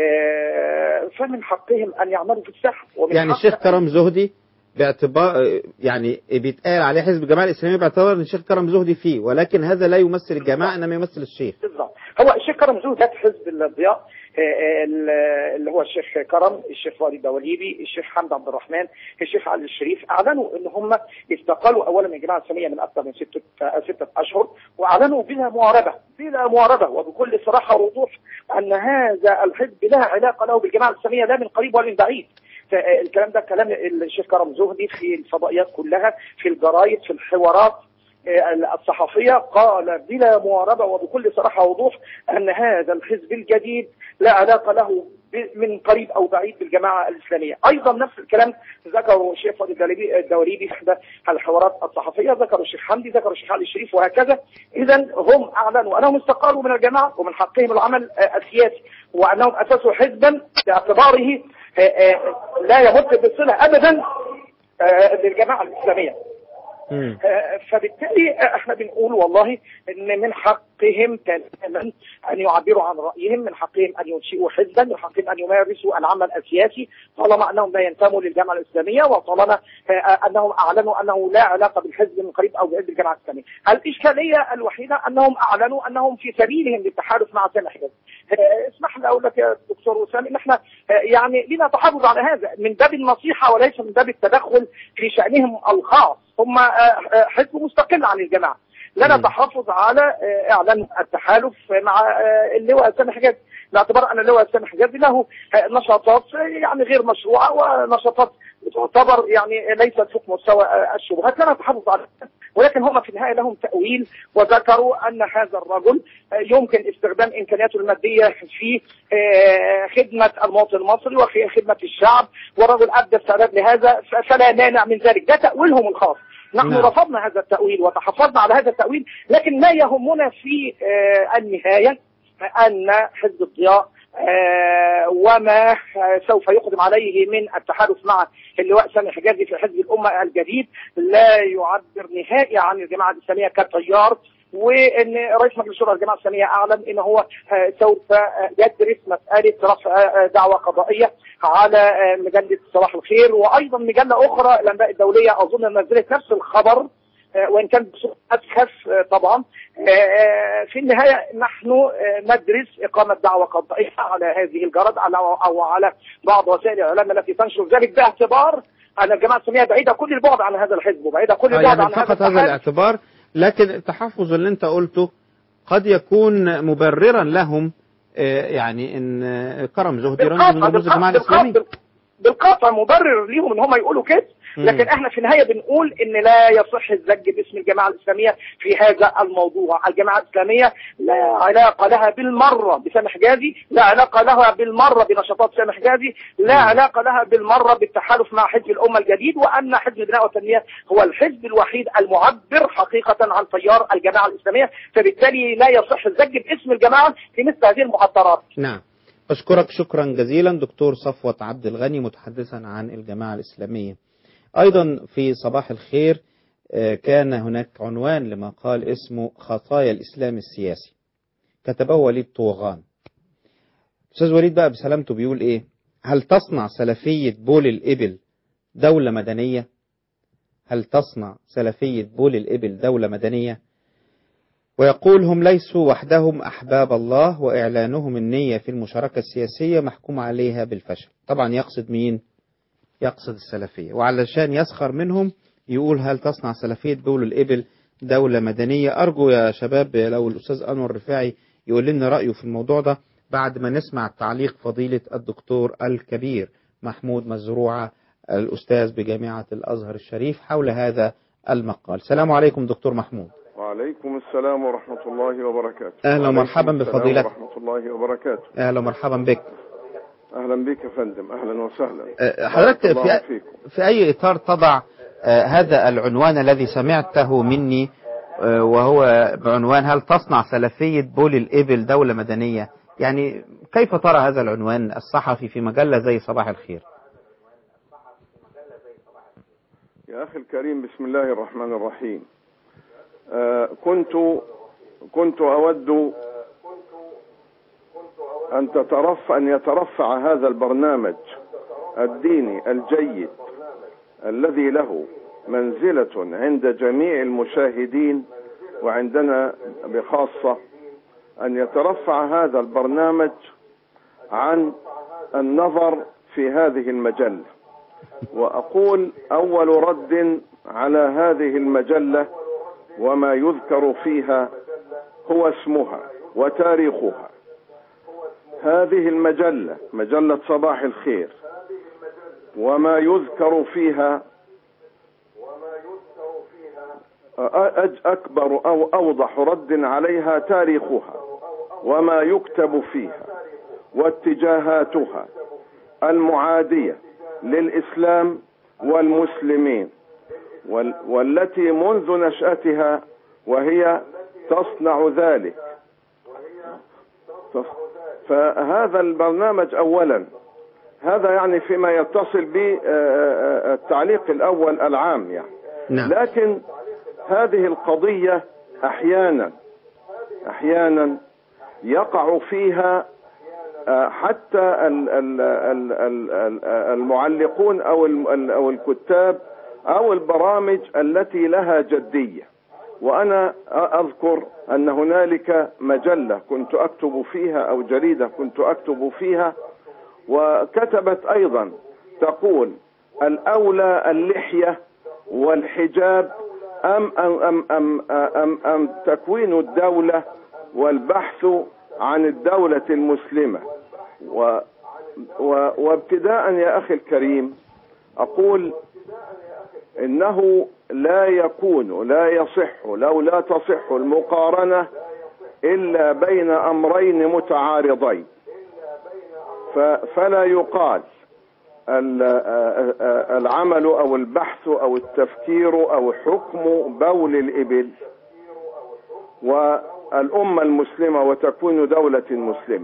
فمن حقهم ان يعملوا في الساحه. يعني الشيخ كرم زهدي باعتبار يعني بيتقال عليه حزب الجماعه الاسلاميه باعتبار ان الشيخ كرم زهدي فيه، ولكن هذا لا يمثل الجماعه انما يمثل الشيخ. بالضبط. هو الشيخ كرم زهدي حزب الضياء اللي هو الشيخ كرم، الشيخ والد الدواليبي، الشيخ حمد عبد الرحمن، الشيخ علي الشريف اعلنوا ان هم استقالوا اولا من الجماعه الاسلاميه من اكثر من سته سته اشهر، واعلنوا بلا معاربه بلا معاربه وبكل صراحه ووضوح ان هذا الحزب لا علاقه له بالجماعه الاسلاميه لا من قريب ولا من بعيد. الكلام ده كلام الشيخ كرم زهدي في الفضائيات كلها، في الجرايد، في الحوارات الصحفية، قال بلا معاربة وبكل صراحة ووضوح أن هذا الحزب الجديد لا علاقة له من قريب أو بعيد بالجماعة الإسلامية. أيضا نفس الكلام ذكروا الشيخ والد الدواليبي في إحدى الحوارات الصحفية، ذكروا الشيخ حمدي، ذكروا الشيخ علي الشريف، وهكذا. إذا هم أعلنوا أنهم استقالوا من الجماعة ومن حقهم العمل السياسي، وأنهم أسسوا حزبا باعتباره لا يمت بالصلة أبدا للجماعة الإسلامية. فبالتالي احنا بنقول والله ان من حقهم تماما ان يعبروا عن رايهم، من حقهم ان ينشئوا حزبا، من حقهم ان يمارسوا العمل السياسي طالما انهم لا ينتموا للجماعه الاسلاميه، وطالما انهم اعلنوا انه لا علاقه بالحزب من قريب او بعيد بالجماعه الاسلاميه. الاشكاليه الوحيده انهم اعلنوا انهم في سبيلهم للتحالف مع سامح حجازي. اسمح لي اقول لك يا دكتور وسام ان احنا يعني لنا تحفظ على هذا من باب النصيحه وليس من باب التدخل في شانهم الخاص. هم حزب مستقل عن الجماعه. لنا تحفظ على اعلان التحالف مع اللواء سامح حجازي، باعتبار ان اللواء سامح حجازي له نشاطات يعني غير مشروعه ونشاطات تعتبر يعني ليست فوق مستوى الشبهات. لنا تحفظ على هذا، ولكن هم في النهايه لهم تاويل، وذكروا ان هذا الرجل يمكن استخدام امكانياته الماديه في خدمه المواطن المصري وفي خدمه الشعب، والرجل ابدى استعداد لهذا فلا مانع من ذلك. ده تاويلهم الخاص. نحن نعم. رفضنا هذا التأويل وتحفظنا على هذا التأويل، لكن ما يهمنا في آه النهاية أن حزب الضياء آه وما آه سوف يقدم عليه من التحالف مع اللواء سامح حجازي في حزب الأمة الجديد لا يعبر نهائي عن الجماعة الإسلامية كتيار، وان رئيس مجلس الشورى الجماعه الاسلاميه اعلن ان هو سوف يدرس مساله رفع دعوى قضائيه على مجله صباح الخير، وايضا مجله اخرى الانباء الدوليه اظن نزلت نفس الخبر وان كان بصوره اسخف طبعا. في النهايه نحن ندرس اقامه دعوى قضائيه على هذه الجرائد او على بعض وسائل الاعلام التي تنشر ذلك، باعتبار ان الجماعه الاسلاميه بعيده كل البعد عن هذا الحزب وبعيده كل البعد يعني عن هذا فقط هذا الاعتبار. لكن التحفظ اللي انت قلته قد يكون مبررا لهم، يعني ان كرم زهدي رمز من رموز الجماعه الاسلاميه. بالقطع مبرر ليهم ان هم يقولوا كده، لكن احنا في النهايه بنقول ان لا يصح الزج باسم الجماعه الاسلاميه في هذا الموضوع. الجماعه الاسلاميه لا علاقه لها بالمره بسامح حجازي، لا علاقه لها بالمره بنشاطات سامح حجازي، لا علاقه لها بالمره بالتحالف مع حزب الامه الجديد، وان حزب البناء والتنميه هو الحزب الوحيد المعبر حقيقه عن تيار الجماعه الاسلاميه، فبالتالي لا يصح الزج باسم الجماعه في مثل هذه المحاضرات. نعم، أشكرك شكرا جزيلا دكتور صفوت عبد الغني متحدثا عن الجماعة الإسلامية. أيضا في صباح الخير كان هناك عنوان لمقال اسمه خطايا الإسلام السياسي، كتبه وليد طوغان. أستاذ وليد بقى بسلامته بيقول إيه؟ هل تصنع سلفية بول الإبل دولة مدنية؟ هل تصنع سلفية بول الإبل دولة مدنية؟ ويقول هم ليسوا وحدهم أحباب الله، وإعلانهم النية في المشاركة السياسية محكوم عليها بالفشل. طبعا يقصد مين؟ يقصد السلفية. وعلشان يسخر منهم يقول هل تصنع سلفية بول الإبل دولة مدنية؟ أرجو يا شباب لو الأستاذ أنور رفاعي يقول لنا رأيه في الموضوع ده بعد ما نسمع تعليق فضيلة الدكتور الكبير محمود مزروعة الأستاذ بجامعة الأزهر الشريف حول هذا المقال. السلام عليكم دكتور محمود. وعليكم السلام ورحمة الله وبركاته. أهلا ومرحبا بفضيلتك. ورحمة الله وبركاته. أهلا ومرحبا بك. أهلا بك يا فندم، أهلا وسهلا. حضرتك في, في أي إطار تضع هذا العنوان الذي سمعته مني وهو بعنوان هل تصنع سلفية بول الإبل دولة مدنية؟ يعني كيف ترى هذا العنوان الصحفي في مجلة زي صباح الخير؟ يا أخي الكريم، بسم الله الرحمن الرحيم. آه كنت كنت أود أن تترفع أن يترفع هذا البرنامج الديني الجيد الذي له منزلة عند جميع المشاهدين وعندنا بخاصة، أن يترفع هذا البرنامج عن النظر في هذه المجلة. وأقول أول رد على هذه المجلة وما يذكر فيها هو اسمها وتاريخها. هذه المجلة مجلة صباح الخير وما يذكر فيها أكبر أو أوضح رد عليها تاريخها وما يكتب فيها واتجاهاتها المعادية للإسلام والمسلمين، والتي منذ نشأتها وهي تصنع ذلك. فهذا البرنامج أولا، هذا يعني فيما يتصل بالتعليق الأول العام يعني. نعم. لكن هذه القضية أحيانا أحيانا يقع فيها حتى المعلقون أو أو الكتاب أو البرامج التي لها جدية. وأنا أذكر أن هنالك مجلة كنت أكتب فيها أو جريدة كنت أكتب فيها، وكتبت أيضا تقول الأولى اللحية والحجاب أم أم أم أم, أم, أم تكوين الدولة والبحث عن الدولة المسلمة. و وابتداء يا أخي الكريم أقول إنه لا يكون لا يصح لو لا تصح المقارنة إلا بين أمرين متعارضين. فلا يقال العمل أو البحث أو التفكير أو حكم بول الإبل والأمة المسلمة وتكون دولة مسلمة.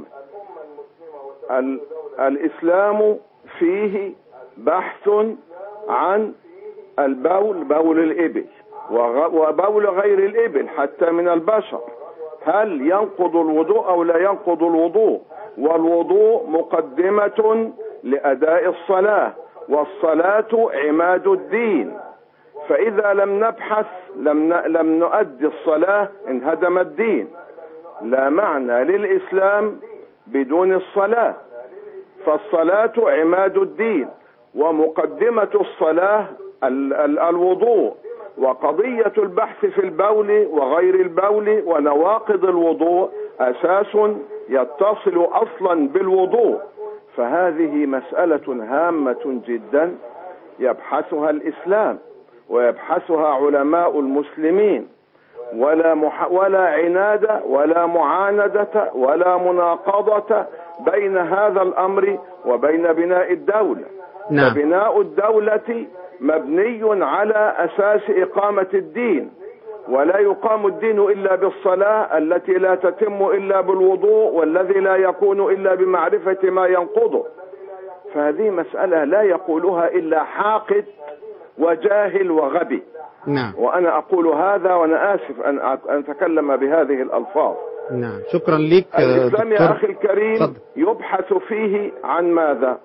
الإسلام فيه بحث عن البول بول الإبل وبول غير الإبل حتى من البشر، هل ينقض الوضوء أو لا ينقض الوضوء، والوضوء مقدمة لأداء الصلاة، والصلاة عماد الدين. فإذا لم نبحث لم لم نؤدي الصلاة انهدم الدين. لا معنى للإسلام بدون الصلاة، فالصلاة عماد الدين ومقدمة الصلاة الوضوء. وقضية البحث في البول وغير البول ونواقض الوضوء أساس يتصل أصلا بالوضوء. فهذه مسألة هامة جدا يبحثها الإسلام ويبحثها علماء المسلمين، ولا مح... ولا عناد ولا معاندة ولا مناقضة بين هذا الأمر وبين بناء الدولة. نعم. فبناء الدولة مبني على أساس إقامة الدين، ولا يقام الدين إلا بالصلاة التي لا تتم إلا بالوضوء، والذي لا يكون إلا بمعرفة ما ينقضه. فهذه مسألة لا يقولها إلا حاقد وجاهل وغبي. نعم. وأنا أقول هذا وأنا آسف أن أتكلم بهذه الألفاظ. نعم. شكرا لك الإسلام يا أخي الكريم صد. يبحث فيه عن ماذا؟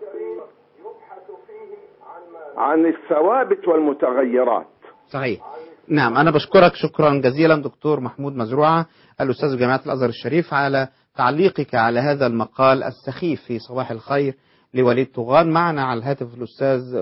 عن الثوابت والمتغيرات. صحيح. نعم. أنا بشكرك شكرا جزيلا دكتور محمود مزروعة الأستاذ بجامعة الأزهر الشريف على تعليقك على هذا المقال السخيف في صباح الخير لوليد طغان. معنا على الهاتف الأستاذ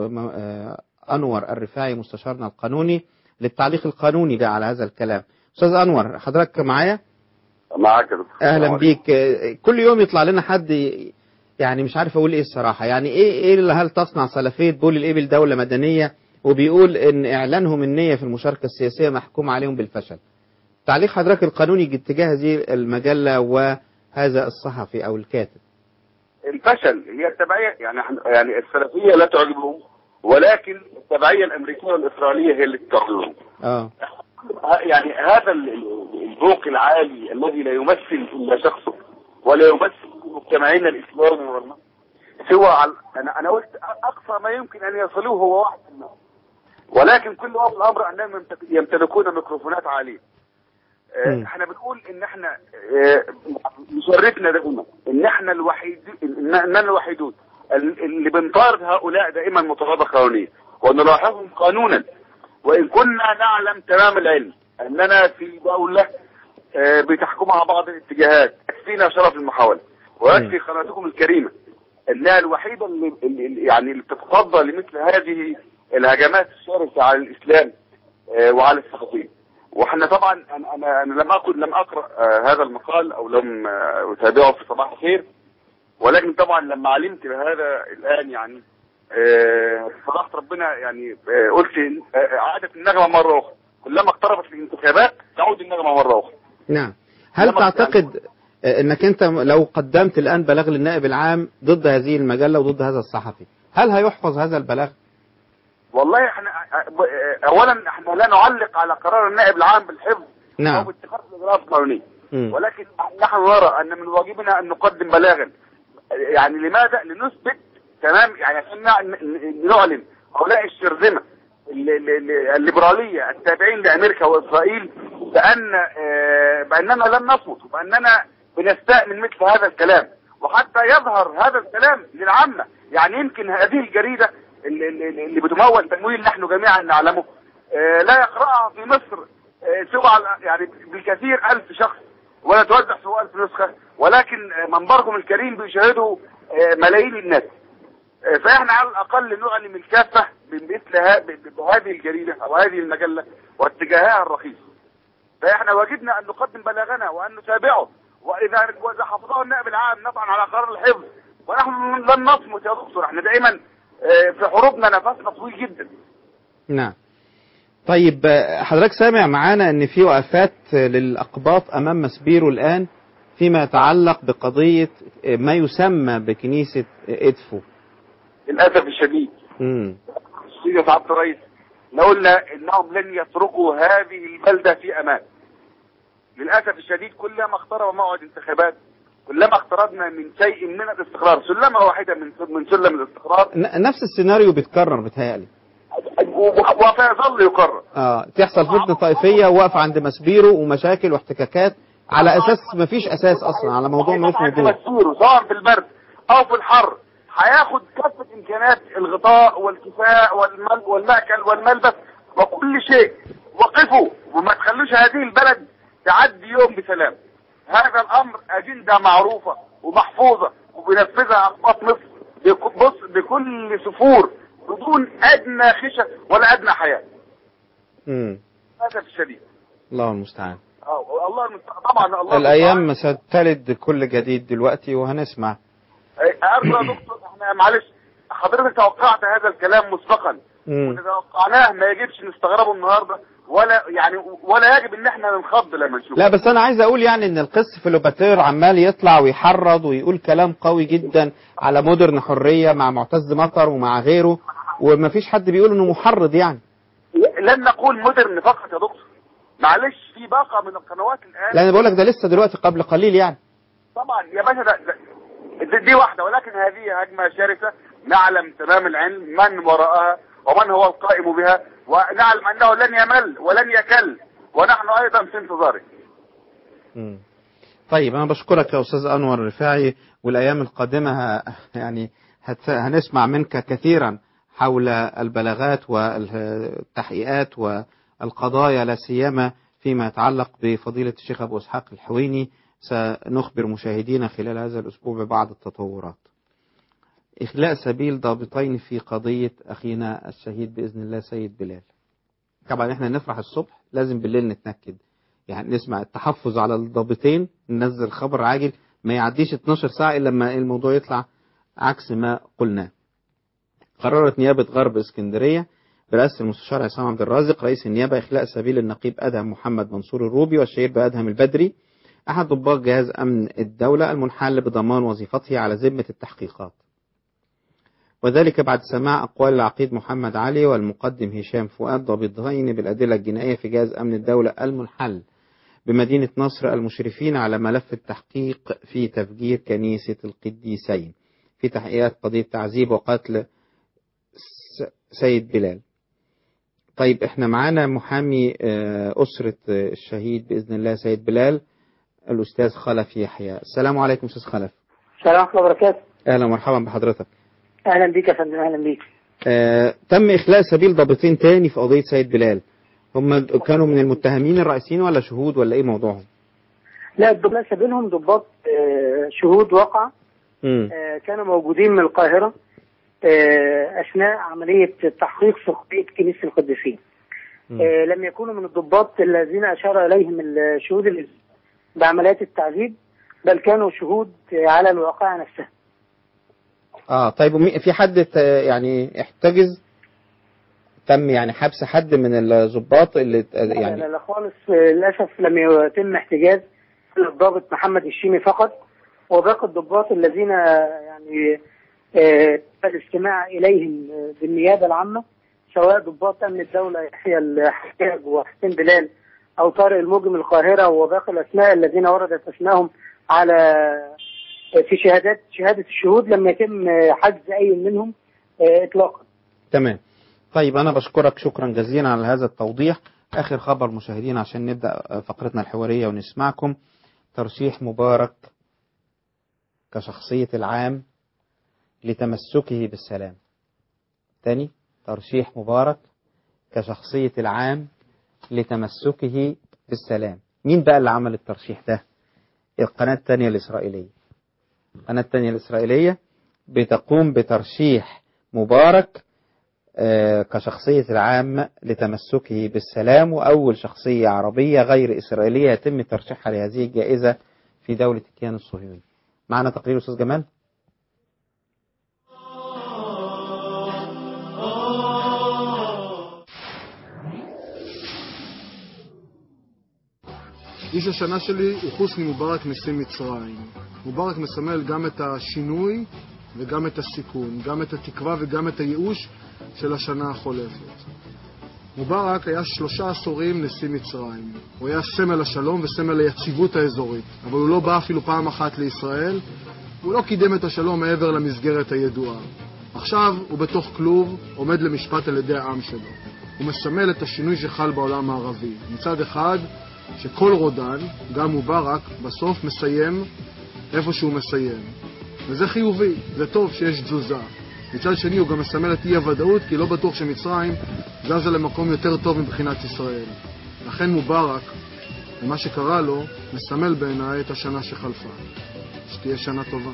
أنور الرفاعي مستشارنا القانوني للتعليق القانوني ده على هذا الكلام. أستاذ أنور حضرتك معايا؟ معاك يا دكتور. أهلا بيك. كل يوم يطلع لنا حد يعني مش عارف أقول إيه الصراحة، يعني إيه إيه اللي هل تصنع سلفية بول الإبل دولة مدنية، وبيقول إن إعلانهم النية في المشاركة السياسية محكوم عليهم بالفشل. تعليق حضرتك القانوني اتجاه هذه المجلة وهذا الصحفي أو الكاتب. الفشل هي التبعية، يعني يعني السلفية لا تعجبهم، ولكن التبعية الأمريكية والإسرائيلية هي اللي تعجبهم. اه يعني هذا الذوق العالي الذي لا يمثل إلا شخصه ولا يمثل مجتمعنا الإسلامي والله سوى على أنا أنا قلت أقصى ما يمكن أن يصلوه هو واحد منهم، ولكن كل ما في الأمر أنهم يمتلكون ميكروفونات عالية. اه احنا بنقول ان احنا اه مشرفنا دائما ان احنا الوحيدين اننا الوحيدون اللي بنطارد هؤلاء دائما مطالبه قانونيه ونلاحظهم قانونا، وان كنا نعلم تمام العلم اننا في دوله اه بتحكمها بعض الاتجاهات. تكفينا شرف المحاوله ويكفي قناتكم الكريمه انها الوحيده اللي, اللي يعني اللي بتتصدى لمثل هذه الهجمات الشرسه على الاسلام اه وعلى الصحفيين. واحنا طبعا انا انا, أنا لم اكن لم اقرا آه هذا المقال او لم آه اتابعه في صباح الخير، ولكن طبعا لما علمت بهذا الان يعني آه صراحه ربنا يعني آه قلت آه عادت النغمه مره اخرى، كلما اقتربت الانتخابات تعود النغمه مره اخرى. نعم. هل تعتقد يعني انك انت لو قدمت الان بلاغ للنائب العام ضد هذه المجله وضد هذا الصحفي، هل هيحفظ هذا البلاغ؟ والله احنا اولا احنا لا نعلق على قرار النائب العام بالحفظ نعم. او باتخاذ الاجراءات القانونيه، ولكن نحن نرى ان من واجبنا ان نقدم بلاغا. يعني لماذا؟ لنثبت تمام يعني عشان نعلن هؤلاء الشرذمه الليبراليه التابعين لامريكا واسرائيل بان باننا لن نصمت وباننا بنستاء من مثل هذا الكلام، وحتى يظهر هذا الكلام للعامه. يعني يمكن هذه الجريده اللي, اللي بتمول تمويل نحن جميعا نعلمه آه لا يقرأها في مصر آه سوى يعني بالكثير ألف شخص ولا توزع سوى ألف نسخة، ولكن آه منبركم الكريم بيشاهده آه ملايين الناس. آه فإحنا على الأقل نعلم الكافة بمثل بهذه الجريدة أو هذه المجلة واتجاهها الرخيص. فإحنا واجبنا أن نقدم بلاغنا وأن نتابعه، وإذا حفظه النائب العام نطعن على قرار الحفظ، ونحن لن نصمت يا دكتور. احنا دائما في حروبنا نفسنا طويل جدا. نعم. طيب حضرتك سامع معانا ان في وقفات للأقباط امام مسبيرو الان فيما يتعلق بقضية ما يسمى بكنيسة إدفو. للأسف الشديد امم سيدة عبد الرئيس لو قلنا انهم لن يتركوا هذه البلدة في امان. للأسف الشديد كلما اقترب موعد انتخابات كلما اقتربنا من شيء من الاستقرار، سلمة واحدة من من سلم الاستقرار. نفس السيناريو بيتكرر بتهيألي وسيظل يكرر. اه تحصل فتنة طائفية ووقف عند مسبيرو ومشاكل واحتكاكات على اساس ما فيش اساس اصلا على موضوع ما فيش موضوع. مسبيرو سواء في البرد او في الحر هياخد كافة امكانيات الغطاء والكفاء والمل والمأكل والملبس وكل شيء. وقفوا وما تخلوش هذه البلد تعدي يوم بسلام. هذا الامر اجندة معروفة ومحفوظة وبينفذها اقباط مصر بص بكل سفور بدون ادنى خشة ولا ادنى حياة. امم للاسف الشديد. الله المستعان. اه الله المستعان. طبعا الله الايام ستلد كل جديد دلوقتي وهنسمع. ارجو يا دكتور احنا معلش حضرتك توقعت هذا الكلام مسبقا واللي توقعناه ما يجبش نستغربه النهارده، ولا يعني ولا يجب ان احنا ننخض لما نشوفه. لا بس انا عايز اقول يعني ان القس فيلوباتير عمال يطلع ويحرض ويقول كلام قوي جدا على مودرن حريه مع معتز مطر ومع غيره، ومفيش حد بيقول انه محرض يعني. لن نقول مودرن فقط يا دكتور، معلش في باقه من القنوات الان. لا انا بقول لك ده لسه دلوقتي قبل قليل يعني. طبعا يا باشا ده, ده دي واحده، ولكن هذه هجمه شرسه نعلم تمام العلم من وراءها ومن هو القائم بها، ونعلم انه لن يمل ولن يكل، ونحن ايضا في انتظاره. مم. طيب انا بشكرك يا استاذ انور الرفاعي، والايام القادمه يعني هنسمع منك كثيرا حول البلاغات والتحقيقات والقضايا، لا سيما فيما يتعلق بفضيله الشيخ ابو اسحاق الحويني. سنخبر مشاهدينا خلال هذا الاسبوع ببعض التطورات. إخلاء سبيل ضابطين في قضية أخينا الشهيد بإذن الله سيد بلال. طبعا إحنا نفرح الصبح، لازم بالليل نتنكد، يعني نسمع التحفظ على الضابطين، ننزل خبر عاجل ما يعديش اتناشر ساعة إلا لما الموضوع يطلع عكس ما قلناه. قررت نيابة غرب اسكندرية برئاسة المستشار عصام عبد الرازق رئيس النيابة إخلاء سبيل النقيب أدهم محمد منصور الروبي والشهير بأدهم البدري أحد ضباط جهاز أمن الدولة المنحل بضمان وظيفته على ذمة التحقيقات، وذلك بعد سماع أقوال العقيد محمد علي والمقدم هشام فؤاد ضابطين بالأدلة الجنائية في جهاز أمن الدولة المنحل بمدينة نصر المشرفين على ملف التحقيق في تفجير كنيسة القديسين في تحقيقات قضية تعذيب وقتل سيد بلال. طيب احنا معانا محامي أسرة الشهيد بإذن الله سيد بلال الأستاذ خلف يحيى. السلام عليكم أستاذ خلف. السلام ورحمة الله وبركاته. أهلا ومرحبا بحضرتك. اهلا بيك يا فندم. اهلا بيك. آه، تم إخلاء سبيل ضابطين تاني في قضية سيد بلال، هم كانوا من المتهمين الرئيسيين ولا شهود ولا ايه موضوعهم؟ لا الضباط سبيلهم ضباط آه شهود واقع آه كانوا موجودين من القاهرة آه اثناء عملية التحقيق في قضية كنيسة القديسين. آه لم يكونوا من الضباط الذين اشار اليهم الشهود بعمليات التعذيب، بل كانوا شهود على الواقعة نفسها. اه طيب في حد يعني احتجز، تم يعني حبس حد من الضباط اللي يعني؟ لا لا, لا خالص للاسف لم يتم احتجاز الضابط محمد الشيمي فقط، وباقي الضباط الذين يعني آه الاستماع اليهم بالنيابه العامه سواء ضباط امن الدوله يحيى الحجاج وحسين بلال او طارق الموجي من القاهره وباقي الاسماء الذين وردت اسمائهم على في شهادات شهادة الشهود لم يتم حجز أي منهم إطلاقا. تمام. طيب أنا بشكرك شكرا جزيلا على هذا التوضيح. آخر خبر مشاهدينا عشان نبدأ فقرتنا الحوارية ونسمعكم. ترشيح مبارك كشخصية العام لتمسكه بالسلام. تاني، ترشيح مبارك كشخصية العام لتمسكه بالسلام. مين بقى اللي عمل الترشيح ده؟ القناة الثانية الإسرائيلية. القناة الثانية الإسرائيلية بتقوم بترشيح مبارك كشخصية العام لتمسكه بالسلام، وأول شخصية عربية غير إسرائيلية يتم ترشيحها لهذه الجائزة في دولة الكيان الصهيوني. معنا تقرير أستاذ جمال. איש השנה שלי הוא חוסני מובארק נשיא מצרים. מובארק מסמל גם את השינוי וגם את הסיכון, גם את התקווה וגם את הייאוש של השנה החולפת. מובארק היה שלושה עשורים נשיא מצרים. הוא היה סמל השלום וסמל היציבות האזורית, אבל הוא לא בא אפילו פעם אחת לישראל. הוא לא קידם את השלום מעבר למסגרת הידועה. עכשיו הוא בתוך כלוב, עומד למשפט על ידי העם שלו. הוא מסמל את השינוי שחל בעולם הערבי. מצד אחד, שכל רודן, גם מובארק, בסוף מסיים איפה שהוא מסיים. וזה חיובי, זה טוב שיש תזוזה. מצד שני הוא גם מסמל את אי הוודאות, כי לא בטוח שמצרים זזה למקום יותר טוב מבחינת ישראל. לכן מובארק, ומה שקרה לו, מסמל בעיניי את השנה שחלפה. שתהיה שנה טובה.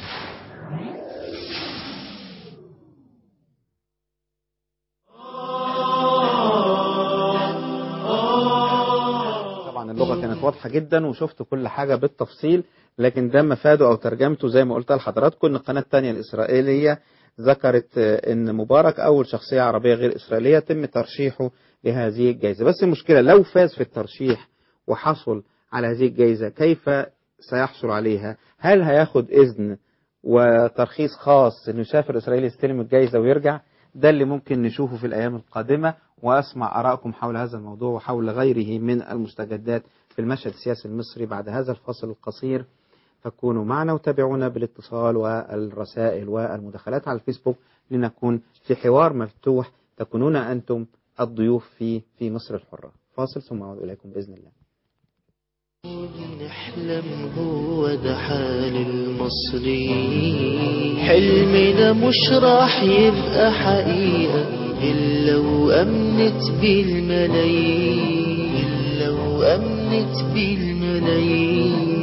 اللغة كانت واضحة جدا وشفت كل حاجة بالتفصيل، لكن ده مفاده أو ترجمته زي ما قلت لحضراتكم إن القناة الثانية الإسرائيلية ذكرت ان مبارك اول شخصية عربية غير اسرائيلية تم ترشيحه لهذه الجائزة. بس المشكلة لو فاز في الترشيح وحصل على هذه الجائزة كيف سيحصل عليها؟ هل هياخد اذن وترخيص خاص انه يسافر اسرائيل يستلم الجائزة ويرجع؟ ده اللي ممكن نشوفه في الايام القادمة، واسمع ارائكم حول هذا الموضوع وحول غيره من المستجدات في المشهد السياسي المصري بعد هذا الفاصل القصير. فكونوا معنا وتابعونا بالاتصال والرسائل والمداخلات على الفيسبوك لنكون في حوار مفتوح تكونون أنتم الضيوف في في مصر الحرة. فاصل ثم أعود إليكم بإذن الله. نحلم هو ده حال المصري، حلمنا مش راح يبقى حقيقة إلا وأمنت بالملايين، إلا وأمنت بالملايين.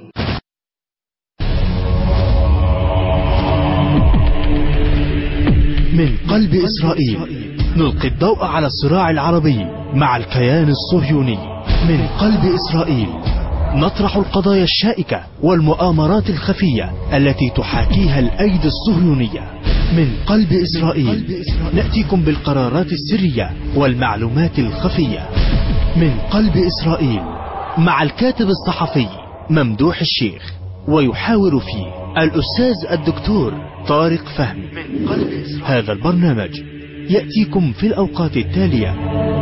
من قلب إسرائيل نلقي الضوء على الصراع العربي مع الكيان الصهيوني. من قلب إسرائيل نطرح القضايا الشائكة والمؤامرات الخفية التي تحاكيها الأيدي الصهيونية. من قلب إسرائيل نأتيكم بالقرارات السرية والمعلومات الخفية. من قلب إسرائيل مع الكاتب الصحفي ممدوح الشيخ، ويحاور فيه الأستاذ الدكتور طارق فهمي. هذا البرنامج يأتيكم في الأوقات التالية: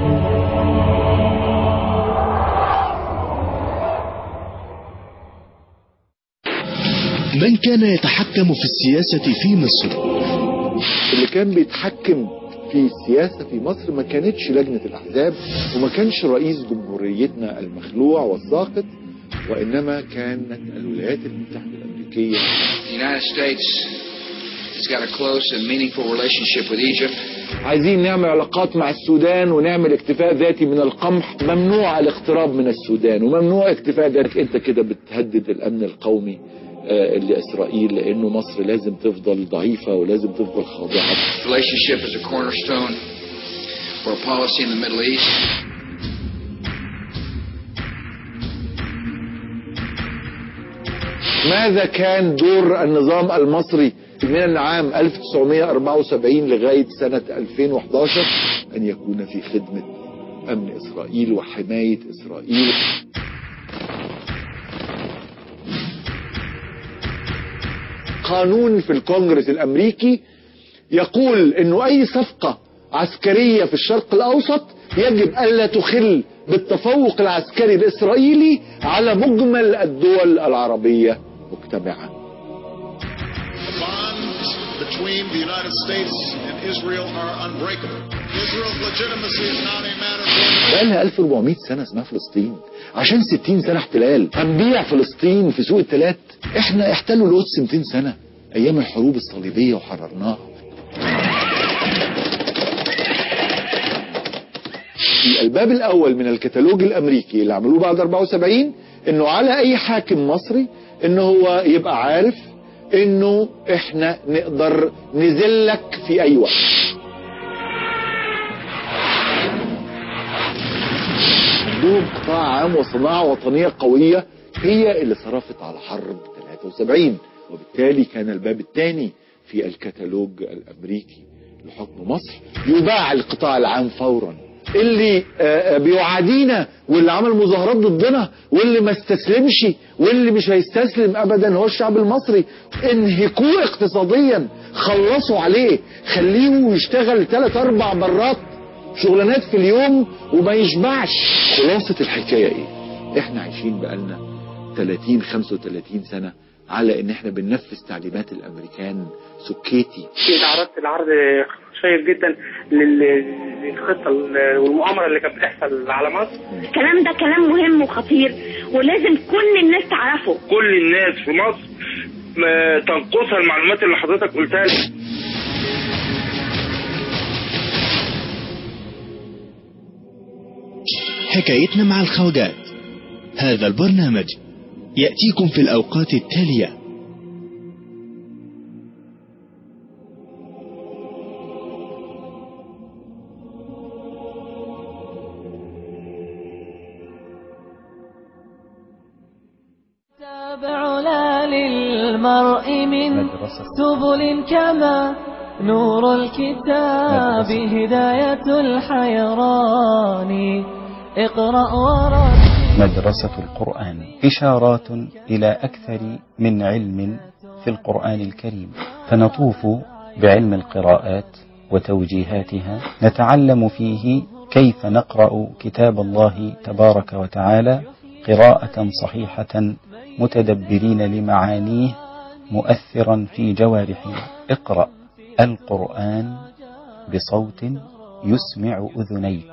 من كان يتحكم في السياسة في مصر؟ اللي كان بيتحكم في السياسة في مصر ما كانتش لجنة الأحزاب، وما كانش رئيس جمهوريتنا المخلوع والساقط، وإنما كانت الولايات المتحدة الأمريكية. The United States has got a close and meaningful relationship with Egypt. عايزين نعمل علاقات مع السودان ونعمل اكتفاء ذاتي من القمح. ممنوع الاقتراب من السودان وممنوع اكتفاء ذاتي. انت كده بتهدد الامن القومي لإسرائيل، لأنه مصر لازم تفضل ضعيفة ولازم تفضل خاضعة. Relationship is a cornerstone for a policy in the Middle East. ماذا كان دور النظام المصري من العام ألف وتسعمائة وأربعة وسبعين لغاية سنة ألفين وأحد عشر؟ أن يكون في خدمة أمن إسرائيل وحماية إسرائيل. قانون في الكونغرس الأمريكي يقول أنه أي صفقة عسكرية في الشرق الأوسط يجب ألا تخل بالتفوق العسكري الإسرائيلي على مجمل الدول العربية مجتمعة. بقالها ألف وأربعمائة سنة اسمها فلسطين، عشان ستين سنة احتلال هنبيع فلسطين في سوق التلات. احنا احتلوا القدس مئتين سنة ايام الحروب الصليبية وحررناها. في الباب الاول من الكتالوج الامريكي اللي عملوه بعد أربعة وسبعين انه على اي حاكم مصري انه هو يبقى عارف انه احنا نقدر نذلك في اي وقت. عندهم قطاع عام وصناعة وطنية قوية هي اللي صرفت على حرب ثلاثة وسبعين، وبالتالي كان الباب الثاني في الكتالوج الامريكي لحكم مصر يباع القطاع العام فورا. اللي بيعادينا واللي عمل مظاهرات ضدنا واللي ما استسلمش واللي مش هيستسلم ابدا هو الشعب المصري. انهكوه اقتصاديا، خلصوا عليه، خليه يشتغل ثلاث اربع مرات شغلانات في اليوم وما يشبعش. خلاصة الحكاية ايه؟ احنا عايشين بقالنا ثلاثين خمسة وثلاثين سنة على ان احنا بننفذ تعليمات الامريكان سكيتي. عرضت العرض شيق جدا للخطة والمؤامرة اللي كانت بتحصل على مصر. الكلام ده كلام مهم وخطير ولازم كل الناس تعرفه. كل الناس في مصر تنقصها المعلومات اللي حضرتك قلتها. حكايتنا مع الخواجات. هذا البرنامج يأتيكم في الأوقات التالية: تابع لا للمرء من سبل كما نور الكتاب هداية الحيران اقرأ ورتل. مدرسة القرآن إشارات إلى أكثر من علم في القرآن الكريم، فنطوف بعلم القراءات وتوجيهاتها، نتعلم فيه كيف نقرأ كتاب الله تبارك وتعالى قراءة صحيحة متدبرين لمعانيه مؤثرا في جوارحنا. اقرأ القرآن بصوت يسمع أذنيك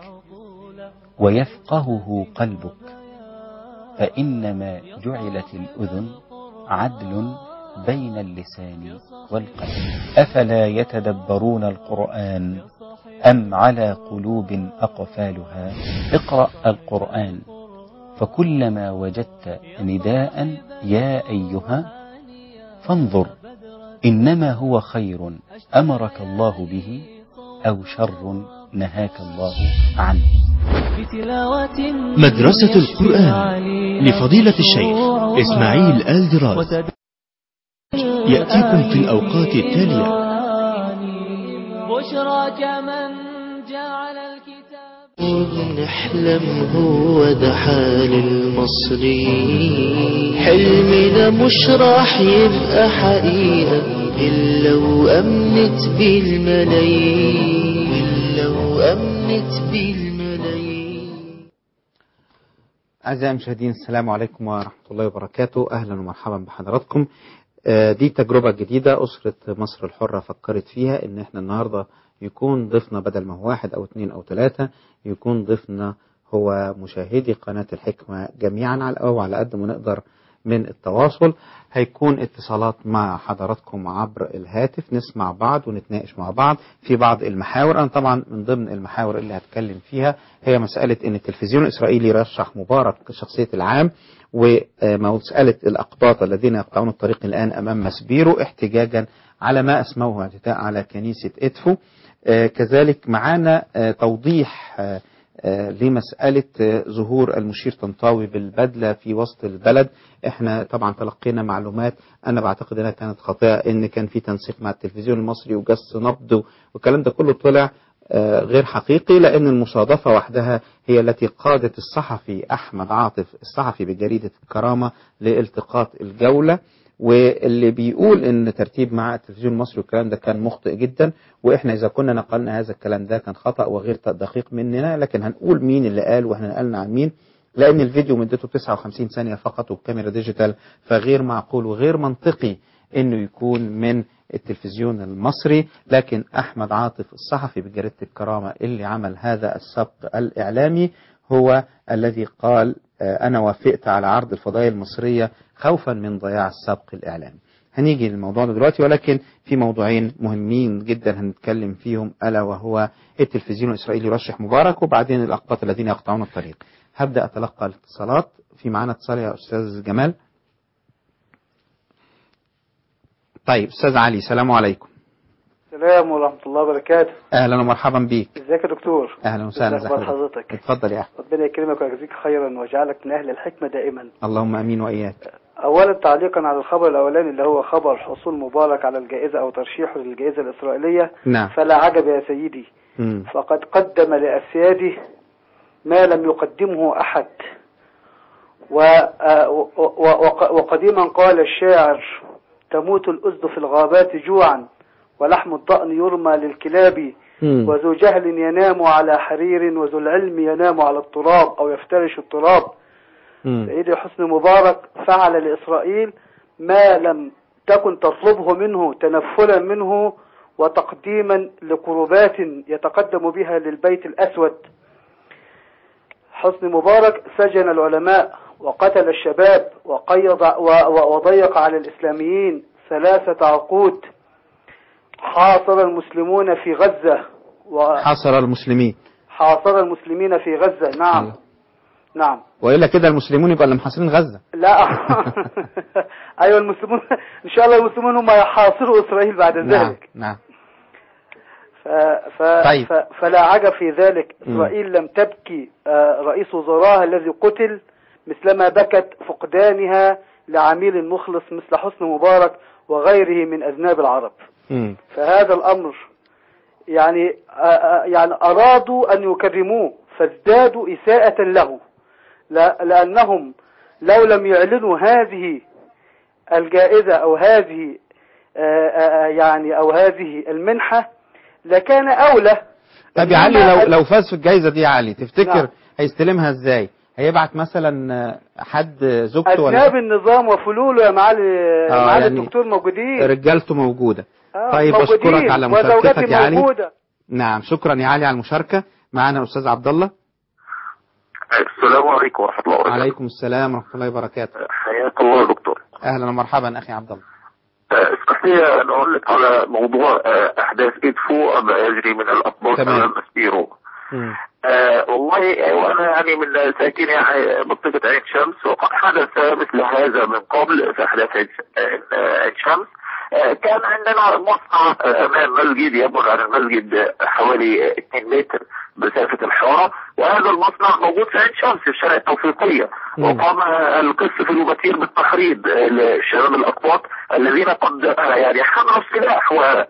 ويفقهه قلبك، فإنما جعلت الأذن عدل بين اللسان والقلب. أفلا يتدبرون القرآن أم على قلوب أقفالها. اقرأ القرآن، فكلما وجدت نداء يا أيها فانظر إنما هو خير أمرك الله به أو شر نهاك الله عنه. مدرسة القرآن لفضيلة الشيخ إسماعيل آل دراز يأتيكم في الأوقات التالية. بشراك من جعل الكتاب. نحلم هو ده حال المصري، حلمنا مش راح يبقى حقيقة إلا وأمنت بالملايين، إلا وأمنت بالملايين. أعزائي المشاهدين، السلام عليكم ورحمة الله وبركاته. أهلا ومرحبا بحضراتكم. دي تجربة جديدة أسرة مصر الحرة فكرت فيها، إن إحنا النهاردة يكون ضيفنا بدل ما هو واحد أو اثنين أو ثلاثة، يكون ضيفنا هو مشاهدي قناة الحكمة جميعا، أو على قد ما نقدر من التواصل. هيكون اتصالات مع حضراتكم عبر الهاتف، نسمع بعض ونتناقش مع بعض في بعض المحاور. أنا طبعا من ضمن المحاور اللي هتكلم فيها هي مسألة إن التلفزيون الإسرائيلي رشح مبارك شخصية العام، ومسألة الأقباط الذين يقطعون الطريق الآن أمام مسبيرو احتجاجا على ما أسموه اعتداء على كنيسة إدفو. كذلك معانا توضيح لمسألة ظهور المشير طنطاوي بالبدلة في وسط البلد. احنا طبعا تلقينا معلومات انا بعتقد انها كانت خاطئة، ان كان في تنسيق مع التلفزيون المصري وجس نبض والكلام ده كله طلع غير حقيقي، لان المصادفة وحدها هي التي قادت الصحفي احمد عاطف الصحفي بجريدة الكرامة لالتقاط الجولة، واللي بيقول ان ترتيب مع التلفزيون المصري والكلام ده كان مخطئ جدا. واحنا اذا كنا نقلنا هذا الكلام ده كان خطأ وغير دقيق مننا، لكن هنقول مين اللي قال واحنا نقلنا عن مين، لان الفيديو مدته تسعة وخمسين ثانية فقط وبكاميرا ديجيتال، فغير معقول وغير منطقي انه يكون من التلفزيون المصري. لكن احمد عاطف الصحفي بجريدة الكرامة اللي عمل هذا السبق الاعلامي هو الذي قال انا وافقت على عرض الفضائية المصرية خوفا من ضياع السبق الاعلامي. هنيجي للموضوع ده دلوقتي، ولكن في موضوعين مهمين جدا هنتكلم فيهم، ألا وهو التلفزيون الإسرائيلي يرشح مبارك، وبعدين الأقباط الذين يقطعون الطريق. هبدأ أتلقى الاتصالات. في معنا اتصال يا أستاذ جمال. طيب أستاذ علي، السلام عليكم. السلام ورحمة الله وبركاته. أهلا ومرحبا بيك. ازيك يا دكتور؟ أهلا وسهلا. ازي حضرتك؟ اتفضل يا أحمد. ربنا يكرمك ويجزيك خيرا ويجعلك من أهل الحكمة دائما. اللهم أمين وإياك. أولا تعليقا على الخبر الأولاني اللي هو خبر حصول مبارك على الجائزة أو ترشيحه للجائزة الإسرائيلية، نعم. فلا عجب يا سيدي، م. فقد قدم لأسياده ما لم يقدمه أحد. وقديما قال الشاعر تموت الأسد في الغابات جوعا ولحم الضأن يرمى للكلاب، وذو جهل ينام على حرير وذو العلم ينام على التراب أو يفترش التراب. سيدي حسني مبارك فعل لإسرائيل ما لم تكن تطلبه منه تنفلا منه وتقديما لقربات يتقدم بها للبيت الأسود. حسني مبارك سجن العلماء وقتل الشباب وقيض وضيق على الإسلاميين ثلاثة عقود. حاصر المسلمون في غزة و... حاصر المسلمين حاصر المسلمين في غزة. نعم. الله. نعم. وإلا كده المسلمون يبقى اللي محاصرين غزة. لا أيوة المسلمون إن شاء الله المسلمون هم يحاصروا إسرائيل بعد ذلك. نعم. نعم. ف... ف... طيب. ف... فلا عجب في ذلك. إسرائيل م. لم تبكي رئيس وزراها الذي قتل مثلما بكت فقدانها لعميل مخلص مثل حسني مبارك وغيره من أذناب العرب. مم. فهذا الأمر يعني يعني أرادوا أن يكرموه فازدادوا إساءة له، لأنهم لو لم يعلنوا هذه الجائزة أو هذه يعني أو هذه المنحة لكان أولى. طب يا علي لو لو فاز في الجائزة دي يا علي تفتكر نعم. هيستلمها ازاي؟ هيبعت مثلا حد زوجته ولا أجناب النظام وفلوله يا معالي آه معالي يعني الدكتور موجودين، رجالته موجودة. آه طيب أشكرك على مشاركتك يا علي. موجودة. نعم شكرا يا علي على المشاركة. معنا أستاذ عبد الله. السلام عليكم ورحمة الله وبركاته. وعليكم السلام ورحمة الله وبركاته. حياك الله يا دكتور. أهلا ومرحبا أخي عبد الله. اسمح لي أن أقول لك على موضوع أحداث إدفو ما يجري من الأطباق على المسبيرو. آه والله وأنا يعني من ساكني منطقة عين شمس، وقد حدث مثل هذا من قبل في أحداث عين شمس. آه كان عندنا مصنع أمام مسجد يبعد عن المسجد حوالي اثنين متر مسافة الحارة، وهذا المصنع موجود في عين شمس في الشارع التوفيقية. وقام القس في الوباتير بالتحريض للشباب الأقباط الذين قد يعني حملوا السلاح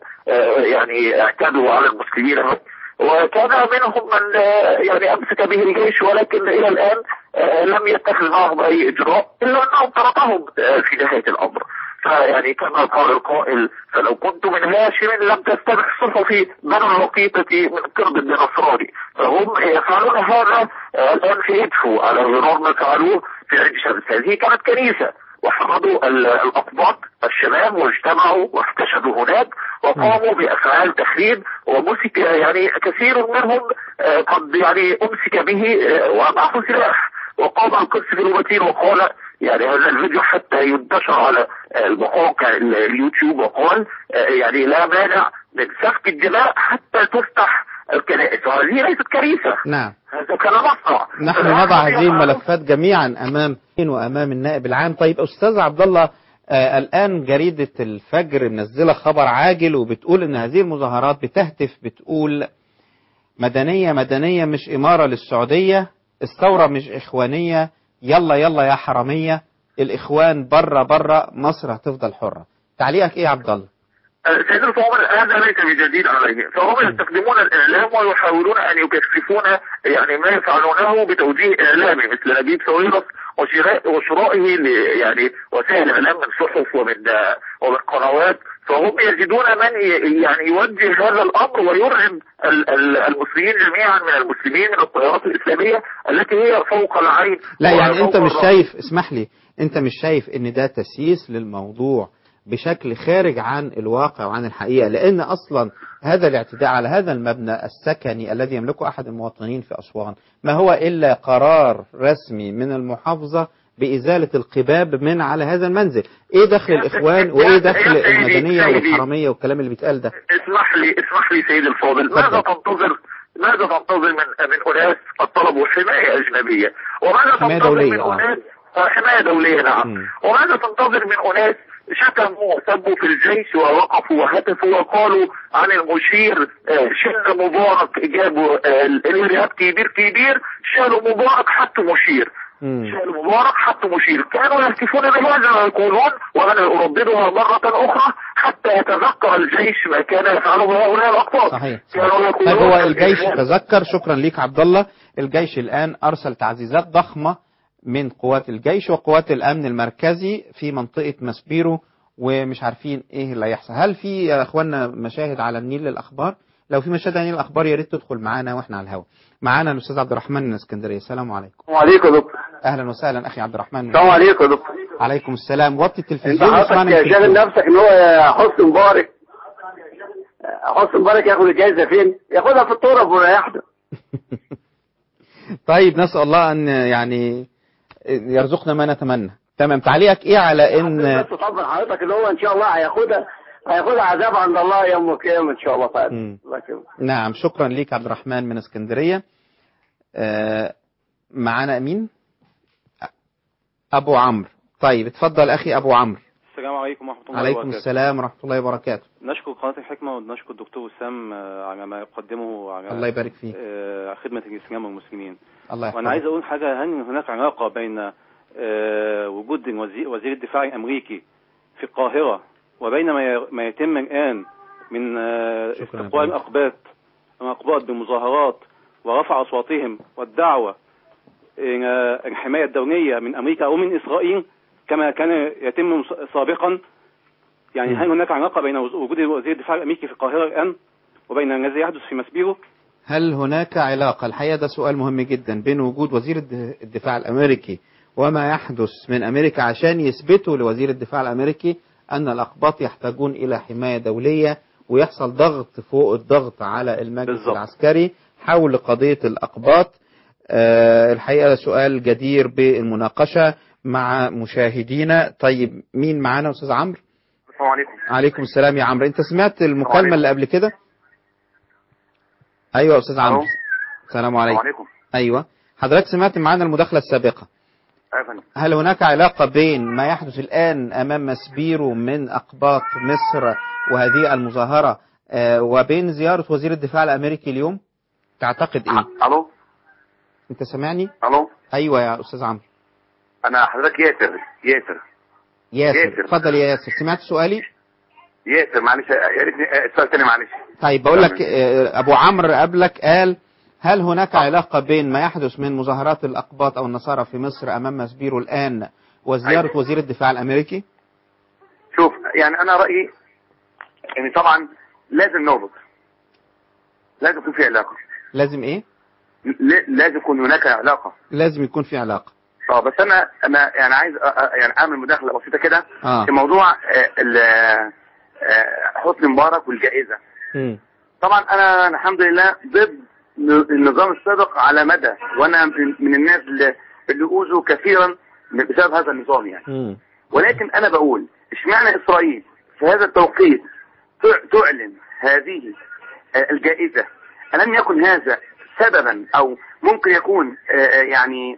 ويعني اعتدوا على المسلمين، وكان منهم من يعني أمسك به الجيش، ولكن إلى الآن لم يتخذ معهم أي إجراء إلا أنهم طردهم في نهاية الأمر. فيعني كما قال القائل: فلو كنت من هاشم لم تستبح صحفي بنو الوقيطة من قرب النصراني. فهم يفعلون هذا الآن في إدفو على غرار ما فعلوه في عين شمس. هذه كانت كنيسة، وحمدوا الأقباط الشباب واجتمعوا واحتشدوا هناك وقاموا بأفعال تخريب، ومسك يعني كثير منهم قد يعني أمسك به ومعه سلاح. وقام القس في الوباتير وقال يعني هذا الفيديو حتى ينتشر على المواقع اليوتيوب، وقال يعني لا مانع من سفك الدماء حتى تفتح الكنائس، وهذه ليست كنيسة. نعم هذا كان مصنع. نحن نضع هذه الملفات جميعا أمام وأمام النائب العام. طيب أستاذ عبد الله، آه الآن جريدة الفجر منزلة خبر عاجل وبتقول إن هذه المظاهرات بتهتف بتقول مدنية مدنية مش إمارة للسعودية، الثورة مش إخوانية، يلا يلا يا حرامية، الإخوان برا برا، مصر هتفضل حرة. تعليقك إيه يا عبد الله؟ سيدنا الفاضل هذا ليس بجديد عليهم، فهم يستخدمون الإعلام ويحاولون أن يكشفون يعني ما يفعلونه بتوجيه إعلامي مثل نجيب ساويرس وشرائه يعني وسائل الإعلام من صحف ومن ومن قنوات. فهم يجدون من يعني يوجه هذا الأمر ويرعب المسلمين جميعا من المسلمين من التيارات الإسلامية التي هي فوق العين. لا يعني أنت مش شايف، اسمح لي، أنت مش شايف إن ده تسييس للموضوع بشكل خارج عن الواقع وعن الحقيقة؟ لأن أصلا هذا الاعتداء على هذا المبنى السكني الذي يملكه أحد المواطنين في أسوان ما هو إلا قرار رسمي من المحافظة بإزالة القباب من على هذا المنزل. إيه دخل الإخوان وإيه دخل المدنية والحرامية والكلام اللي بيتقال ده؟ اسمح لي اسمح لي سيد الفاضل، ماذا تنتظر ماذا تنتظر من من أناس قد طلبوا حماية أجنبية؟ وماذا تنتظر من أناس حماية دولية؟ نعم. وماذا تنتظر من أناس شتموا وسبوا في الجيش ووقفوا وهتفوا وقالوا عن المشير شل مبارك، جابوا الإرهاب كبير كبير، شالوا مبارك حتى مشير، شالوا مبارك حتى مشير. كانوا يهتفون بهذا ويقولون، وأنا أرددها مرة أخرى حتى يتذكر الجيش ما كان يفعله هؤلاء الأقطاب. صحيح. طيب هو الجيش تذكر، شكرا ليك عبد الله، الجيش الآن أرسل تعزيزات ضخمة من قوات الجيش وقوات الأمن المركزي في منطقة مسبيرو، ومش عارفين إيه اللي هيحصل. هل في يا أخوانا مشاهد على النيل للأخبار؟ لو في مشاهد على النيل للأخبار يا ريت تدخل معانا وإحنا على الهواء. معانا الأستاذ عبد الرحمن من اسكندرية. السلام عليكم. وعليكم يا دكتور. أهلا وسهلا أخي عبد الرحمن. السلام عليكم يا دكتور. عليكم السلام. وطي التلفزيون. أنت حضرتك شاغل نفسك إن هو حسني مبارك حسني مبارك ياخد الجائزة فين؟ ياخدها في التراب ويريحنا. طيب نسأل الله أن يعني يرزقنا ما نتمنى. تمام. تعليقك ايه على ان بس طبعا حضرتك اللي هو ان شاء الله هياخدها هياخدها عذاب عند الله يوم القيامه ان شاء الله تعالى. الله يكرمك. نعم شكرا ليك عبد الرحمن من اسكندريه. آه معانا مين؟ ابو عمرو. طيب اتفضل اخي ابو عمرو. السلام عليكم ورحمه الله وبركاته. عليكم السلام ورحمه الله وبركاته. نشكر قناه الحكمه ونشكر الدكتور وسام على ما يقدمه على الله يبارك فيك خدمه الاسلام والمسلمين. الله يحفظك. وانا عايز اقول حاجه، هل هناك علاقه بين أه وجود وزير, وزير الدفاع الأمريكي في القاهرة وبين ما يتم الآن من استقبال الأقباط الأقباط بمظاهرات ورفع أصواتهم والدعوة الحماية الدولية من أمريكا أو من إسرائيل كما كان يتم سابقا؟ يعني هل هناك علاقة بين وجود وزير الدفاع الأمريكي في القاهرة الآن وبين الذي يحدث في مسبيرو؟ هل هناك علاقة؟ الحقيقة ده سؤال مهم جدا بين وجود وزير الدفاع الأمريكي وما يحدث من أمريكا عشان يثبتوا لوزير الدفاع الأمريكي أن الأقباط يحتاجون إلى حماية دولية، ويحصل ضغط فوق الضغط على المجلس بالزبط. العسكري حول قضية الأقباط. أه الحقيقة سؤال جدير بالمناقشة مع مشاهدينا. طيب مين معانا أستاذ عمرو؟ السلام عليكم. عليكم السلام يا عمرو. أنت سمعت المكالمة اللي قبل كده؟ أيوة أستاذ عمرو. السلام عليكم. عليكم. أيوة حضرتك سمعت معانا المداخلة السابقة. أيوة. هل هناك علاقة بين ما يحدث الآن أمام مسبيرو من أقباط مصر وهذه المظاهرة آه وبين زيارة وزير الدفاع الأمريكي اليوم؟ تعتقد إيه؟ ألو. أنت سمعني؟ ألو. أيوة يا أستاذ عمرو. أنا حضرتك ياسر ياسر ياسر اتفضل يا ياسر. سمعت سؤالي؟ ياسر معلش يا ريتني السؤال تاني معلش. طيب بقول لك أبو عمرو قبلك قال هل هناك علاقة بين ما يحدث من مظاهرات الأقباط أو النصارى في مصر أمام مسبيرو الآن وزيارة أيوة. وزير الدفاع الأمريكي؟ شوف يعني أنا رأيي يعني طبعا لازم نربط، لازم يكون في علاقة. لازم إيه؟ لازم يكون هناك علاقة. لازم يكون في علاقة. اه بس أنا أنا يعني عايز يعني أعمل مداخلة بسيطة كده آه. في موضوع حسني مبارك والجائزة. م. طبعا أنا الحمد لله ضد النظام السابق على مدى، وانا من الناس اللي اللي اوذوا كثيرا بسبب هذا النظام يعني. م. ولكن انا بقول اشمعنى اسرائيل في هذا التوقيت تعلن هذه الجائزة؟ ألم يكن هذا سببا او ممكن يكون يعني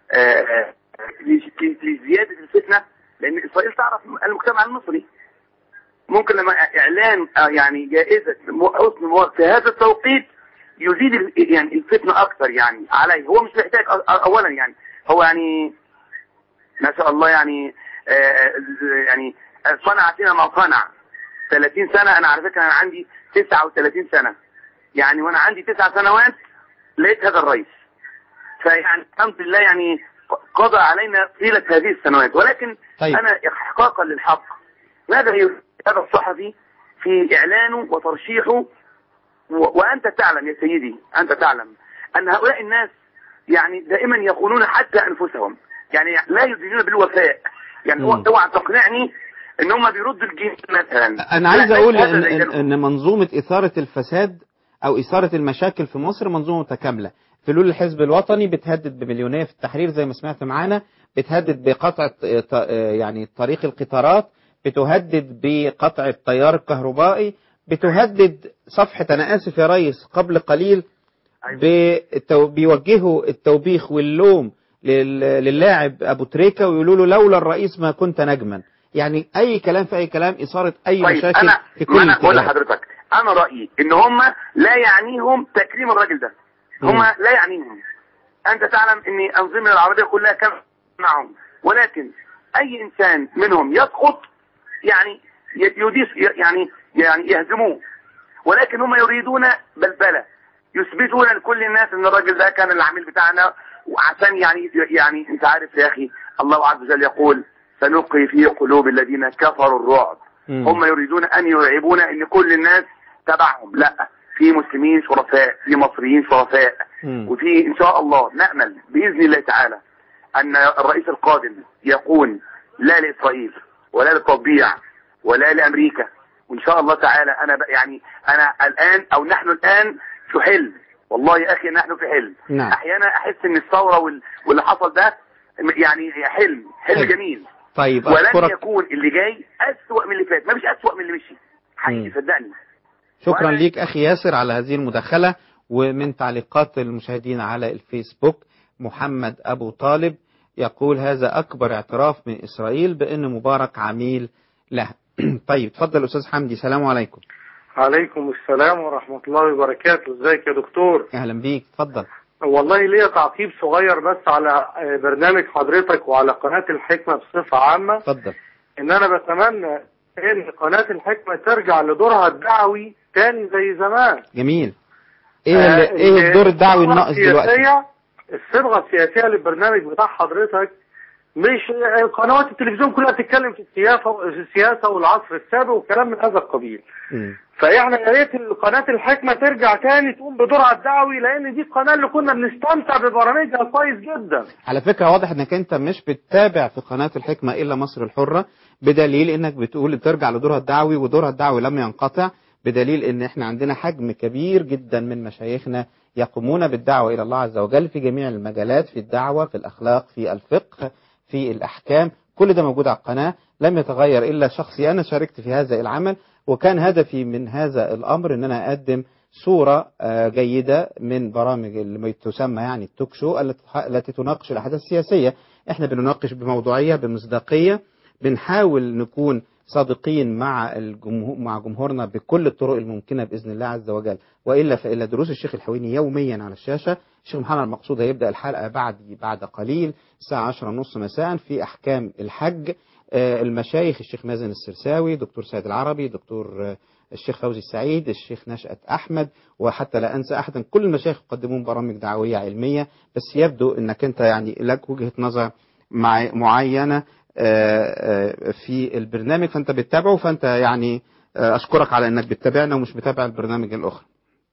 لزيادة الفتنة؟ لان اسرائيل تعرف المجتمع المصري، ممكن لما اعلان يعني جائزة حسني مبارك في هذا التوقيت يزيد يعني الفتنة اكثر يعني عليه. هو مش محتاج اولا يعني، هو يعني ما شاء الله يعني آه يعني صنع فينا ما صنع. ثلاثين سنة، انا على فكرة انا عندي تسعة وثلاثين سنة يعني، وانا عندي تسع سنوات لقيت هذا الرئيس، فيعني الحمد لله يعني قضى علينا طيلة هذه السنوات. ولكن طيب. انا احقاقا للحق، ماذا يريد هذا الصحفي في اعلانه وترشيحه؟ وأنت تعلم يا سيدي، أنت تعلم أن هؤلاء الناس يعني دائما يخونون حتى أنفسهم، يعني لا يدينون بالوفاء. يعني اوعى تقنعني ان هم بيردوا الجيش مثلا. انا عايز اقول ان, إن, ان منظومة اثارة الفساد او اثارة المشاكل في مصر منظومة متكاملة. فلول الحزب الوطني بتهدد بمليونية في التحرير زي ما سمعت معانا، بتهدد بقطع يعني طريق القطارات، بتهدد بقطع التيار الكهربائي، بتهدد صفحة أنا آسف يا ريس قبل قليل بيتو... بيوجهوا التوبيخ واللوم لل... للاعب أبو تريكة ويقولوا له لولا الرئيس ما كنت نجما. يعني أي كلام في أي كلام، إثارة أي طيب مشاكل أنا في كل أنا بقول لحضرتك، أنا رأيي إن هم لا يعنيهم تكريم الراجل ده، هم م. لا يعنيهم. أنت تعلم إن أنظمة العربية كلها كانت معهم، ولكن أي إنسان منهم يسقط يعني يديس يعني يعني يهزموه، ولكن هم يريدون بلبلة، يثبتون لكل الناس ان الراجل ده كان العميل بتاعنا، وعشان يعني يعني انت عارف يا اخي الله عز وجل يقول سنلقي في قلوب الذين كفروا الرعب. م. هم يريدون ان يرعبون ان كل الناس تبعهم. لا، في مسلمين شرفاء، في مصريين شرفاء، م. وفي ان شاء الله نأمل باذن الله تعالى ان الرئيس القادم يكون لا لاسرائيل ولا للتطبيع ولا لامريكا، وان شاء الله تعالى انا يعني انا الان او نحن الان في حلم، والله يا اخي نحن في حلم. نعم. احيانا احس ان الثوره وال... واللي حصل ده يعني حلم حلم حلم. جميل. طيب ولن أشكرك. يكون اللي جاي اسوأ من اللي فات، ما مش اسوأ من اللي مشي حقيقي، صدقني. شكرا وأنا... ليك اخي ياسر على هذه المداخله. ومن تعليقات المشاهدين على الفيسبوك محمد ابو طالب يقول هذا اكبر اعتراف من اسرائيل بان مبارك عميل لها. طيب اتفضل استاذ حمدي. السلام عليكم. عليكم السلام ورحمة الله وبركاته. ازيك يا دكتور؟ اهلا بيك، اتفضل. والله ليا تعقيب صغير بس على برنامج حضرتك وعلى قناة الحكمة بصفة عامة. اتفضل. ان انا بتمنى ان قناة الحكمة ترجع لدورها الدعوي تاني زي زمان. جميل. ايه آه ايه الدور الدعوي الناقص دلوقتي؟ الصبغة السياسية للبرنامج بتاع حضرتك مش قنوات التلفزيون كلها بتتكلم في السياسة السياسة والعصر السابق وكلام من هذا القبيل. م. فاحنا يا ريت قناة الحكمة ترجع تاني تقوم بدورها الدعوي، لان دي القناة اللي كنا بنستمتع ببرامجها كويس جدا. على فكرة واضح انك انت مش بتتابع في قناة الحكمة الا مصر الحرة، بدليل انك بتقول ترجع لدورها الدعوي، ودورها الدعوي لم ينقطع، بدليل ان احنا عندنا حجم كبير جدا من مشايخنا يقومون بالدعوة الى الله عز وجل في جميع المجالات، في الدعوة، في الاخلاق، في الفقه، في الأحكام، كل ده موجود على القناة، لم يتغير إلا شخصي. أنا شاركت في هذا العمل، وكان هدفي من هذا الأمر أن أنا أقدم صورة جيدة من برامج اللي تسمى يعني التوك شو التي تناقش الأحداث السياسية. إحنا بنناقش بموضوعية، بمصداقية، بنحاول نكون صادقين مع الجمهور مع جمهورنا بكل الطرق الممكنة بإذن الله عز وجل، وإلا فإلا دروس الشيخ الحويني يوميا على الشاشة. الشيخ محمد المقصود هيبدأ الحلقة بعد بعد قليل الساعة عشرة ونص مساء في أحكام الحج. المشايخ الشيخ مازن السرساوي، دكتور سيد العربي، دكتور الشيخ فوزي السعيد، الشيخ نشأت أحمد، وحتى لا أنسى أحدا، كل المشايخ يقدمون برامج دعوية علمية. بس يبدو أنك أنت يعني لك وجهة نظر معينة في البرنامج، فأنت بتتابعه، فأنت يعني أشكرك على أنك بتتابعنا ومش بتابع البرنامج الأخرى.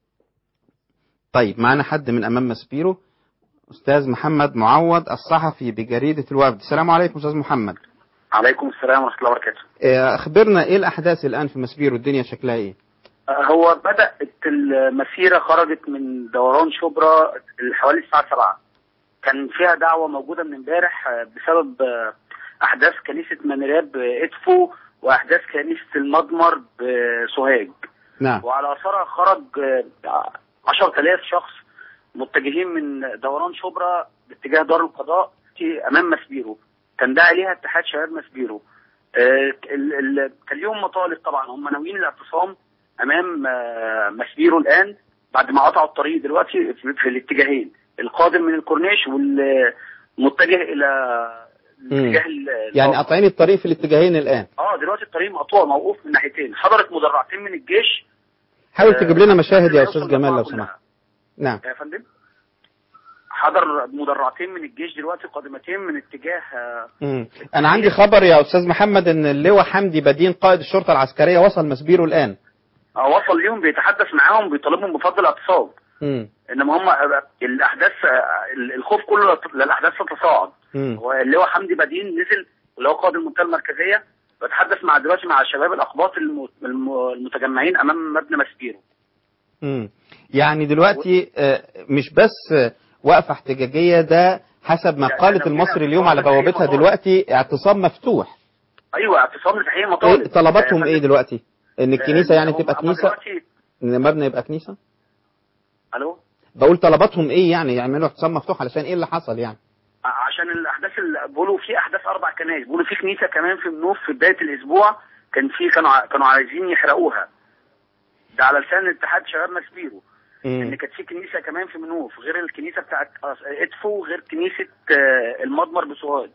طيب معنا حد من أمام ماسبيرو، أستاذ محمد معوض الصحفي بجريدة الوفد. السلام عليكم أستاذ محمد. عليكم السلام ورحمة الله وبركاته. أخبرنا إيه الأحداث الآن في ماسبيرو، الدنيا شكلها إيه؟ هو بدأت المسيرة، خرجت من دوران شبرا حوالي الساعة سبعة، كان فيها دعوة موجودة من امبارح بسبب أحداث كنيسة منراب إدفو وأحداث كنيسة المضمر بسوهاج. نعم. وعلى أثرها خرج عشرة آلاف شخص متجهين من دوران شبرا باتجاه دار القضاء في أمام ماسبيرو، كان داعي ليها اتحاد شباب ماسبيرو. كان ليهم مطالب طبعا، هم ناويين الاعتصام أمام ماسبيرو الآن بعد ما قطعوا الطريق دلوقتي في الاتجاهين، القادم من الكورنيش والمتجه إلى الاتجاه يعني قاطعين الطريق في الاتجاهين الآن. اه دلوقتي الطريق مقطوع موقوف من ناحيتين، حضرت مدرعتين من الجيش. حاول تجيب لنا مشاهد يا أستاذ جمال لو سمحت. نعم يا فندم. حضر مدرعتين من الجيش دلوقتي قادمتين من اتجاه. امم انا عندي خبر يا استاذ محمد ان اللواء حمدي بدين قائد الشرطه العسكريه وصل ماسبيرو الان. اه وصل ليهم، بيتحدث معاهم، بيطالبهم بفضل الاعتصام. امم انما هم الاحداث، الخوف كله للاحداث تتصاعد. واللواء حمدي بدين نزل اللي هو قائد المنطقه المركزيه، بتحدث مع دلوقتي مع شباب الاقباط المتجمعين امام مبنى ماسبيرو. امم يعني دلوقتي مش بس وقفة احتجاجية، ده حسب ما قالت المصري اليوم على بوابتها دلوقتي اعتصام مفتوح. ايوه اعتصام لتحقيق مطالب. إيه طلباتهم ايه دلوقتي؟ ان الكنيسة يعني تبقى كنيسة، ان المبنى يبقى كنيسة. الو بقول طلباتهم ايه يعني يعملوا اعتصام مفتوح علشان ايه اللي حصل يعني؟ عشان الاحداث اللي بيقولوا في احداث اربع كنائس، بيقولوا في كنيسة كمان في منوف في بداية الاسبوع كان في كانوا كانوا عايزين يحرقوها، ده على لسان اتحاد شباب ماسبيرو. ان كانت في كنيسه كمان في منوف غير الكنيسه بتاعت ادفو، غير كنيسه المضمر بسوهاج.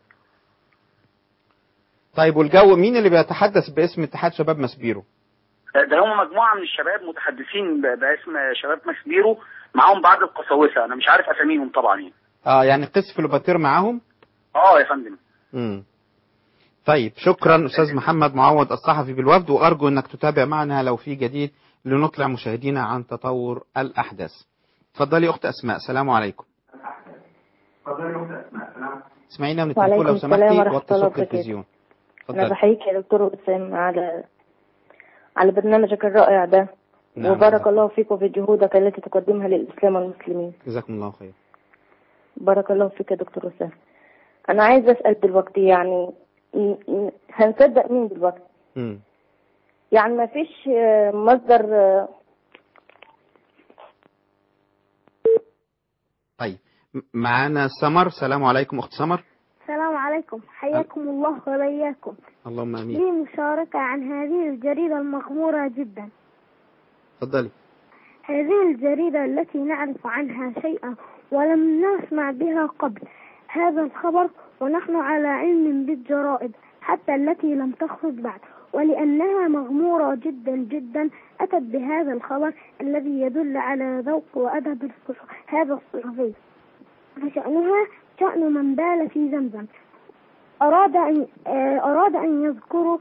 طيب والجو مين اللي بيتحدث باسم اتحاد شباب ماسبيرو؟ ده هم مجموعه من الشباب متحدثين باسم شباب ماسبيرو، معاهم بعض القساوسه، انا مش عارف اساميهم طبعا يعني. اه يعني قس فلوباتير معاهم؟ اه يا فندم. امم طيب شكرا استاذ محمد معوض الصحفي بالوفد، وارجو انك تتابع معنا لو في جديد لنطلع مشاهدينا عن تطور الأحداث. تفضلي أخت أسماء. السلام عليكم. تفضلي أخت أسماء. سلام. اسمعينا من التليفون لو سمحتي، وطي صوت التلفزيون. أنا بحييك يا دكتور وسام على على برنامجك الرائع ده. نعم. وبارك الله فيك وفي جهودك التي تقدمها للإسلام والمسلمين. جزاكم الله خير. بارك الله فيك يا دكتور وسام. أنا عايز أسأل دلوقتي، يعني هنصدق مين دلوقتي؟ امم يعني ما فيش مصدر. طيب معانا سمر. السلام عليكم أخت سمر. السلام عليكم، حياكم أه. الله وبياكم. اللهم آمين. لي مشاركة عن هذه الجريدة المغمورة جدا. تفضلي. هذه الجريدة التي نعرف عنها شيئا ولم نسمع بها قبل هذا الخبر، ونحن على علم بالجرائد حتى التي لم تخرج بعد، ولأنها مغمورة جدا جدا أتت بهذا الخبر الذي يدل على ذوق وأدب هذا الصحفي، فشأنها شأن من بال في زمزم. أراد أن أراد أن يذكر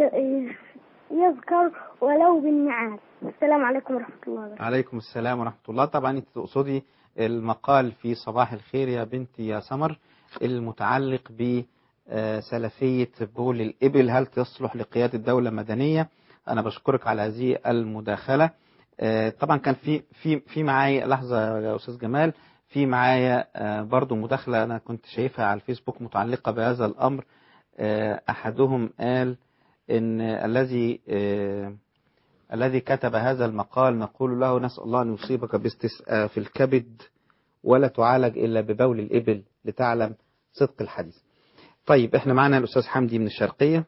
يذكر ولو بالنعال. السلام عليكم ورحمة الله وبركاته. عليكم السلام ورحمة الله. طبعا أنت تقصدي المقال في صباح الخير يا بنتي يا سمر المتعلق بسلفية بول الإبل، هل تصلح لقيادة دولة مدنية؟ أنا بشكرك على هذه المداخلة. طبعا كان في في في معايا لحظة يا أستاذ جمال، في معايا برضو مداخلة أنا كنت شايفها على الفيسبوك متعلقة بهذا الأمر. أحدهم قال إن الذي الذي كتب هذا المقال نقول له نسأل الله أن يصيبك باستسقاء في الكبد ولا تعالج إلا ببول الإبل لتعلم صدق الحديث. طيب احنا معنا الأستاذ حمدي من الشرقية.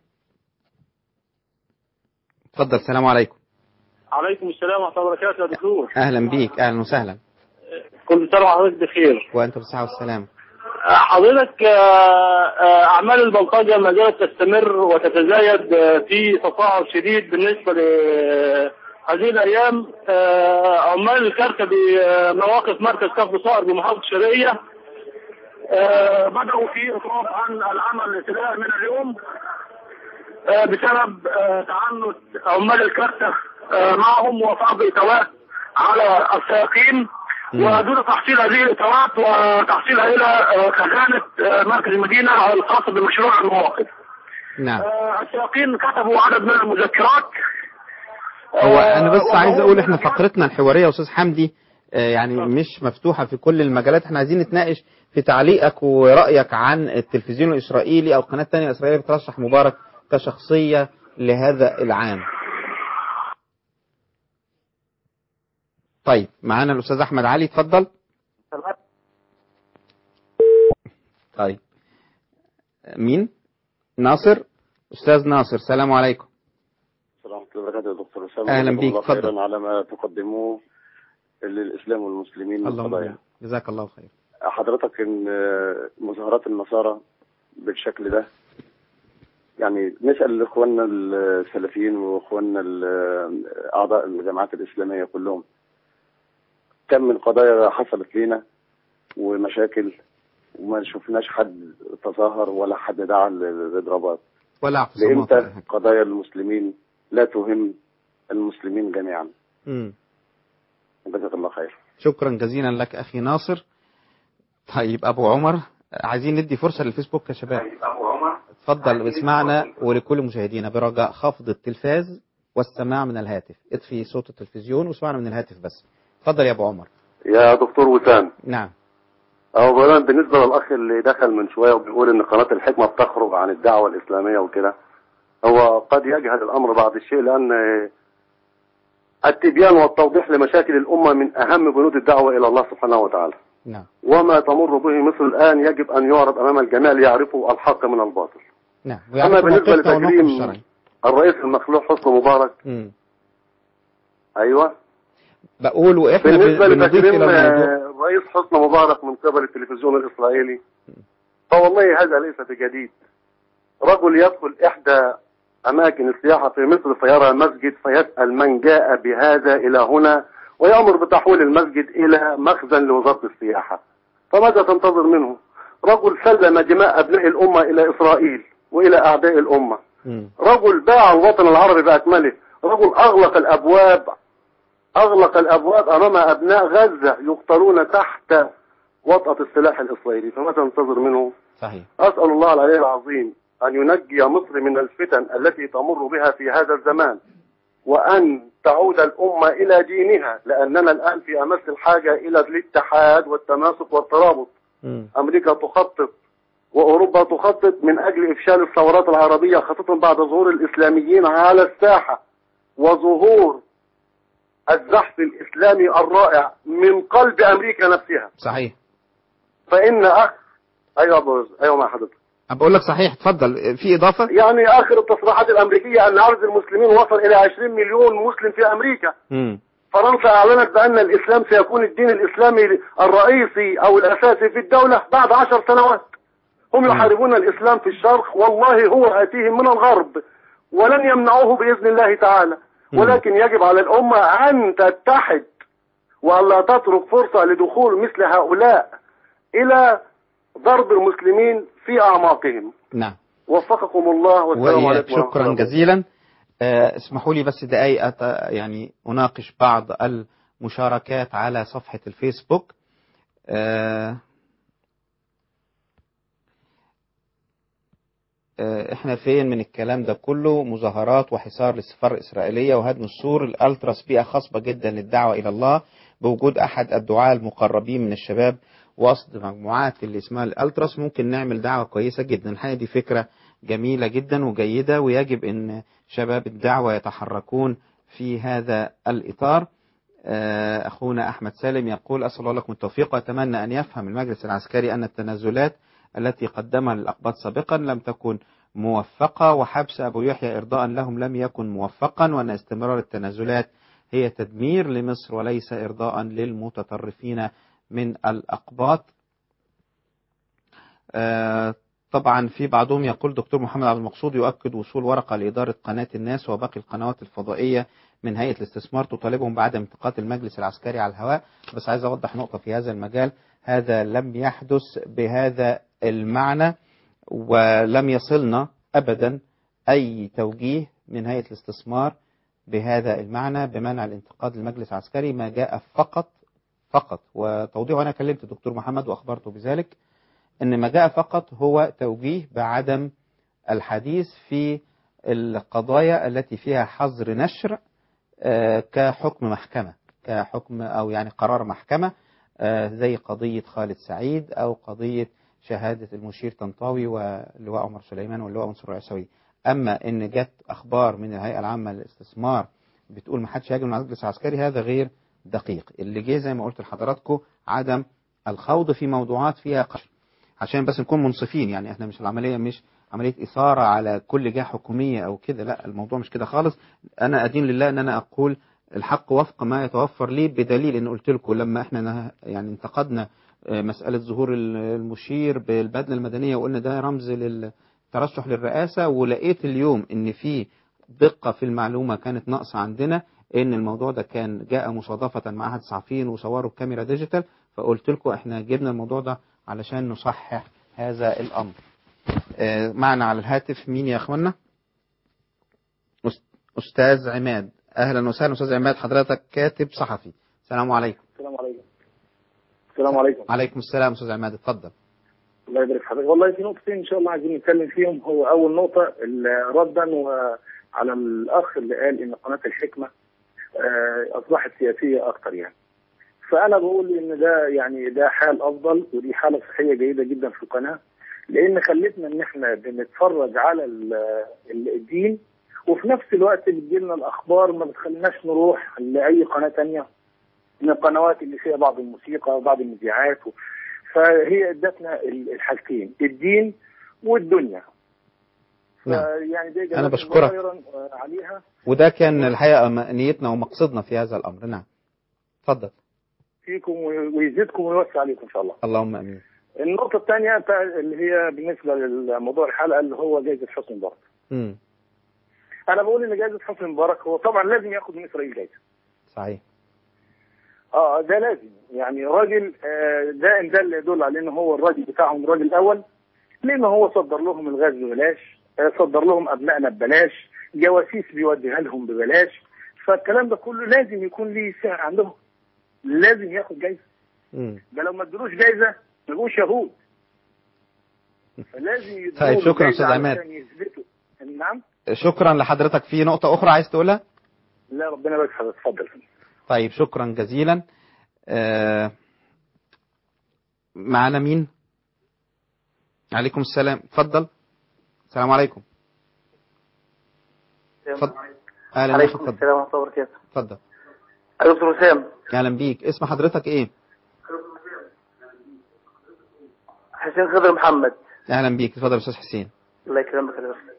اتفضل. السلام عليكم. عليكم السلام ورحمة الله وبركاته يا دكتور. أهلا بيك. أهلا وسهلا. كل سنة وحضرتك بخير. وأنت بالصحة والسلام. حضرتك أعمال البلطجة ما زالت تستمر وتتزايد في تصاعد شديد بالنسبة لهذه الأيام. عمال الكارتة بمواقف مركز كفر صقر بمحافظة الشرقية بدأوا في إطراف عن العمل ابتداء من اليوم بسبب تعنت عمال الكارتة معهم وفرض إتوات على السائقين ودون تحصيل هذه الإتوات وتحصيلها إلى خزانة مركز المدينة الخاصة بمشروع المواقف. نعم. السائقين كتبوا عدد من المذكرات. هو أنا بس عايز أقول إحنا فقرتنا الحوارية يا أستاذ حمدي يعني مش مفتوحة في كل المجالات، إحنا عايزين نتناقش في تعليقك ورأيك عن التلفزيون الإسرائيلي أو القناة الثانية الإسرائيلية بترشح مبارك كشخصية لهذا العام. طيب معانا الأستاذ أحمد علي، اتفضل. طيب مين؟ ناصر. أستاذ ناصر السلام عليكم. السلام عليكم ورحمة الله وبركاته يا دكتور. أهلا بيك. اتفضل. على ما تقدموه للإسلام والمسلمين من قضايا. جزاك الله خير. حضرتك إن مظاهرات النصارى بالشكل ده يعني نسأل إخواننا السلفيين وإخواننا أعضاء الجماعات الإسلامية كلهم كم من قضايا حصلت لنا ومشاكل وما شفناش حد تظاهر ولا حد دعا للإضرابات ولا اعتصامات. لإمتى قضايا المسلمين لا تهم المسلمين جميعا؟ امم جزاك الله خير. شكرا جزيلا لك أخي ناصر. طيب أبو عمر عايزين ندي فرصة للفيسبوك يا شباب. أبو عمر اتفضل اسمعنا ولكل مشاهدينا برجاء خفض التلفاز والسماع من الهاتف. اطفي صوت التلفزيون واسمعنا من الهاتف بس. اتفضل يا ابو عمر. يا دكتور وسام. نعم. اولا بالنسبه للاخ اللي دخل من شويه وبيقول ان قناه الحكمه بتخرج عن الدعوه الاسلاميه وكده، هو قد يجهل الامر بعض الشيء لان التبيان والتوضيح لمشاكل الامه من اهم بنود الدعوه الى الله سبحانه وتعالى. نعم. وما تمر به مصر الان يجب ان يعرض امام الجميع ليعرفوا الحق من الباطل. نعم. اما بالنسبه لتكريم الرئيس المخلوع حسني مبارك. م. ايوه. بقول واحنا بالنسبه لتكريم الرئيس حسني مبارك من قبل التلفزيون الاسرائيلي فوالله هذا ليس بجديد. رجل يدخل احدى اماكن السياحه في مصر فيرى مسجد فيسال من جاء بهذا الى هنا ويامر بتحويل المسجد الى مخزن لوزاره السياحه. فماذا تنتظر منه؟ رجل سلم دماء ابناء الامه الى اسرائيل والى اعداء الامه. م. رجل باع الوطن العربي باكمله. رجل اغلق الابواب أغلق الأبواب أمام أبناء غزة يقتلون تحت وطأة السلاح الإسرائيلي. فما تنتظر منه؟ صحيح. أسأل الله العلي العظيم أن ينجي مصر من الفتن التي تمر بها في هذا الزمان وأن تعود الأمة إلى دينها لأننا الآن في أمس الحاجة إلى الاتحاد والتماسك والترابط. م. أمريكا تخطط وأوروبا تخطط من أجل إفشال الثورات العربية خاصة بعد ظهور الإسلاميين على الساحة وظهور الزحف الإسلامي الرائع من قلب أمريكا نفسها. صحيح. فإن أخ أيوة بوز أيوة مع حضرتك. بقول لك صحيح. اتفضل. في إضافة؟ يعني آخر التصريحات الأمريكية أن عدد المسلمين وصل إلى عشرين مليون مسلم في أمريكا. م. فرنسا أعلنت بأن الإسلام سيكون الدين الإسلامي الرئيسي أو الأساسي في الدولة بعد عشر سنوات. هم يحاربون الإسلام في الشرق والله هو آتيهم من الغرب ولن يمنعوه بإذن الله تعالى، ولكن يجب على الأمة أن تتحد وألا تترك فرصة لدخول مثل هؤلاء إلى ضرب المسلمين في أعماقهم. نعم. وفقكم الله والسلام عليكم. شكرا جزيلا. أه اسمحوا لي بس دقائق يعني أناقش بعض المشاركات على صفحة الفيسبوك. أه احنا فين من الكلام ده كله؟ مظاهرات وحصار للسفارة الإسرائيلية وهدم السور. الألتراس بيئة خصبة جدا للدعوة إلى الله بوجود أحد الدعاة المقربين من الشباب وسط مجموعات اللي اسمها الألتراس ممكن نعمل دعوة كويسة جدا. الحقيقة دي فكرة جميلة جدا وجيدة، ويجب أن شباب الدعوة يتحركون في هذا الإطار. أخونا أحمد سالم يقول: أسأل الله لكم التوفيق، وأتمنى أن يفهم المجلس العسكري أن التنازلات التي قدمها للأقباط سابقا لم تكن موفقة، وحبس أبو يحيى إرضاء لهم لم يكن موفقا، وأن استمرار التنازلات هي تدمير لمصر وليس إرضاء للمتطرفين من الأقباط. آه طبعا في بعضهم يقول: دكتور محمد عبد المقصود يؤكد وصول ورقة لإدارة قناة الناس وباقي القنوات الفضائية من هيئة الاستثمار تطالبهم بعدم انتقاد المجلس العسكري على الهواء. بس عايز أوضح نقطة في هذا المجال، هذا لم يحدث بهذا المعنى، ولم يصلنا أبدا أي توجيه من هيئة الاستثمار بهذا المعنى بمنع الانتقاد للمجلس العسكري. ما جاء فقط فقط وتوضيح، وأنا كلمت الدكتور محمد وأخبرته بذلك، أن ما جاء فقط هو توجيه بعدم الحديث في القضايا التي فيها حظر نشر كحكم محكمة، كحكم أو يعني قرار محكمة، زي قضية خالد سعيد أو قضية شهادة المشير طنطاوي واللواء عمر سليمان واللواء منصور العيسوي. أما إن جت أخبار من الهيئة العامة للاستثمار بتقول ما حدش هاجم المجلس العسكري، هذا غير دقيق. اللي جه زي ما قلت لحضراتكم عدم الخوض في موضوعات فيها قشر، عشان بس نكون منصفين. يعني احنا مش العملية مش عملية إثارة على كل جهة حكومية أو كده، لا، الموضوع مش كده خالص. أنا أدين لله أن أنا أقول الحق وفق ما يتوفر لي، بدليل ان قلت لكم لما احنا يعني انتقدنا مسألة ظهور المشير بالبدلة المدنية وقلنا ده رمز للترشح للرئاسة، ولقيت اليوم ان في دقة في المعلومة كانت ناقصة عندنا، ان الموضوع ده كان جاء مصادفة مع احد الصحفيين وصوروا بكاميرا ديجيتال، فقلت لكم احنا جبنا الموضوع ده علشان نصحح هذا الامر. معنا على الهاتف مين يا اخوانا؟ استاذ عماد. اهلا وسهلا استاذ عماد، حضرتك كاتب صحفي. السلام عليكم. السلام عليكم. السلام عليكم. عليكم السلام استاذ عماد، اتفضل. الله يبارك في حضرتك. والله في نقطتين ان شاء الله عايزين نتكلم فيهم. هو اول نقطه ردا على الاخ اللي قال ان قناه الحكمه اصبحت سياسيه اكتر، يعني فانا بقول ان ده يعني ده حال افضل، ودي حاله صحيه جيده جدا في القناه، لان خلتنا ان احنا بنتفرج على الدين وفي نفس الوقت بتجيلنا الاخبار، ما بتخليناش نروح لاي قناه ثانيه من القنوات اللي فيها بعض الموسيقى وبعض المذياعات و... فهي ادتنا الحاجتين، الدين والدنيا. نعم. يعني دي انا بشكرك عليها، وده كان الحقيقه نيتنا ومقصدنا في هذا الامر. نعم اتفضل. فيكم ويزيدكم ويوسع عليكم ان شاء الله. اللهم امين. النقطه الثانيه اللي هي بالنسبه للموضوع الحلقه اللي هو جائزه حسني مبارك. امم انا بقول ان جائزه حسني مبارك هو طبعا لازم ياخد من اسرائيل جائزه. صحيح. اه ده لازم، يعني راجل آه ده ده اللي يدل على ان هو الراجل بتاعهم الراجل الاول، لان هو صدر لهم الغاز ببلاش، آه صدر لهم ابنائنا ببلاش، جواسيس بيوديها لهم ببلاش، فالكلام ده كله لازم يكون ليه سعر عندهم، لازم ياخد جائزه. امم ده لو ما ادلوش جائزه ما يبقوش يهود. فلازم طيب شكرا استاذ عماد. نعم شكرا لحضرتك. في نقطه اخرى عايز تقولها؟ لا ربنا يبارك حضرتك، اتفضل. طيب شكرا جزيلا. آه معنا مين؟ عليكم السلام، اتفضل. السلام عليكم. اتفضل. اهلا عليكم السلام ورحمه الله وبركاته. اتفضل. يا دكتور وسام. اهلا بيك، اسم حضرتك ايه؟ حسين خضر محمد. اهلا بيك، اتفضل يا استاذ حسين. الله يكرمك يا دكتور.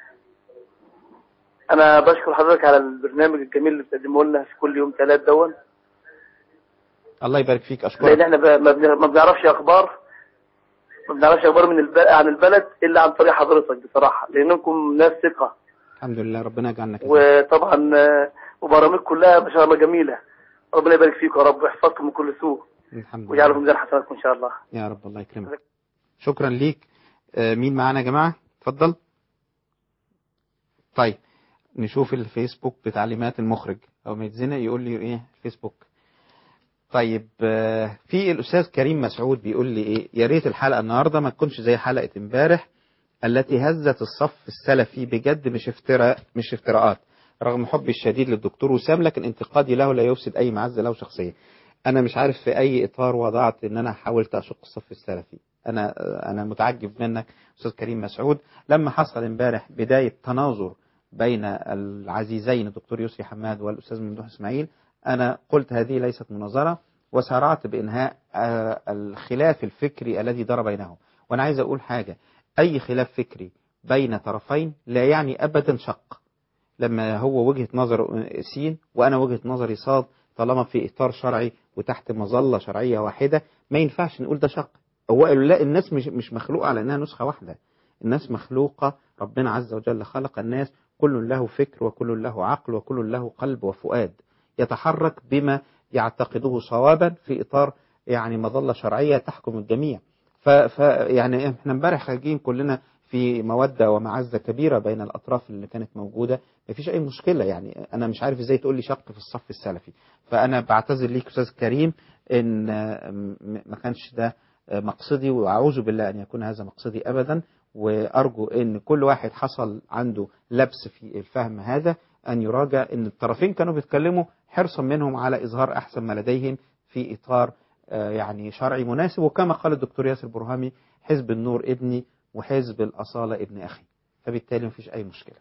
انا بشكر حضرتك على البرنامج الجميل اللي بتقدمه لنا في كل يوم ثلاث دون. الله يبارك فيك، اشكرك. لان احنا ما بنعرفش اخبار ما بنعرفش اخبار من الب... عن البلد الا عن طريق حضرتك بصراحه، لانكم ناس ثقه الحمد لله، ربنا يجعلنا كده. وطبعا وبرامج كلها ما شاء الله جميلة. ربنا يبارك فيكم يا رب ويحفظكم من كل سوء الحمد لله ويجعله في ميزان حسناتكم ان شاء الله يا رب. الله يكرمك. شكرا ليك. آه مين معانا يا جماعة؟ اتفضل. طيب نشوف الفيسبوك بتعليمات المخرج او ما يتزنق يقول لي ايه الفيسبوك. طيب آه في الاستاذ كريم مسعود بيقول لي ايه، يا ريت الحلقة النهاردة ما تكونش زي حلقة امبارح التي هزت الصف السلفي بجد، مش افتراء مش افتراءات، رغم حبي الشديد للدكتور وسام لكن انتقادي له لا يفسد اي معزة له شخصية. انا مش عارف في اي اطار وضعت ان انا حاولت اشق الصف السلفي. انا انا متعجب منك استاذ كريم مسعود. لما حصل امبارح بداية تناظر بين العزيزين الدكتور يسري حماد والاستاذ ممدوح اسماعيل، انا قلت هذه ليست مناظرة وسارعت بانهاء الخلاف الفكري الذي دار بينهم. وانا عايز اقول حاجة، اي خلاف فكري بين طرفين لا يعني ابدا شق. لما هو وجهة نظر سين وانا وجهة نظري صاد، طالما في اطار شرعي وتحت مظلة شرعية واحدة ما ينفعش نقول ده شق. هو لا، الناس مش مش مخلوقة على انها نسخة واحدة. الناس مخلوقة، ربنا عز وجل خلق الناس كل له فكر وكل له عقل وكل له قلب وفؤاد، يتحرك بما يعتقده صوابا في اطار يعني مظلة شرعية تحكم الجميع. ف يعني احنا امبارح خارجين كلنا في مودة ومعزة كبيرة بين الأطراف اللي كانت موجودة، مفيش أي مشكلة. يعني أنا مش عارف إزاي تقول لي شق في الصف السلفي. فأنا بعتذر ليك أستاذ كريم إن ما كانش ده مقصدي، وأعوذ بالله أن يكون هذا مقصدي أبدا. وأرجو إن كل واحد حصل عنده لبس في الفهم هذا أن يراجع، إن الطرفين كانوا بيتكلموا حرصا منهم على إظهار أحسن ما لديهم في إطار يعني شرعي مناسب. وكما قال الدكتور ياسر برهامي، حزب النور ابني وحزب الأصالة ابن أخي، فبالتالي مفيش أي مشكلة.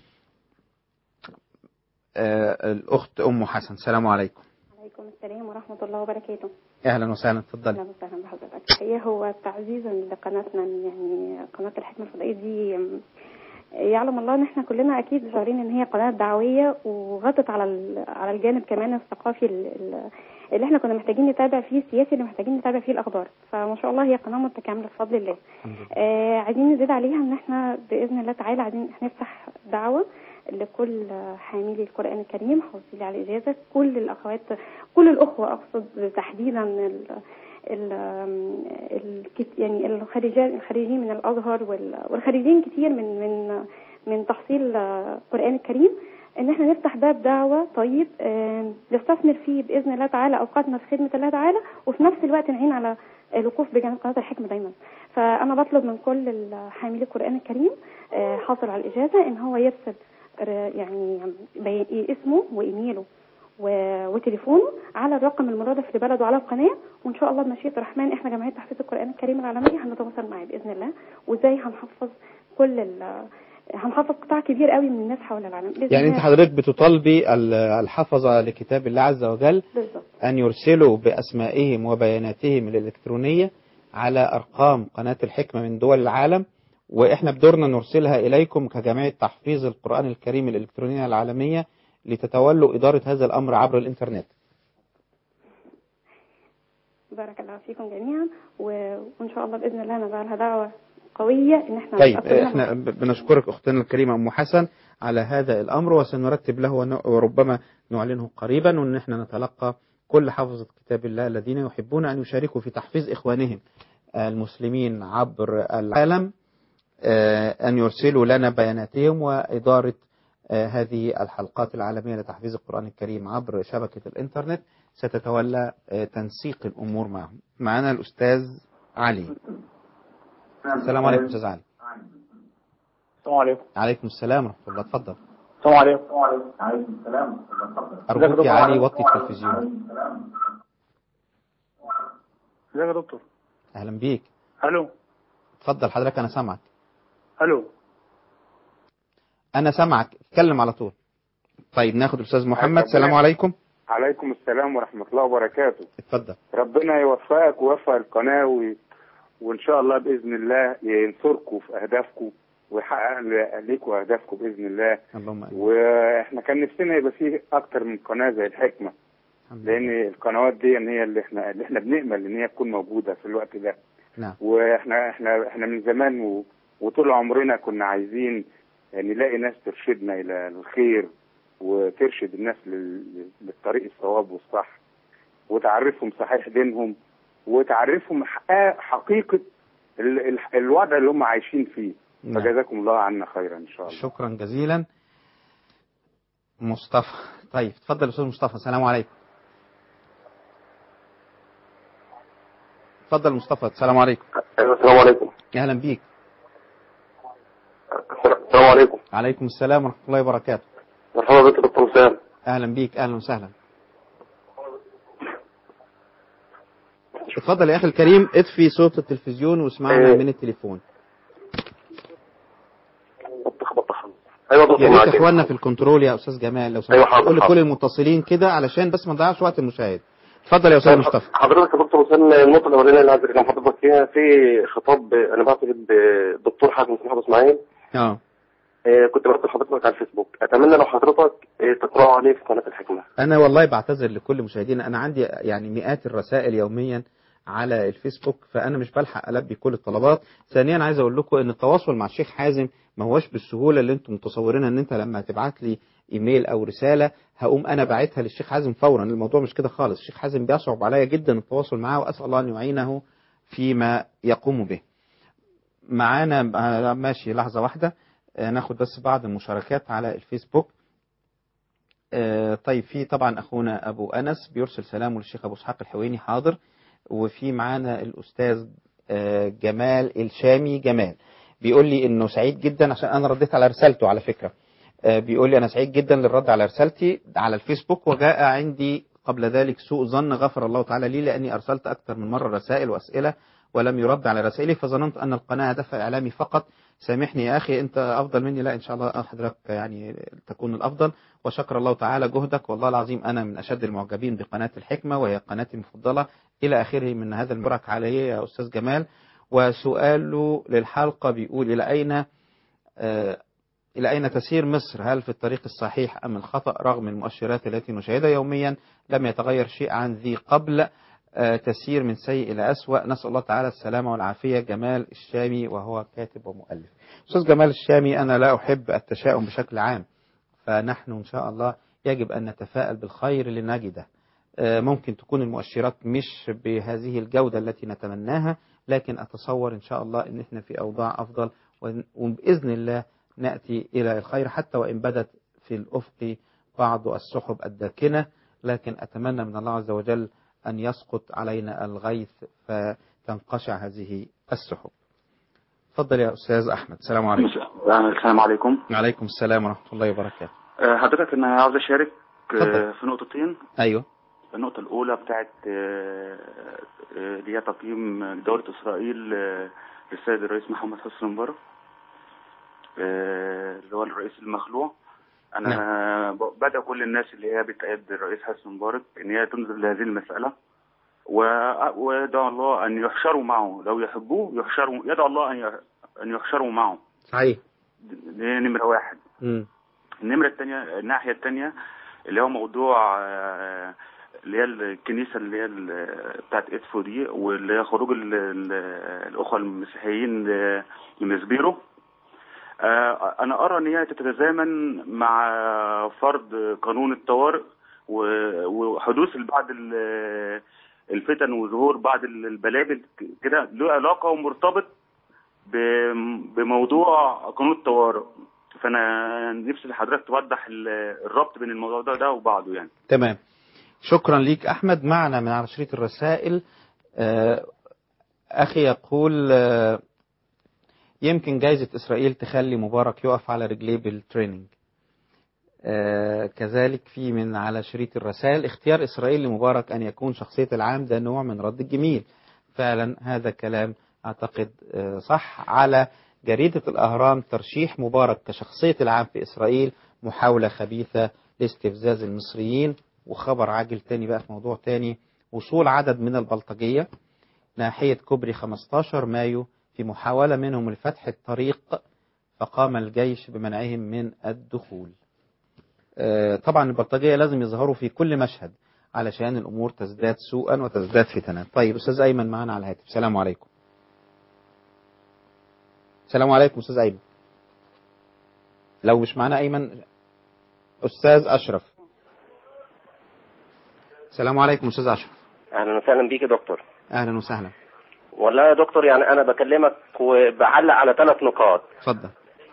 آه الأخت أم حسن، السلام عليكم. عليكم السلام ورحمة الله وبركاته. أهلا وسهلا، اتفضلي. أهلا وسهلا بحضرتك. هي هو تعزيزا لقناتنا، يعني قناة الحكمة الفضائية دي، يعلم الله ان احنا كلنا اكيد شعرين ان هي قناة دعوية وغطت على على الجانب كمان الثقافي اللي احنا كنا محتاجين نتابع فيه، السياسي اللي محتاجين نتابع فيه الاخبار. فما شاء الله هي قناة متكاملة بفضل الله. آه عايزين نزيد عليها ان احنا باذن الله تعالى عايزين نفتح دعوة لكل حاملي القرآن الكريم حاصلين على اجازة، كل الاخوات كل الاخوة اقصد تحديدا ال ال يعني الخريجين الخريجين من الازهر والخريجين كتير من من من تحصيل القرآن الكريم، ان احنا نفتح باب دعوة طيب نستثمر فيه باذن الله تعالى اوقاتنا في خدمة الله تعالى، وفي نفس الوقت نعين على الوقوف بجانب قناة الحكمة دايما. فانا بطلب من كل حاملي القرآن الكريم حاصل على الاجازة ان هو يرسل يعني اسمه وايميله وتليفونه على الرقم المرادف لبلده على القناة، وإن شاء الله بمشيئة الرحمن إحنا جمعية تحفيظ القرآن الكريم العالمية هنتواصل معاه بإذن الله، وإزاي هنحفظ كل ال هنحفظ قطاع كبير قوي من الناس حول العالم. يعني أنت حضرتك بتطالبي الحفظة لكتاب الله عز وجل بالضبط أن يرسلوا بأسمائهم وبياناتهم الإلكترونية على أرقام قناة الحكمة من دول العالم، وإحنا بدورنا نرسلها إليكم كجمعية تحفيظ القرآن الكريم الإلكترونية العالمية لتتولوا إدارة هذا الأمر عبر الإنترنت. بارك الله فيكم جميعا، وإن شاء الله بإذن الله نجعلها دعوة قوية إن إحنا طيب إحنا بنشكرك أختنا الكريمة أم حسن على هذا الأمر، وسنرتب له وربما نعلنه قريبا، وإن إحنا نتلقى كل حفظة كتاب الله الذين يحبون أن يشاركوا في تحفيظ إخوانهم المسلمين عبر العالم أن يرسلوا لنا بياناتهم، وإدارة هذه الحلقات العالمية لتحفيظ القرآن الكريم عبر شبكة الإنترنت ستتولى تنسيق الأمور معهم. معنا الأستاذ علي. السلام عليكم أستاذ علي. السلام عليكم. عليكم السلام ورحمة الله، اتفضل. السلام عليكم. عليكم السلام ورحمة الله، اتفضل. أرجوك يا علي وطي التلفزيون. ازيك يا دكتور؟ أهلا بيك. ألو. اتفضل حضرتك، أنا سامعك. ألو. أنا سامعك، اتكلم على طول. طيب ناخد الأستاذ محمد. السلام عليكم. عليكم السلام ورحمة الله وبركاته. اتفضل. ربنا يوفقك ويوفق القناة و... وإن شاء الله بإذن الله ينصركم في أهدافكم ويحقق لكم أهدافكم بإذن الله. اللهم. وإحنا كان نفسنا يبقى فيه أكتر من قناة زي الحكمة، لأن القنوات دي هي اللي إحنا اللي إحنا بنأمل إن هي تكون موجودة في الوقت ده. نعم. وإحنا إحنا إحنا من زمان و... وطول عمرنا كنا عايزين يعني نلاقي ناس ترشدنا الى الخير وترشد الناس لل- للطريق الصواب والصح، وتعرفهم صحيح دينهم، وتعرفهم حق- حقيقة ال- ال- الوضع اللي هم عايشين فيه. نعم. فجزاكم الله عنا خيرا ان شاء الله. شكرا جزيلا. مصطفى، طيب اتفضل استاذ مصطفى. السلام عليكم. اتفضل مصطفى. السلام عليكم. السلام عليكم. اهلا بيك. السلام عليكم. عليكم السلام ورحمه الله وبركاته. مرحبا بك دكتور وسام. اهلا بيك. اهلا وسهلا. اتفضل يا اخي الكريم، اطفي صوت التلفزيون واسمعنا إيه. من التليفون. ايوه دكتور يا ريت معاك. اخواننا في الكنترول يا استاذ جمال لو أيوة سمحت حاضر، قول حاضر. لكل المتصلين كده علشان بس ما نضيعش وقت المشاهد. اتفضل يا استاذ مصطفى. حضرتك يا دكتور وسام، النقطه الاولانيه اللي عايز اكلم حضرتك فيها في خطاب انا بعته للدكتور حازم محمد اسماعيل. اه إيه، كنت بعته لحضرتك على الفيسبوك، اتمنى لو حضرتك إيه، تقراه عليه في قناه الحكمه. انا والله بعتذر لكل مشاهدينا، انا عندي يعني مئات الرسائل يوميا على الفيسبوك، فانا مش بلحق البي كل الطلبات. ثانيا عايز اقول لكم ان التواصل مع الشيخ حازم ما هوش بالسهوله اللي انتم متصورينها، ان انت لما تبعت لي ايميل او رساله هقوم انا باعتها للشيخ حازم فورا. الموضوع مش كده خالص. الشيخ حازم بيصعب عليا جدا التواصل معاه، واسال الله ان يعينه فيما يقوم به. معانا ماشي لحظه واحده ناخد بس بعض المشاركات على الفيسبوك. طيب في طبعا اخونا ابو انس بيرسل سلامه للشيخ ابو اسحاق الحويني، حاضر. وفي معانا الاستاذ جمال الشامي جمال بيقول لي انه سعيد جدا عشان انا رديت على رسالته على فكره. بيقول لي انا سعيد جدا للرد على رسالتي على الفيسبوك، وجاء عندي قبل ذلك سوء ظن غفر الله تعالى لي لاني ارسلت اكثر من مره رسائل واسئله ولم يرد على رسائلي، فظننت ان القناه هدفها اعلامي فقط. سامحني يا اخي، انت افضل مني. لا ان شاء الله حضرتك يعني تكون الافضل، وشكر الله تعالى جهدك. والله العظيم انا من اشد المعجبين بقناه الحكمه وهي قناتي المفضله الى اخره من هذا المبارك عليه يا استاذ جمال. وسؤاله للحلقه بيقول الى اين آه إلى أين تسير مصر؟ هل في الطريق الصحيح أم الخطأ رغم المؤشرات التي نشاهدها يوميا لم يتغير شيء عن ذي قبل؟ آه تسير من سيء إلى أسوأ. نسأل الله تعالى السلامة والعافية. جمال الشامي، وهو كاتب ومؤلف. أستاذ جمال الشامي، أنا لا أحب التشاؤم بشكل عام، فنحن إن شاء الله يجب أن نتفائل بالخير لنجده. آه ممكن تكون المؤشرات مش بهذه الجودة التي نتمناها، لكن أتصور إن شاء الله أن احنا في أوضاع أفضل، وبإذن الله نأتي إلى الخير حتى وإن بدت في الأفق بعض السحب الداكنة. لكن أتمنى من الله عز وجل أن يسقط علينا الغيث فتنقشع هذه السحب. تفضل يا أستاذ أحمد. السلام عليكم. السلام عليكم. وعليكم السلام ورحمة الله وبركاته. حضرتك أنا عاوز أشارك فضل. في نقطتين. أيوه. النقطة الأولى بتاعت اللي هي تقييم دولة إسرائيل للسيد الرئيس محمد حسني مبارك اللي هو الرئيس المخلوع. انا نعم. بدأ كل الناس اللي هي بتأيد الرئيس حسني مبارك ان هي تنظر لهذه المسألة ويدعو الله ان يحشروا معه، لو يحبوه يحشروا، يدعو الله ان ان يحشروا معه. صحيح. دي نمرة واحد. م. النمرة الثانية، الناحية الثانية اللي هو موضوع اللي هي الكنيسة اللي هي بتاعت إدفو دي، واللي هي خروج الأخوة المسيحيين لمسبيرو. أنا أرى أن هي تتزامن مع فرض قانون الطوارئ وحدوث بعض الفتن وظهور بعض البلابل كده، له علاقة ومرتبط بموضوع قانون الطوارئ. فأنا نفسي لحضرتك توضح الربط بين الموضوع ده, ده وبعضه يعني. تمام. شكرا ليك أحمد. معنا من على شريط الرسائل أخي يقول يمكن جائزة إسرائيل تخلي مبارك يقف على رجليه بالتريننج. آه كذلك في من على شريط الرسائل اختيار إسرائيل لمبارك أن يكون شخصية العام ده نوع من رد الجميل. فعلا هذا كلام أعتقد آه صح. على جريدة الأهرام ترشيح مبارك كشخصية العام في إسرائيل محاولة خبيثة لاستفزاز المصريين. وخبر عاجل تاني بقى في موضوع تاني، وصول عدد من البلطجية ناحية كوبري خمسة عشر مايو في محاولة منهم لفتح الطريق، فقام الجيش بمنعهم من الدخول. آه طبعا البلطجية لازم يظهروا في كل مشهد علشان الأمور تزداد سوءا وتزداد فتنا. طيب أستاذ أيمن معنا على الهاتف. السلام عليكم. السلام عليكم أستاذ أيمن. لو مش معانا أيمن، أستاذ أشرف. السلام عليكم أستاذ أشرف. اهلا وسهلا بيك يا دكتور. أهلا وسهلا. والله يا دكتور يعني انا بكلمك وبعلق على ثلاث نقاط. اتفضل.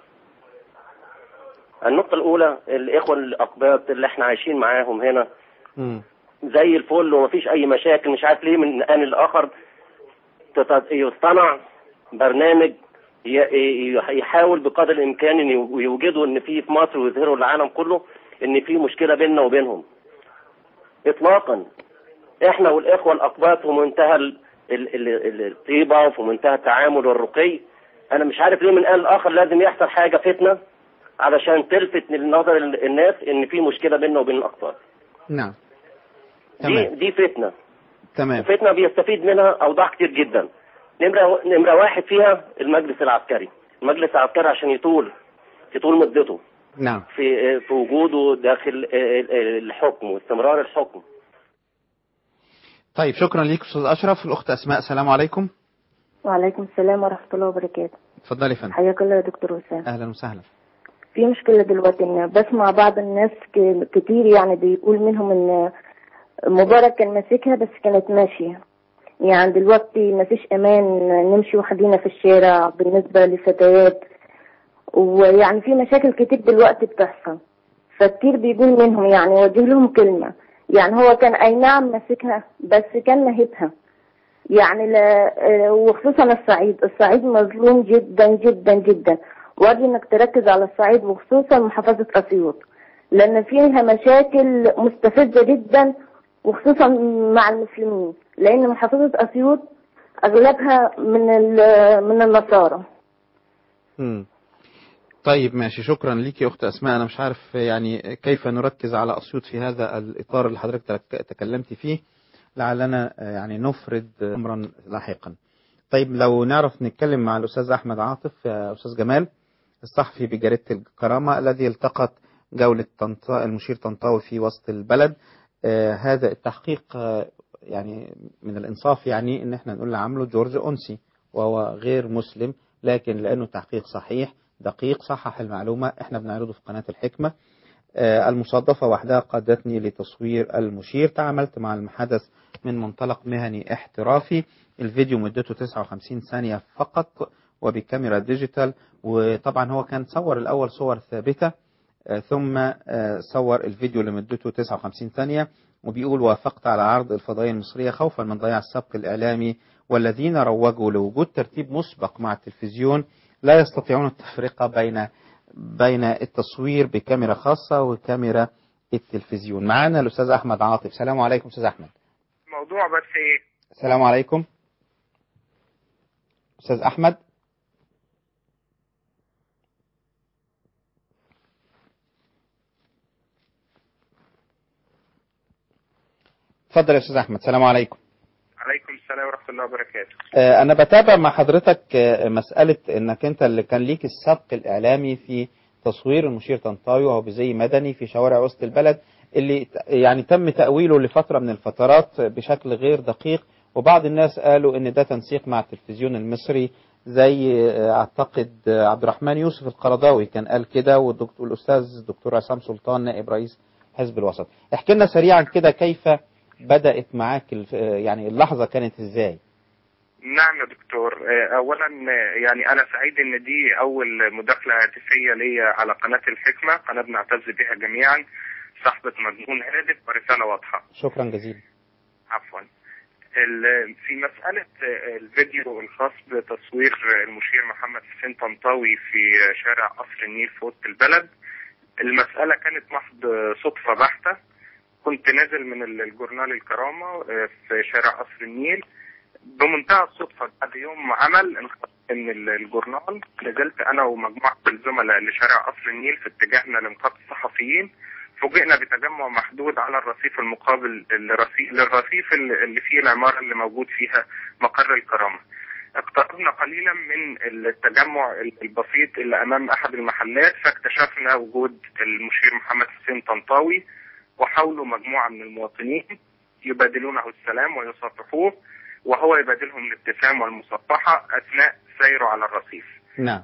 النقطة الأولى، الإخوة الأقباط اللي احنا عايشين معاهم هنا م. زي الفل ومفيش أي مشاكل، مش عارف ليه من آن الآخر يصطنع برنامج يحاول بقدر الإمكان أن يوجدوا أن في في مصر ويظهروا العالم كله أن في مشكلة بيننا وبينهم. إطلاقا. احنا والإخوة الأقباط في منتهى الطيبة وفي منتهى التعامل والرقي. أنا مش عارف ليه من آن الآخر لازم يحصل حاجة فتنة علشان تلفت لنظر الناس ان في مشكله بيننا وبين الاقباط. نعم. دي دي فتنه. تمام. فتنه بيستفيد منها اوضاع كتير جدا. نمره نمره واحد فيها المجلس العسكري. المجلس العسكري عشان يطول يطول مدته. نعم. في في وجوده داخل الحكم واستمرار الحكم. طيب شكرا ليك استاذ اشرف. الاخت اسماء، السلام عليكم. وعليكم السلام ورحمه الله وبركاته. اتفضلي يا فندم. حياك الله يا دكتور وسام. اهلا وسهلا. في مشكلة دلوقتي ان بسمع بعض الناس كتير يعني بيقول منهم ان مبارك كان ماسكها بس كانت ماشية. يعني دلوقتي مفيش امان نمشي وحدينا في الشارع بالنسبة للفتيات، ويعني في مشاكل كتير دلوقتي بتحصل، فكتير بيقول منهم يعني وجه لهم كلمة. يعني هو كان اي نعم ماسكها بس كان نهبها يعني لا، وخصوصا الصعيد الصعيد مظلوم جدا جدا جدا. وارجو انك تركز على الصعيد وخصوصا محافظة اسيوط لان فيها مشاكل مستفزة جدا وخصوصا مع المسلمين، لان محافظة اسيوط اغلبها من من النصارى. امم طيب ماشي، شكرا ليك يا اخت اسماء. انا مش عارف يعني كيف نركز على اسيوط في هذا الاطار اللي حضرتك تكلمت فيه، لعلنا يعني نفرد امرا لاحقا. طيب لو نعرف نتكلم مع الاستاذ احمد عاطف، استاذ جمال الصحفي بجريدة الكرامة الذي التقط جولة طنطا المشير طنطاوي في وسط البلد. آه هذا التحقيق آه يعني من الإنصاف يعني إن احنا نقول اللي عمله جورج أنسي وهو غير مسلم، لكن لأنه تحقيق صحيح دقيق صحح المعلومة. احنا بنعرضه في قناة الحكمة. آه المصادفة وحدها قادتني لتصوير المشير. تعاملت مع الحدث من منطلق مهني احترافي. الفيديو مدته تسعة وخمسين ثانية فقط وبكاميرا ديجيتال، وطبعا هو كان صور الأول صور ثابتة ثم صور الفيديو لمدته تسعة وخمسين ثانية، وبيقول وافقت على عرض الفضائية المصرية خوفا من ضياع السبق الإعلامي، والذين روجوا لوجود ترتيب مسبق مع التلفزيون لا يستطيعون التفرقة بين بين التصوير بكاميرا خاصة وكاميرا التلفزيون. معانا الأستاذ أحمد عاطف. السلام عليكم أستاذ أحمد. موضوع بس إيه؟ السلام عليكم أستاذ أحمد. اتفضل يا استاذ احمد. السلام عليكم. عليكم السلام ورحمه الله وبركاته. آه انا بتابع مع حضرتك آه مساله انك انت اللي كان ليك السبق الاعلامي في تصوير المشير طنطاوي وهو بزي مدني في شوارع وسط البلد، اللي يعني تم تاويله لفتره من الفترات بشكل غير دقيق، وبعض الناس قالوا ان ده تنسيق مع التلفزيون المصري زي آه اعتقد آه عبد الرحمن يوسف القرضاوي كان قال كده، والاستاذ الدكتور عصام سلطان نائب رئيس حزب الوسط. احكي لنا سريعا كده كيف بدأت معاك يعني اللحظة كانت ازاي؟ نعم يا دكتور، اولا يعني انا سعيد ان دي اول مداخلة هاتفية ليا على قناة الحكمة، قناة بنعتز بها جميعا، صاحبة مضمون هادف ورسالة واضحة. شكرا جزيلا. عفوا. في مسألة الفيديو الخاص بتصوير المشير محمد حسين طنطاوي في شارع قصر النيل في وسط البلد، المسألة كانت محض صدفة بحتة. كنت نازل من الجورنال الكرامة في شارع قصر النيل بمنتهى الصدفة بعد يوم عمل من الجورنال، نزلت أنا ومجموعة الزملاء لشارع قصر النيل في اتجاهنا لنقابة الصحفيين. فوجئنا بتجمع محدود على الرصيف المقابل للرصيف اللي فيه العمارة اللي موجود فيها مقر الكرامة. اقتربنا قليلا من التجمع البسيط اللي أمام أحد المحلات، فاكتشفنا وجود المشير محمد حسين طنطاوي وحوله مجموعة من المواطنين يبادلونه السلام ويصافحوه، وهو يبادلهم الابتسام والمصافحة أثناء سيره على الرصيف. نعم. مر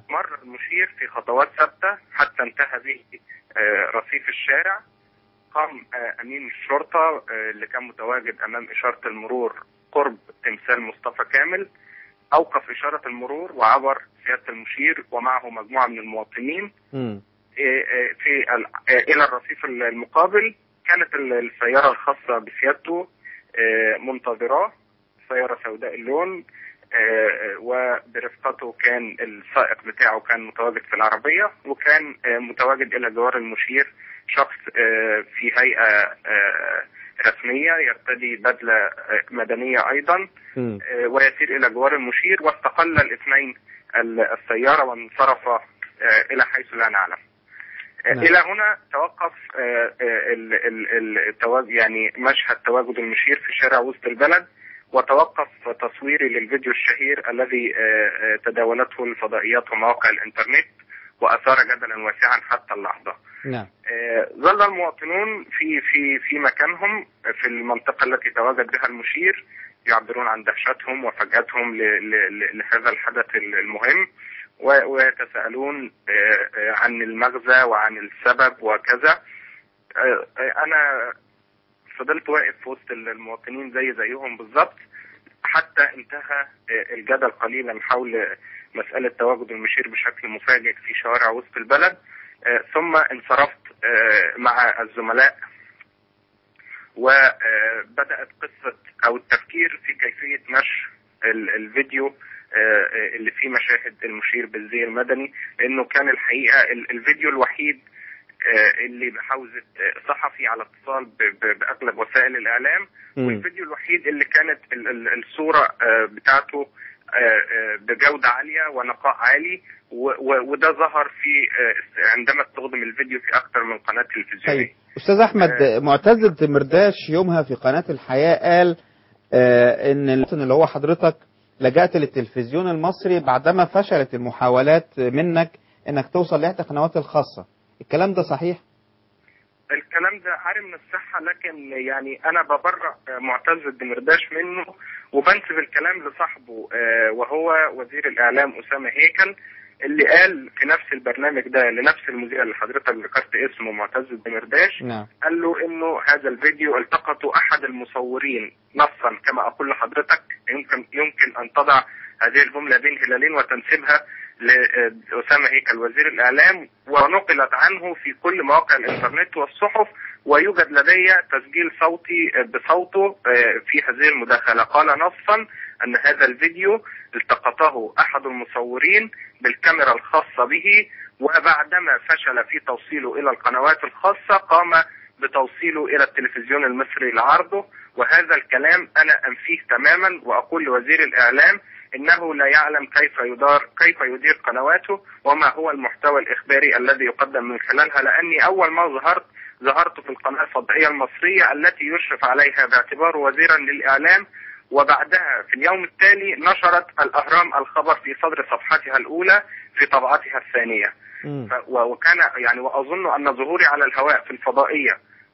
المشير في خطوات ثابتة حتى انتهى به رصيف الشارع. قام أمين الشرطة اللي كان متواجد أمام إشارة المرور قرب تمثال مصطفى كامل أوقف إشارة المرور وعبر سيادة المشير ومعه مجموعة من المواطنين م. في إلى الرصيف المقابل. كانت السيارة الخاصة بسيادته منتظرة، سيارة سوداء اللون، وبرفقته كان السائق بتاعه كان متواجد في العربية، وكان متواجد إلى جوار المشير شخص في هيئة رسمية يرتدي بدلة مدنية أيضا ويسير إلى جوار المشير، واستقل الاثنين السيارة وانصرف إلى حيث لا نعلم. نعم. إلى هنا توقف ال ال ال يعني مشهد تواجد المشير في شارع وسط البلد، وتوقف تصويري للفيديو الشهير الذي تداولته الفضائيات ومواقع الإنترنت وأثار جدلا واسعا حتى اللحظة. نعم. ظل المواطنون في في في مكانهم في المنطقة التي تواجد بها المشير يعبرون عن دهشتهم وفجأتهم لهذا الحدث المهم، ويتساءلون عن المغزى وعن السبب وكذا. أنا فضلت واقف في وسط المواطنين زي زيهم بالضبط حتى انتهى الجدل قليلا حول مسألة تواجد المشير بشكل مفاجئ في شوارع وسط البلد، ثم انصرفت مع الزملاء وبدأت قصة أو التفكير في كيفية نشر الفيديو اللي فيه مشاهد المشير بالزي المدني، لأنه كان الحقيقة الفيديو الوحيد اللي بحوزة صحفي على اتصال بأغلب وسائل الإعلام، والفيديو الوحيد اللي كانت الصورة بتاعته بجودة عالية ونقاء عالي، وده ظهر في عندما استخدم الفيديو في أكثر من قناة تلفزيونية. طيب أستاذ أحمد، آه معتز الدمرداش يومها في قناة الحياة قال آه إن اللي هو حضرتك لجأت للتلفزيون المصري بعدما فشلت المحاولات منك إنك توصل لإحدى القنوات الخاصة. الكلام ده صحيح؟ الكلام ده عاري من الصحة، لكن يعني أنا ببرأ معتز الدمرداش منه وبنسب الكلام لصاحبه وهو وزير الإعلام أسامة هيكل، اللي قال في نفس البرنامج ده لنفس المذيع اللي حضرتك ذكرت اسمه معتز الدمرداش. نعم. قال له إنه هذا الفيديو التقطه أحد المصورين نصا، كما أقول لحضرتك يمكن يمكن أن تضع هذه الجملة بين هلالين وتنسبها لأسامة هيكل وزير الإعلام، ونقلت عنه في كل مواقع الإنترنت والصحف، ويوجد لدي تسجيل صوتي بصوته في هذه المداخلة. قال نصا أن هذا الفيديو التقطه أحد المصورين بالكاميرا الخاصة به، وبعدما فشل في توصيله إلى القنوات الخاصة قام بتوصيله إلى التلفزيون المصري لعرضه. وهذا الكلام أنا أنفيه تماما، وأقول لوزير الإعلام إنه لا يعلم كيف يدار كيف يدير قنواته وما هو المحتوى الإخباري الذي يقدم من خلالها، لأني أول ما ظهرت ظهرت في القناة الفضائية المصرية التي يشرف عليها باعتباره وزيرا للإعلام، وبعدها في اليوم التالي نشرت الأهرام الخبر في صدر صفحتها الأولى في طبعتها الثانية. وكان يعني وأظن أن ظهوري على الهواء في الفضائية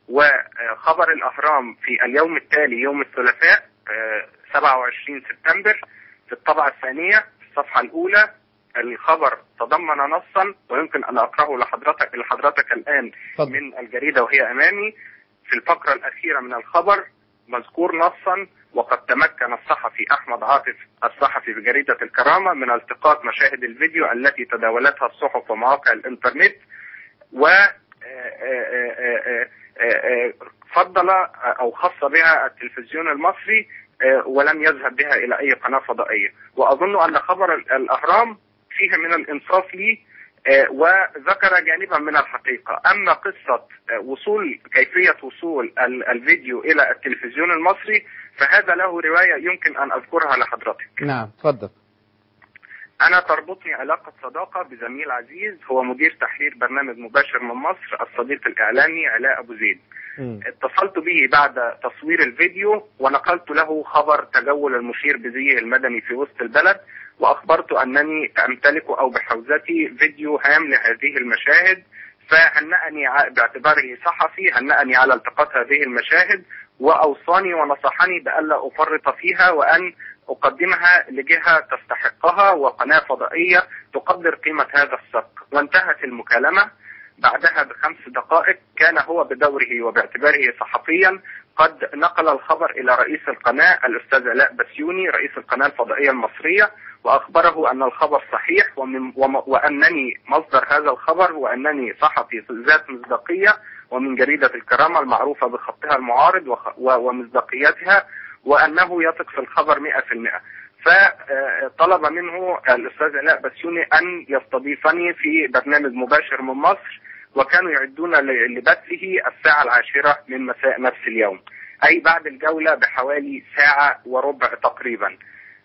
وخبر الأهرام في اليوم التالي يوم الثلاثاء سبعة وعشرين سبتمبر في الطبعة الثانية الصفحة الأولى الخبر تضمن نصا، ويمكن أن أقرأه لحضرتك لحضرتك الآن فضل. من الجريدة وهي أمامي. في الفقرة الأخيرة من الخبر مذكور نصا: وقد تمكن الصحفي أحمد عاطف الصحفي بجريدة الكرامة من التقاط مشاهد الفيديو التي تداولتها الصحف ومواقع الإنترنت، و فضل أو خص بها التلفزيون المصري ولم يذهب بها إلى أي قناة فضائية. وأظن أن خبر الأهرام فيه من الإنصاف لي وذكر جانبا من الحقيقة. أما قصة وصول كيفية وصول الفيديو إلى التلفزيون المصري فهذا له رواية يمكن أن أذكرها لحضرتك. نعم تفضل. أنا تربطني علاقة صداقة بزميل عزيز هو مدير تحرير برنامج مباشر من مصر الصديق الإعلامي علاء أبو زيد. م. اتصلت به بعد تصوير الفيديو ونقلت له خبر تجول المشير بزيه المدني في وسط البلد، وأخبرت أنني أمتلك أو بحوزتي فيديو هام لهذه المشاهد، فهنأني باعتباره صحفي هنأني على التقاط هذه المشاهد، وأوصاني ونصحني بألا أفرط فيها وأن أقدمها لجهة تستحقها وقناة فضائية تقدر قيمة هذا السبق. وانتهت المكالمة. بعدها بخمس دقائق كان هو بدوره وباعتباره صحفيا قد نقل الخبر إلى رئيس القناة الأستاذ علاء بسيوني رئيس القناة الفضائية المصرية، وأخبره أن الخبر صحيح ومن وأنني مصدر هذا الخبر وأنني صحفي ذات مصداقية ومن جريدة الكرامة المعروفة بخطها المعارض ومصداقيتها، وأنه يثق في الخبر مئة في المئة. فطلب منه الأستاذ علاء بسيوني أن يستضيفني في برنامج مباشر من مصر، وكانوا يعدون لبثه الساعة العاشرة من مساء نفس اليوم، أي بعد الجولة بحوالي ساعة وربع تقريبا.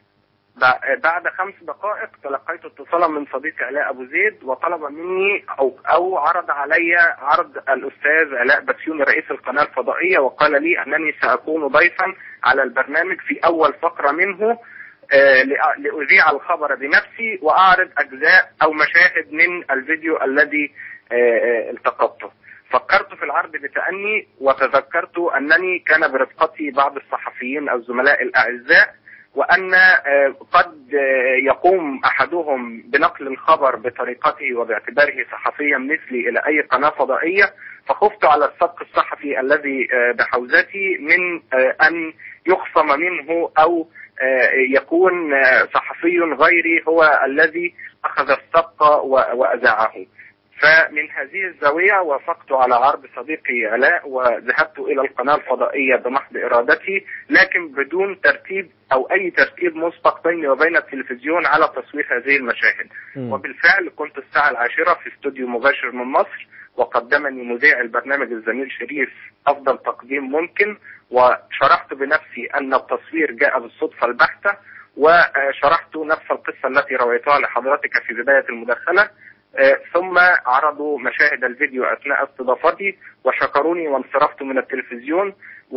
بعد خمس دقائق تلقيت اتصالا من صديقي علاء أبو زيد، وطلب مني أو, أو عرض علي عرض الأستاذ علاء بسيوني رئيس القناة الفضائية، وقال لي أنني سأكون ضيفا على البرنامج في أول فقرة منه لأذيع الخبر بنفسي وأعرض أجزاء أو مشاهد من الفيديو الذي التقطته. فكرت في العرض بتأني، وتذكرت أنني كان برفقتي بعض الصحفيين أو الزملاء الأعزاء، وأن قد يقوم أحدهم بنقل الخبر بطريقته وباعتباره صحفيا مثلي إلى أي قناة فضائية، فخفت على السبق الصحفي الذي بحوزتي من أن يخصم منه أو يكون صحفي غيري هو الذي أخذ السبق وأذاعه. فمن هذه الزاوية وافقت على عرض صديقي علاء وذهبت إلى القناة الفضائية بمحض إرادتي، لكن بدون ترتيب أو أي ترتيب مسبق بيني وبين التلفزيون على تصوير هذه المشاهد. م. وبالفعل كنت الساعة العاشرة في استوديو مباشر من مصر، وقدمني مذيع البرنامج الزميل شريف أفضل تقديم ممكن، وشرحت بنفسي أن التصوير جاء بالصدفة البحتة، وشرحت نفس القصة التي رويتها لحضرتك في بداية المداخلة. ثم عرضوا مشاهد الفيديو أثناء استضافتي وشكروني وانصرفت من التلفزيون،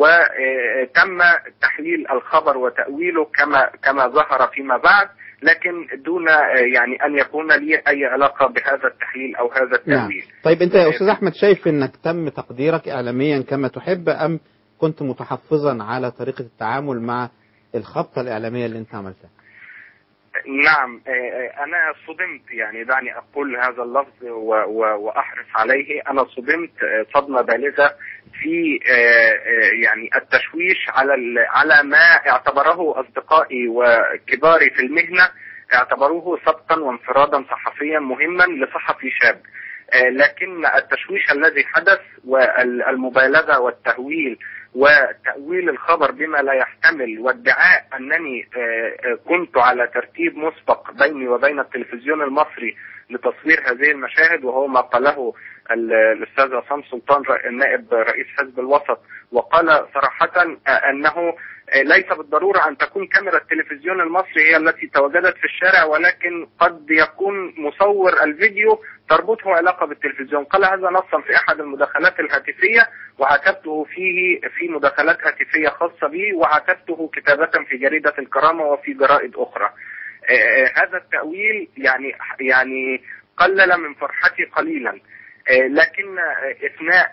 وتم تحليل الخبر وتأويله كما كما ظهر فيما بعد، لكن دون يعني أن يكون لي أي علاقة بهذا التحليل أو هذا التأويل. نعم. طيب أنت يا أستاذ أحمد شايف أنك تم تقديرك إعلاميا كما تحب، أم كنت متحفظا على طريقة التعامل مع الخبطة الإعلامية اللي أنت عملتها؟ نعم، أنا صدمت، يعني دعني أقول هذا اللفظ وأحرص عليه. أنا صدمت صدمة بالغة في يعني التشويش على على ما اعتبره أصدقائي وكباري في المهنة اعتبروه سبقا وانفرادا صحفيا مهما لصحفي شاب، لكن التشويش الذي حدث والمبالغة والتهويل وتأويل الخبر بما لا يحتمل وادعاء أنني كنت على ترتيب مسبق بيني وبين التلفزيون المصري لتصوير هذه المشاهد، وهو ما قاله الأستاذ عصام سلطان النائب رئيس حزب الوسط، وقال صراحة أنه ليس بالضرورة أن تكون كاميرا التلفزيون المصري هي التي تواجدت في الشارع، ولكن قد يكون مصور الفيديو تربطه علاقة بالتلفزيون. قال هذا نصا في أحد المداخلات الهاتفية، وعاتبته فيه في مداخلات هاتفية خاصة بي، وعاتبته كتابة في جريدة الكرامة وفي جرائد أخرى. هذا التأويل يعني يعني قلل من فرحتي قليلا، لكن إثناء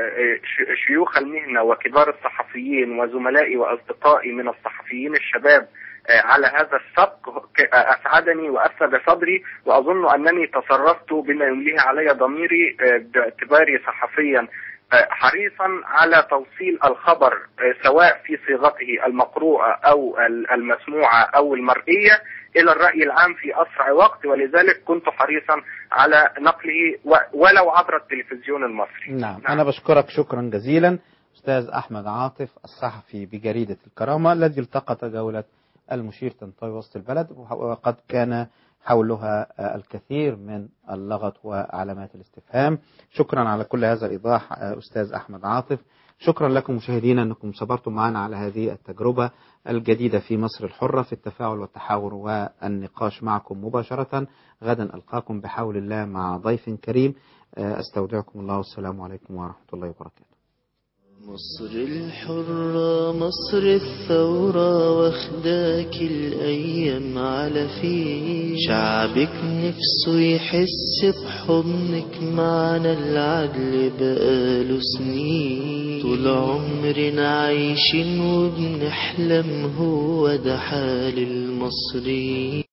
شيوخ المهنة وكبار الصحفيين وزملائي وأصدقائي من الصحفيين الشباب على هذا السبق أسعدني وأسعد صدري، وأظن أنني تصرفت بما يمليه علي ضميري باعتباري صحفيا حريصا على توصيل الخبر سواء في صيغته المقروءة أو المسموعة أو المرئية إلى الرأي العام في أسرع وقت، ولذلك كنت حريصا على نقله ولو عبر التلفزيون المصري. نعم, نعم. أنا بشكرك شكرا جزيلا أستاذ أحمد عاطف الصحفي بجريدة الكرامة الذي التقط جولة المشير طنطاوي وسط البلد، وقد كان حولها الكثير من اللغط وعلامات الاستفهام. شكرا على كل هذا الإيضاح أستاذ أحمد عاطف. شكرا لكم مشاهدينا أنكم صبرتم معنا على هذه التجربة الجديدة في مصر الحرة في التفاعل والتحاور والنقاش معكم مباشرة. غدا ألقاكم بحول الله مع ضيف كريم. أستودعكم الله والسلام عليكم ورحمة الله وبركاته. مصر الحرة مصر الثورة واخداك الأيام على فيه، شعبك نفسه يحس بحضنك، معنا العدل بقاله سنين، طول عمرنا عايشين وبنحلم، هو ده حال المصريين.